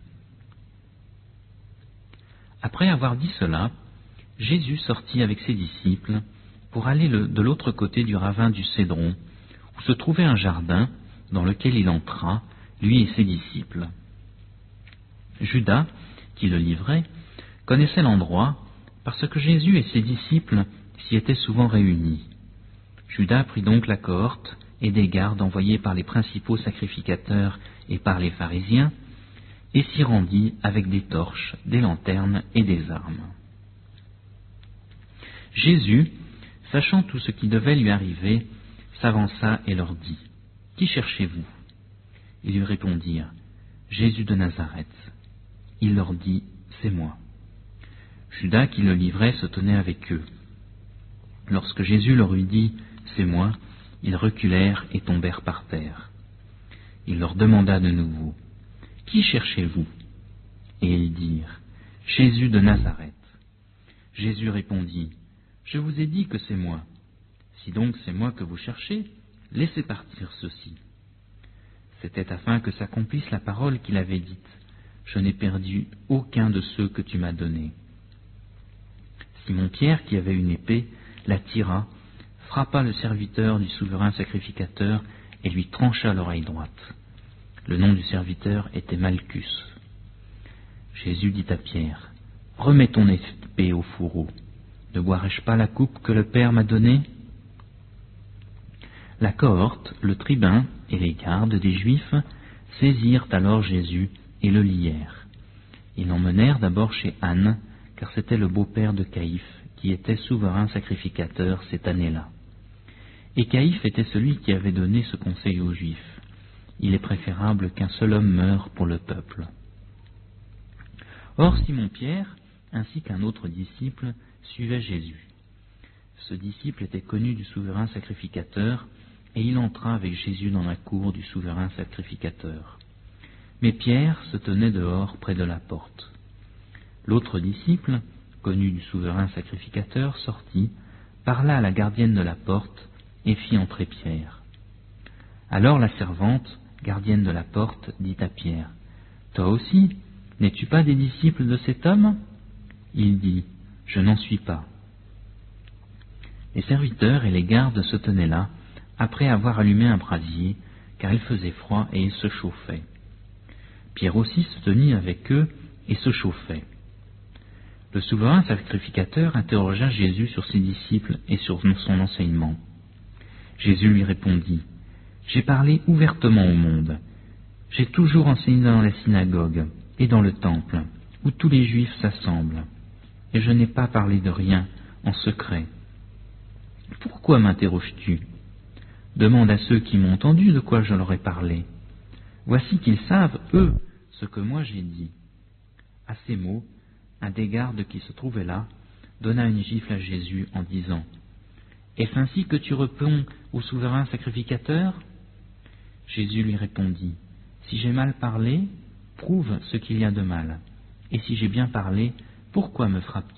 Speaker 1: Après avoir dit cela, Jésus sortit avec ses disciples pour aller le, de l'autre côté du ravin du Cédron, où se trouvait un jardin dans lequel il entra, lui et ses disciples. Judas, qui le livrait, connaissait l'endroit parce que Jésus et ses disciples s'y étaient souvent réunis. Judas prit donc la cohorte et des gardes envoyés par les principaux sacrificateurs et par les pharisiens, et s'y rendit avec des torches, des lanternes et des armes. Jésus, sachant tout ce qui devait lui arriver, s'avança et leur dit, « Qui cherchez-vous » Ils lui répondirent, « Jésus de Nazareth. » Il leur dit, « C'est moi. » Judas, qui le livrait, se tenait avec eux. Lorsque Jésus leur eut dit, « C'est moi », ils reculèrent et tombèrent par terre. Il leur demanda de nouveau, « Qui cherchez-vous » Et ils dirent, « Jésus de Nazareth. » Jésus répondit, « Je vous ai dit que c'est moi. Si donc c'est moi que vous cherchez, laissez partir ceux-ci. » C'était afin que s'accomplisse la parole qu'il avait dite, « Je n'ai perdu aucun de ceux que tu m'as donnés. » Simon-Pierre, qui avait une épée, la tira, frappa le serviteur du souverain sacrificateur et lui trancha l'oreille droite. Le nom du serviteur était Malchus. Jésus dit à Pierre, « Remets ton épée au fourreau. Ne boirai-je pas la coupe que le Père m'a donnée ?» La cohorte, le tribun et les gardes des Juifs saisirent alors Jésus et le lièrent. Ils l'emmenèrent d'abord chez Anne, car c'était le beau-père de Caïphe, qui était souverain sacrificateur cette année-là. Et Caïphe était celui qui avait donné ce conseil aux Juifs. Il est préférable qu'un seul homme meure pour le peuple. Or Simon-Pierre, ainsi qu'un autre disciple, suivait Jésus. Ce disciple était connu du souverain sacrificateur, et il entra avec Jésus dans la cour du souverain sacrificateur. Mais Pierre se tenait dehors près de la porte. L'autre disciple, connu du souverain sacrificateur, sortit, parla à la gardienne de la porte et fit entrer Pierre. Alors la servante, gardienne de la porte, dit à Pierre, « Toi aussi, n'es-tu pas des disciples de cet homme ?» Il dit, « Je n'en suis pas. » Les serviteurs et les gardes se tenaient là, après avoir allumé un brasier, car il faisait froid et il se chauffait. Pierre aussi se tenait avec eux et se chauffait. Le souverain sacrificateur interrogea Jésus sur ses disciples et sur son enseignement. Jésus lui répondit, « J'ai parlé ouvertement au monde. J'ai toujours enseigné dans la synagogue et dans le temple, où tous les Juifs s'assemblent, et je n'ai pas parlé de rien en secret. Pourquoi m'interroges-tu ? Demande à ceux qui m'ont entendu de quoi je leur ai parlé. Voici qu'ils savent, eux, ce que moi j'ai dit. » À ces mots, un des gardes qui se trouvait là donna une gifle à Jésus en disant, « Est-ce ainsi que tu réponds au souverain sacrificateur ?» Jésus lui répondit, « Si j'ai mal parlé, prouve ce qu'il y a de mal. Et si j'ai bien parlé, pourquoi me frappes-tu »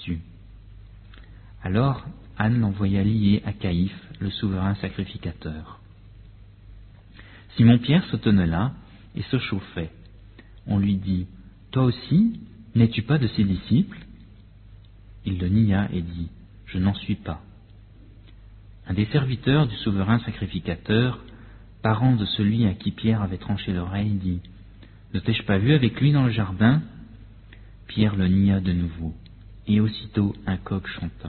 Speaker 1: Alors Anne l'envoya lier à Caïphe, le souverain sacrificateur. Simon-Pierre se tenait là et se chauffait. On lui dit, « Toi aussi, n'es-tu pas de ses disciples ?» Il le nia et dit, « Je n'en suis pas. » Un des serviteurs du souverain sacrificateur, parent de celui à qui Pierre avait tranché l'oreille, dit, « Ne t'ai-je pas vu avec lui dans le jardin ?» Pierre le nia de nouveau, et aussitôt un coq chanta.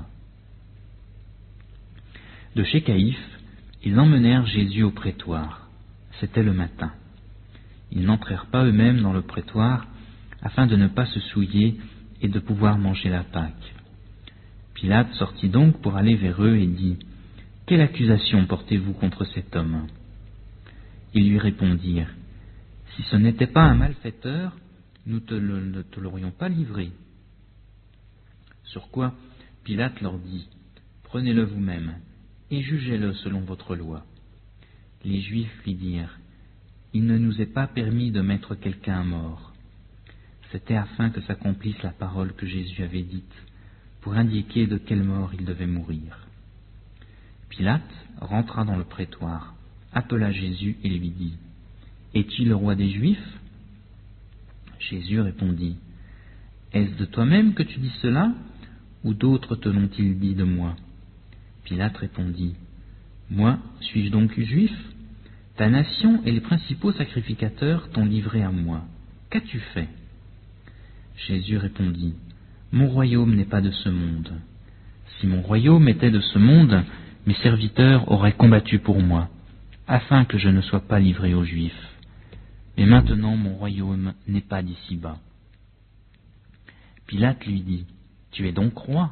Speaker 1: De chez Caïphe, ils emmenèrent Jésus au prétoire. C'était le matin. Ils n'entrèrent pas eux-mêmes dans le prétoire, afin de ne pas se souiller et de pouvoir manger la Pâque. Pilate sortit donc pour aller vers eux et dit, « Quelle accusation portez-vous contre cet homme ?» Ils lui répondirent, « Si ce n'était pas un malfaiteur, nous te le, ne te l'aurions pas livré. » Sur quoi Pilate leur dit, « Prenez-le vous-même et jugez-le selon votre loi. » Les Juifs lui dirent, « Il ne nous est pas permis de mettre quelqu'un à mort. » C'était afin que s'accomplisse la parole que Jésus avait dite, pour indiquer de quelle mort il devait mourir. Pilate rentra dans le prétoire, appela Jésus et lui dit, « Es-tu le roi des Juifs ?» Jésus répondit, « Est-ce de toi-même que tu dis cela, ou d'autres te l'ont-ils dit de moi ?» Pilate répondit, « Moi, suis-je donc juif ? Ta nation et les principaux sacrificateurs t'ont livré à moi. Qu'as-tu fait ?» Jésus répondit, « Mon royaume n'est pas de ce monde. Si mon royaume était de ce monde, mes serviteurs auraient combattu pour moi, afin que je ne sois pas livré aux Juifs. Mais maintenant mon royaume n'est pas d'ici-bas. » Pilate lui dit, « Tu es donc roi ?»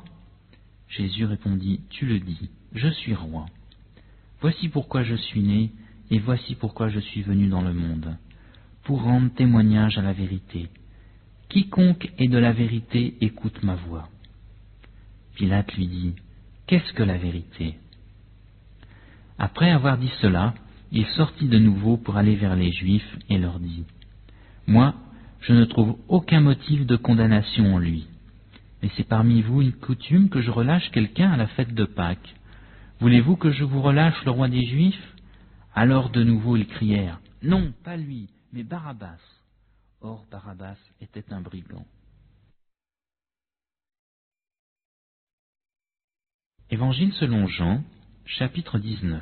Speaker 1: Jésus répondit, « Tu le dis, je suis roi. Voici pourquoi je suis né, et voici pourquoi je suis venu dans le monde, pour rendre témoignage à la vérité. Quiconque est de la vérité écoute ma voix. » Pilate lui dit, « Qu'est-ce que la vérité ?» Après avoir dit cela, il sortit de nouveau pour aller vers les Juifs et leur dit, « Moi, je ne trouve aucun motif de condamnation en lui. Mais c'est parmi vous une coutume que je relâche quelqu'un à la fête de Pâques. Voulez-vous que je vous relâche le roi des Juifs ?» Alors de nouveau ils crièrent, « Non, pas lui, mais Barabbas. » Or Barabbas était un brigand. Évangile selon Jean, chapitre dix-neuf.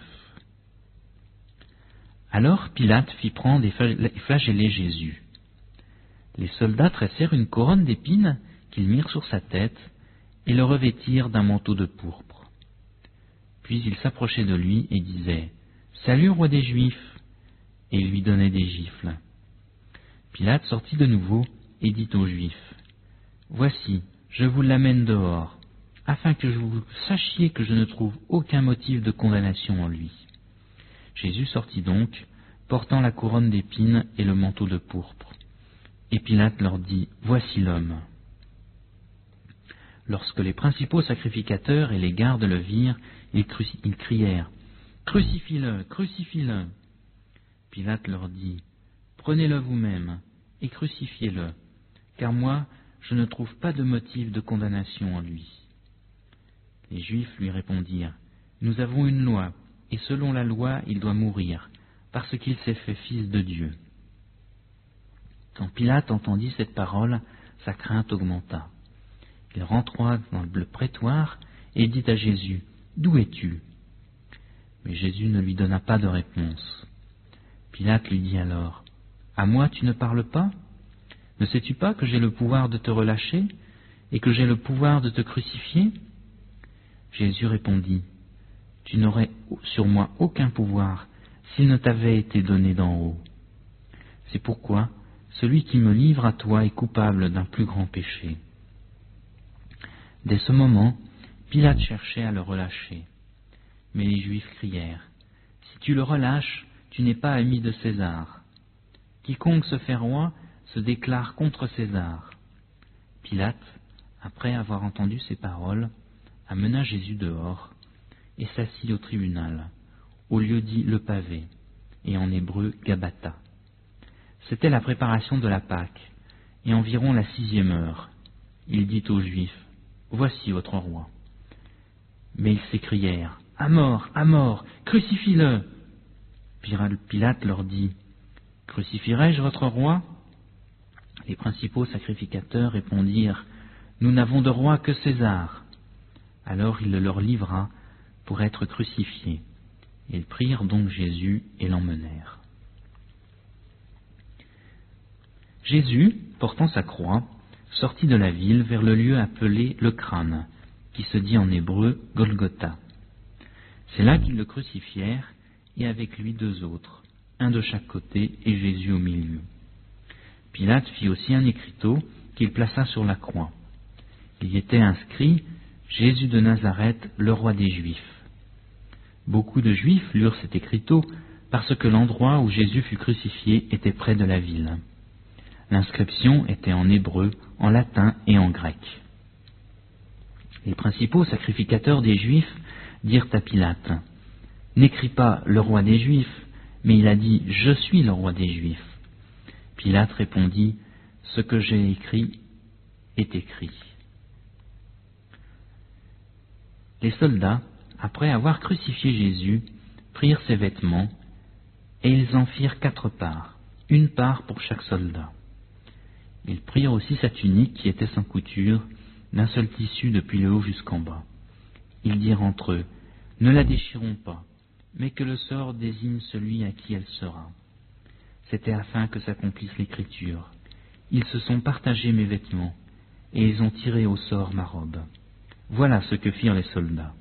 Speaker 1: Alors Pilate fit prendre et flageller Jésus. Les soldats tressèrent une couronne d'épines qu'ils mirent sur sa tête et le revêtirent d'un manteau de pourpre. Puis ils s'approchaient de lui et disaient, « Salut, roi des Juifs !» et ils lui donnaient des gifles. Pilate sortit de nouveau et dit aux Juifs, « Voici, je vous l'amène dehors, afin que vous sachiez que je ne trouve aucun motif de condamnation en lui. » Jésus sortit donc, portant la couronne d'épines et le manteau de pourpre. Et Pilate leur dit, « Voici l'homme. » Lorsque les principaux sacrificateurs et les gardes le virent, ils, cruci- ils crièrent, « Crucifie-le, crucifie-le » Pilate leur dit, « Prenez-le vous-même et crucifiez-le, car moi, je ne trouve pas de motif de condamnation en lui. » Les Juifs lui répondirent, « Nous avons une loi, et selon la loi, il doit mourir, parce qu'il s'est fait fils de Dieu. » Quand Pilate entendit cette parole, sa crainte augmenta. Il rentra dans le prétoire et dit à Jésus, « D'où es-tu » Mais Jésus ne lui donna pas de réponse. Pilate lui dit alors, « À moi tu ne parles pas ? Ne sais-tu pas que j'ai le pouvoir de te relâcher et que j'ai le pouvoir de te crucifier ?» Jésus répondit, « Tu n'aurais sur moi aucun pouvoir s'il ne t'avait été donné d'en haut. C'est pourquoi celui qui me livre à toi est coupable d'un plus grand péché. » Dès ce moment, Pilate cherchait à le relâcher. Mais les Juifs crièrent, « Si tu le relâches, tu n'es pas ami de César. Quiconque se fait roi se déclare contre César. » Pilate, après avoir entendu ces paroles, amena Jésus dehors et s'assit au tribunal, au lieu dit le pavé, et en hébreu Gabata. C'était la préparation de la Pâque, et environ la sixième heure. Il dit aux Juifs, « Voici votre roi. » Mais ils s'écrièrent, « À mort, à mort, crucifie-le » Pilate leur dit, « Crucifierai-je votre roi ?» Les principaux sacrificateurs répondirent, « Nous n'avons de roi que César. » Alors il le leur livra pour être crucifié. Ils prirent donc Jésus et l'emmenèrent. Jésus, portant sa croix, sortit de la ville vers le lieu appelé le crâne, qui se dit en hébreu Golgotha. C'est là qu'ils le crucifièrent, et avec lui deux autres, un de chaque côté et Jésus au milieu. Pilate fit aussi un écriteau qu'il plaça sur la croix. Il y était inscrit « Jésus de Nazareth, le roi des Juifs ». Beaucoup de Juifs lurent cet écriteau parce que l'endroit où Jésus fut crucifié était près de la ville. L'inscription était en hébreu, en latin et en grec. Les principaux sacrificateurs des Juifs dirent à Pilate, « N'écris pas le roi des Juifs, mais il a dit « Je suis le roi des Juifs ». Pilate répondit, « Ce que j'ai écrit est écrit. » Les soldats, après avoir crucifié Jésus, prirent ses vêtements, et ils en firent quatre parts, une part pour chaque soldat. Ils prirent aussi sa tunique qui était sans couture, d'un seul tissu depuis le haut jusqu'en bas. Ils dirent entre eux, « Ne la déchirons pas, mais que le sort désigne celui à qui elle sera. » C'était afin que s'accomplisse l'écriture. Ils se sont partagés mes vêtements, et ils ont tiré au sort ma robe. Voilà ce que firent les soldats.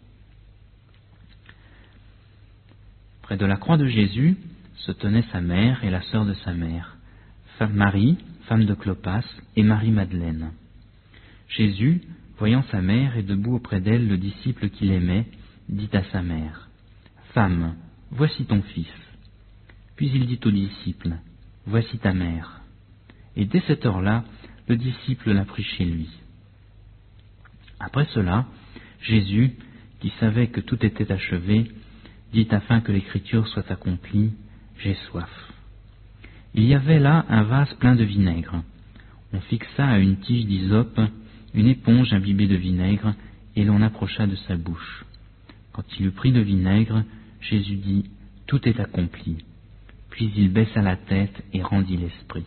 Speaker 1: Près de la croix de Jésus se tenaient sa mère et la sœur de sa mère, Marie, femme de Clopas, et Marie-Madeleine. Jésus, Voyant sa mère et debout auprès d'elle le disciple qu'il aimait, dit à sa mère, « Femme, voici ton fils. » Puis il dit au disciple, « Voici ta mère. » Et dès cette heure-là, le disciple la prit chez lui. Après cela, Jésus, qui savait que tout était achevé, dit afin que l'écriture soit accomplie, « J'ai soif. » Il y avait là un vase plein de vinaigre. On fixa à une tige d'hysope une éponge imbibée de vinaigre, et l'on approcha de sa bouche. Quand il eut pris le vinaigre, Jésus dit, « Tout est accompli. » Puis il baissa la tête et rendit l'esprit.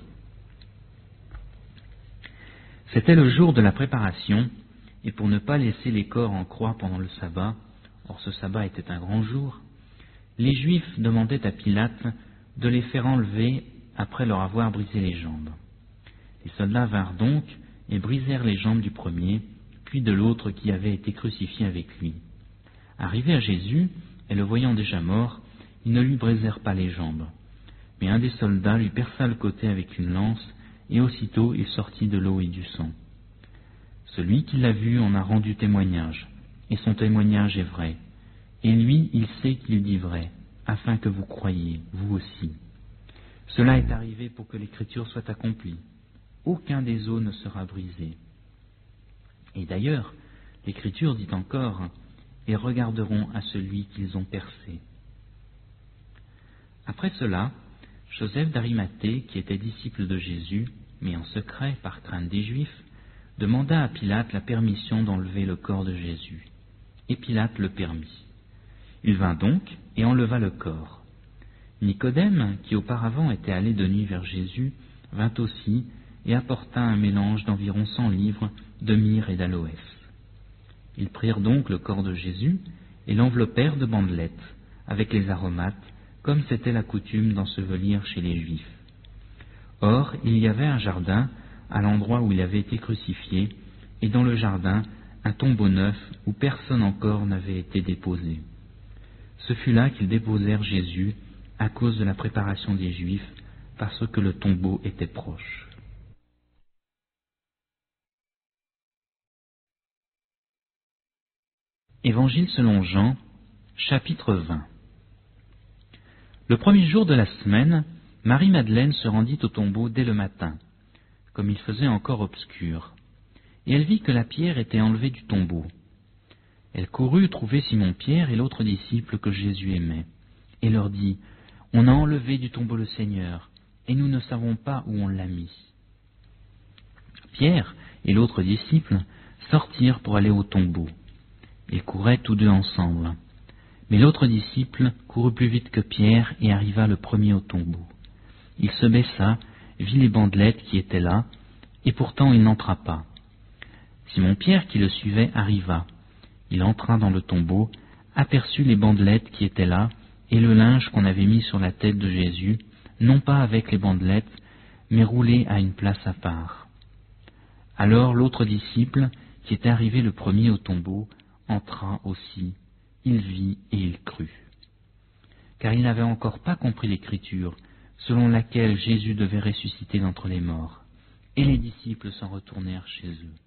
Speaker 1: C'était le jour de la préparation, et pour ne pas laisser les corps en croix pendant le sabbat, or ce sabbat était un grand jour, les Juifs demandaient à Pilate de les faire enlever après leur avoir brisé les jambes. Les soldats vinrent donc et brisèrent les jambes du premier, puis de l'autre qui avait été crucifié avec lui. Arrivés à Jésus, et le voyant déjà mort, ils ne lui brisèrent pas les jambes. Mais un des soldats lui perça le côté avec une lance, et aussitôt il sortit de l'eau et du sang. Celui qui l'a vu en a rendu témoignage, et son témoignage est vrai. Et lui, il sait qu'il dit vrai, afin que vous croyiez, vous aussi. Cela est arrivé pour que l'écriture soit accomplie. Aucun des os ne sera brisé. Et d'ailleurs, l'Écriture dit encore, « Et regarderont à celui qu'ils ont percé. » Après cela, Joseph d'Arimathée, qui était disciple de Jésus, mais en secret par crainte des Juifs, demanda à Pilate la permission d'enlever le corps de Jésus. Et Pilate le permit. Il vint donc et enleva le corps. Nicodème, qui auparavant était allé de nuit vers Jésus, vint aussi et apporta un mélange d'environ cent livres de myrrhe et d'aloès. Ils prirent donc le corps de Jésus et l'enveloppèrent de bandelettes, avec les aromates, comme c'était la coutume d'ensevelir chez les Juifs. Or, il y avait un jardin à l'endroit où il avait été crucifié, et dans le jardin, un tombeau neuf où personne encore n'avait été déposé. Ce fut là qu'ils déposèrent Jésus à cause de la préparation des Juifs, parce que le tombeau était proche. Évangile selon Jean, chapitre vingt. Le premier jour de la semaine, Marie-Madeleine se rendit au tombeau dès le matin, comme il faisait encore obscur, et elle vit que la pierre était enlevée du tombeau. Elle courut trouver Simon-Pierre et l'autre disciple que Jésus aimait, et leur dit, « On a enlevé du tombeau le Seigneur, et nous ne savons pas où on l'a mis. » Pierre et l'autre disciple sortirent pour aller au tombeau. Ils couraient tous deux ensemble. Mais l'autre disciple courut plus vite que Pierre et arriva le premier au tombeau. Il se baissa, vit les bandelettes qui étaient là, et pourtant il n'entra pas. Simon-Pierre, qui le suivait, arriva. Il entra dans le tombeau, aperçut les bandelettes qui étaient là, et le linge qu'on avait mis sur la tête de Jésus, non pas avec les bandelettes, mais roulé à une place à part. Alors l'autre disciple, qui était arrivé le premier au tombeau, entra aussi, il vit et il crut. Car il n'avait encore pas compris l'Écriture, selon laquelle Jésus devait ressusciter d'entre les morts, et les disciples s'en retournèrent chez eux.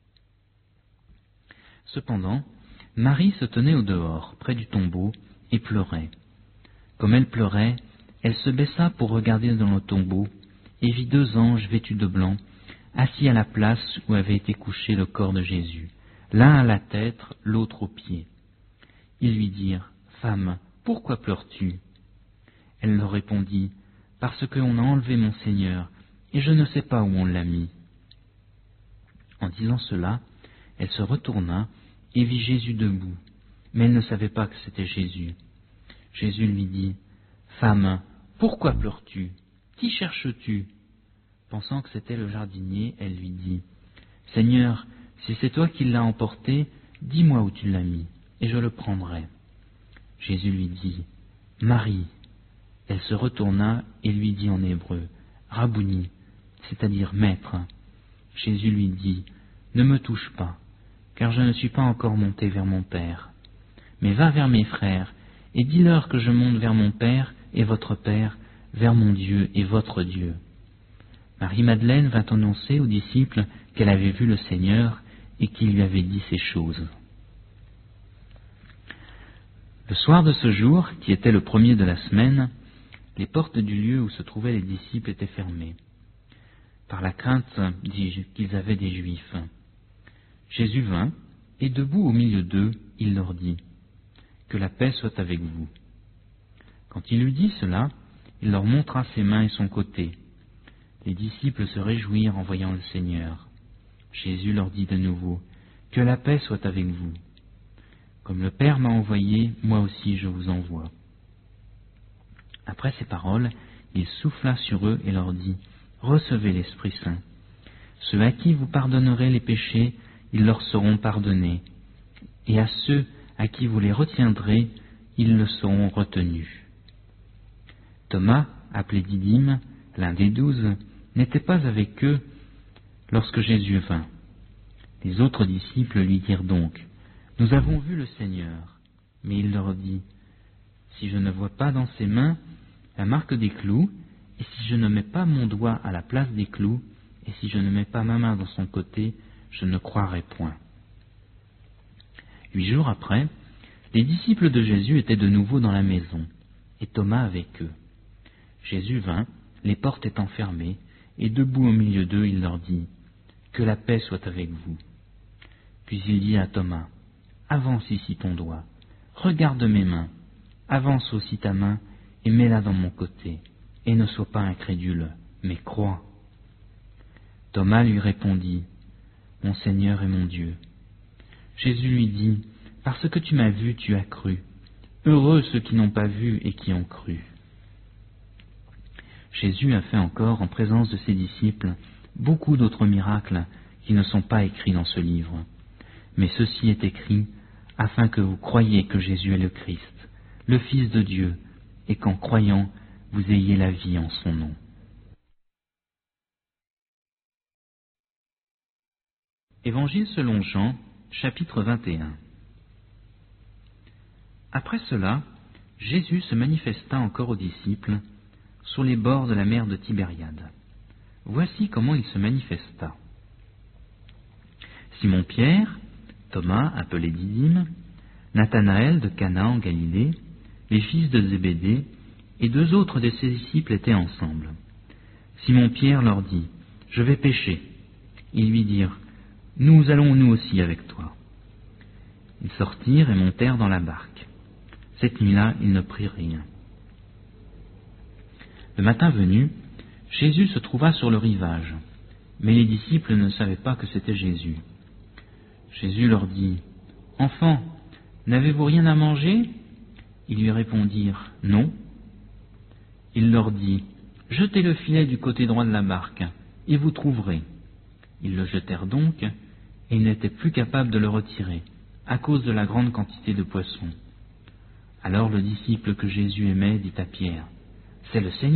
Speaker 1: Cependant, Marie se tenait au dehors, près du tombeau, et pleurait. Comme elle pleurait, elle se baissa pour regarder dans le tombeau, et vit deux anges vêtus de blanc, assis à la place où avait été couché le corps de Jésus, l'un à la tête, l'autre aux pieds. Ils lui dirent, « Femme, pourquoi pleures-tu » Elle leur répondit, « Parce qu'on a enlevé mon Seigneur, et je ne sais pas où on l'a mis. » En disant cela, elle se retourna et vit Jésus debout, mais elle ne savait pas que c'était Jésus. Jésus lui dit, « Femme, pourquoi pleures-tu ? Qui cherches-tu » Pensant que c'était le jardinier, elle lui dit, « Seigneur, si c'est toi qui l'as emporté, dis-moi où tu l'as mis, et je le prendrai. » Jésus lui dit, « Marie. » Elle se retourna et lui dit en hébreu, « Rabouni », c'est-à-dire maître. Jésus lui dit, « Ne me touche pas, car je ne suis pas encore monté vers mon Père. Mais va vers mes frères, et dis-leur que je monte vers mon Père et votre Père, vers mon Dieu et votre Dieu. » Marie-Madeleine vint annoncer aux disciples qu'elle avait vu le Seigneur, et qui lui avait dit ces choses. Le soir de ce jour, qui était le premier de la semaine, les portes du lieu où se trouvaient les disciples étaient fermées, par la crainte qu'ils avaient des Juifs. Jésus vint, et debout au milieu d'eux, il leur dit, « Que la paix soit avec vous. » Quand il eut dit cela, il leur montra ses mains et son côté. Les disciples se réjouirent en voyant le Seigneur. Jésus leur dit de nouveau, « Que la paix soit avec vous. Comme le Père m'a envoyé, moi aussi je vous envoie. » Après ces paroles, il souffla sur eux et leur dit, « Recevez l'Esprit Saint. Ceux à qui vous pardonnerez les péchés, ils leur seront pardonnés, et à ceux à qui vous les retiendrez, ils le seront retenus. » Thomas, appelé Didyme, l'un des douze, n'était pas avec eux lorsque Jésus vint. Les autres disciples lui dirent donc, « Nous avons vu le Seigneur. » Mais il leur dit, « Si je ne vois pas dans ses mains la marque des clous, et si je ne mets pas mon doigt à la place des clous, et si je ne mets pas ma main dans son côté, je ne croirai point. » Huit jours après, les disciples de Jésus étaient de nouveau dans la maison, et Thomas avec eux. Jésus vint, les portes étant fermées, et debout au milieu d'eux, il leur dit, « Que la paix soit avec vous. » Puis il dit à Thomas, « Avance ici ton doigt, regarde mes mains, avance aussi ta main, et mets-la dans mon côté, et ne sois pas incrédule, mais crois. » Thomas lui répondit, « Mon Seigneur et mon Dieu. » Jésus lui dit, « Parce que tu m'as vu, tu as cru. Heureux ceux qui n'ont pas vu et qui ont cru. » Jésus a fait encore, en présence de ses disciples, beaucoup d'autres miracles qui ne sont pas écrits dans ce livre. Mais ceci est écrit afin que vous croyiez que Jésus est le Christ, le Fils de Dieu, et qu'en croyant, vous ayez la vie en son nom. Évangile selon Jean, chapitre vingt et un. Après cela, Jésus se manifesta encore aux disciples sur les bords de la mer de Tibériade. Voici comment il se manifesta. Simon-Pierre, Thomas, appelé Didyme, Nathanaël de Cana en Galilée, les fils de Zébédée, et deux autres de ses disciples étaient ensemble. Simon-Pierre leur dit, « Je vais pêcher. » Ils lui dirent, « Nous allons nous aussi avec toi. » Ils sortirent et montèrent dans la barque. Cette nuit-là, ils ne prirent rien. Le matin venu, Jésus se trouva sur le rivage, mais les disciples ne savaient pas que c'était Jésus. Jésus leur dit, « Enfants, n'avez-vous rien à manger ?» Ils lui répondirent, « Non. » Il leur dit, « Jetez le filet du côté droit de la barque, et vous trouverez. » Ils le jetèrent donc, et ils n'étaient plus capables de le retirer, à cause de la grande quantité de poissons. Alors le disciple que Jésus aimait dit à Pierre, « C'est le Seigneur !»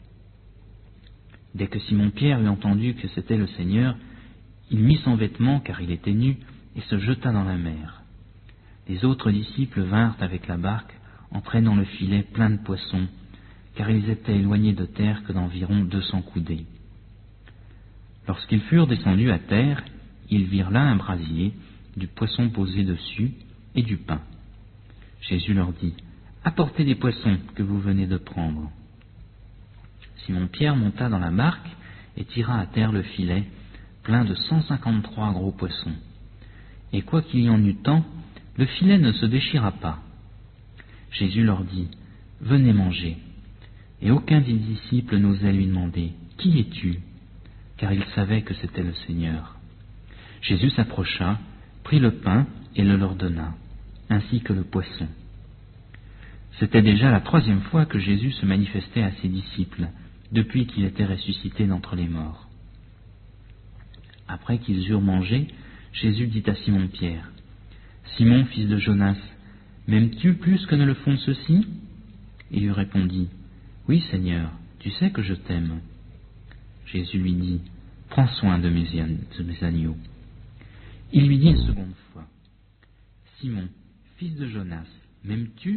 Speaker 1: Dès que Simon-Pierre eut entendu que c'était le Seigneur, il mit son vêtement, car il était nu, et se jeta dans la mer. Les autres disciples vinrent avec la barque, entraînant le filet plein de poissons, car ils étaient éloignés de terre que d'environ deux cents coudées. Lorsqu'ils furent descendus à terre, ils virent là un brasier, du poisson posé dessus, et du pain. Jésus leur dit, « Apportez des poissons que vous venez de prendre. » Simon-Pierre monta dans la barque et tira à terre le filet, plein de cent cinquante-trois gros poissons. Et quoiqu'il y en eût tant, le filet ne se déchira pas. Jésus leur dit, « Venez manger. » Et aucun des disciples n'osait lui demander, « Qui es-tu » car il savait que c'était le Seigneur. Jésus s'approcha, prit le pain et le leur donna, ainsi que le poisson. C'était déjà la troisième fois que Jésus se manifestait à ses disciples, depuis qu'il était ressuscité d'entre les morts. Après qu'ils eurent mangé, Jésus dit à Simon-Pierre, « Simon, fils de Jonas, m'aimes-tu plus que ne le font ceux-ci » Il lui répondit, « Oui, Seigneur, tu sais que je t'aime. » Jésus lui dit, « Prends soin de mes, de mes agneaux. » Il lui dit une seconde fois, « Simon, fils de Jonas, m'aimes-tu »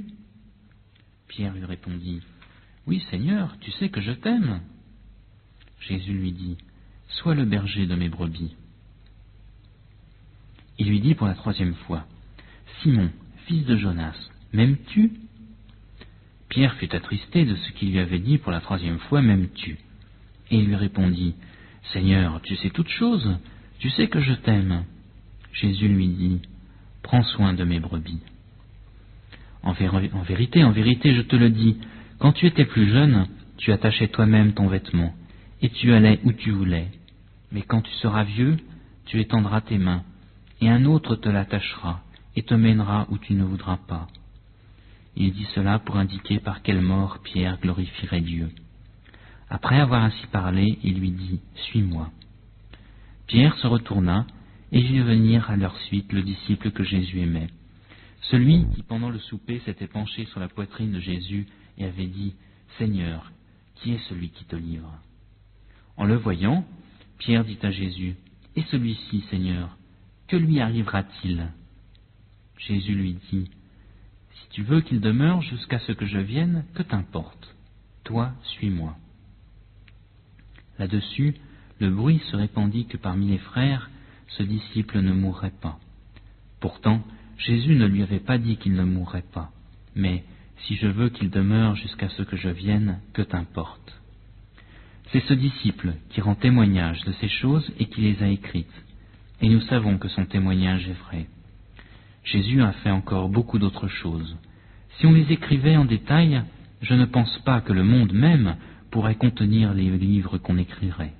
Speaker 1: Pierre lui répondit, « Oui, Seigneur, tu sais que je t'aime. » Jésus lui dit, « Sois le berger de mes brebis. » Il lui dit pour la troisième fois, « Simon, fils de Jonas, m'aimes-tu » Pierre fut attristé de ce qu'il lui avait dit pour la troisième fois, « M'aimes-tu » Et il lui répondit, « Seigneur, tu sais toutes choses, tu sais que je t'aime. » Jésus lui dit, « Prends soin de mes brebis. » En, ver- en vérité, en vérité, je te le dis, quand tu étais plus jeune, tu attachais toi-même ton vêtement, et tu allais où tu voulais. Mais quand tu seras vieux, tu étendras tes mains, et un autre te l'attachera, et te mènera où tu ne voudras pas. Il dit cela pour indiquer par quelle mort Pierre glorifierait Dieu. Après avoir ainsi parlé, il lui dit, « Suis-moi. » Pierre se retourna, et vit venir à leur suite le disciple que Jésus aimait. Celui qui, pendant le souper, s'était penché sur la poitrine de Jésus et avait dit, « Seigneur, qui est celui qui te livre ?» En le voyant, Pierre dit à Jésus, « Et celui-ci, Seigneur, que lui arrivera-t-il » Jésus lui dit, « Si tu veux qu'il demeure jusqu'à ce que je vienne, que t'importe? Toi, suis-moi. » Là-dessus, le bruit se répandit que parmi les frères, ce disciple ne mourrait pas. Pourtant, Jésus ne lui avait pas dit qu'il ne mourrait pas, mais « Si je veux qu'il demeure jusqu'à ce que je vienne, que t'importe ?» C'est ce disciple qui rend témoignage de ces choses et qui les a écrites, et nous savons que son témoignage est vrai. Jésus a fait encore beaucoup d'autres choses. Si on les écrivait en détail, je ne pense pas que le monde même pourrait contenir les livres qu'on écrirait.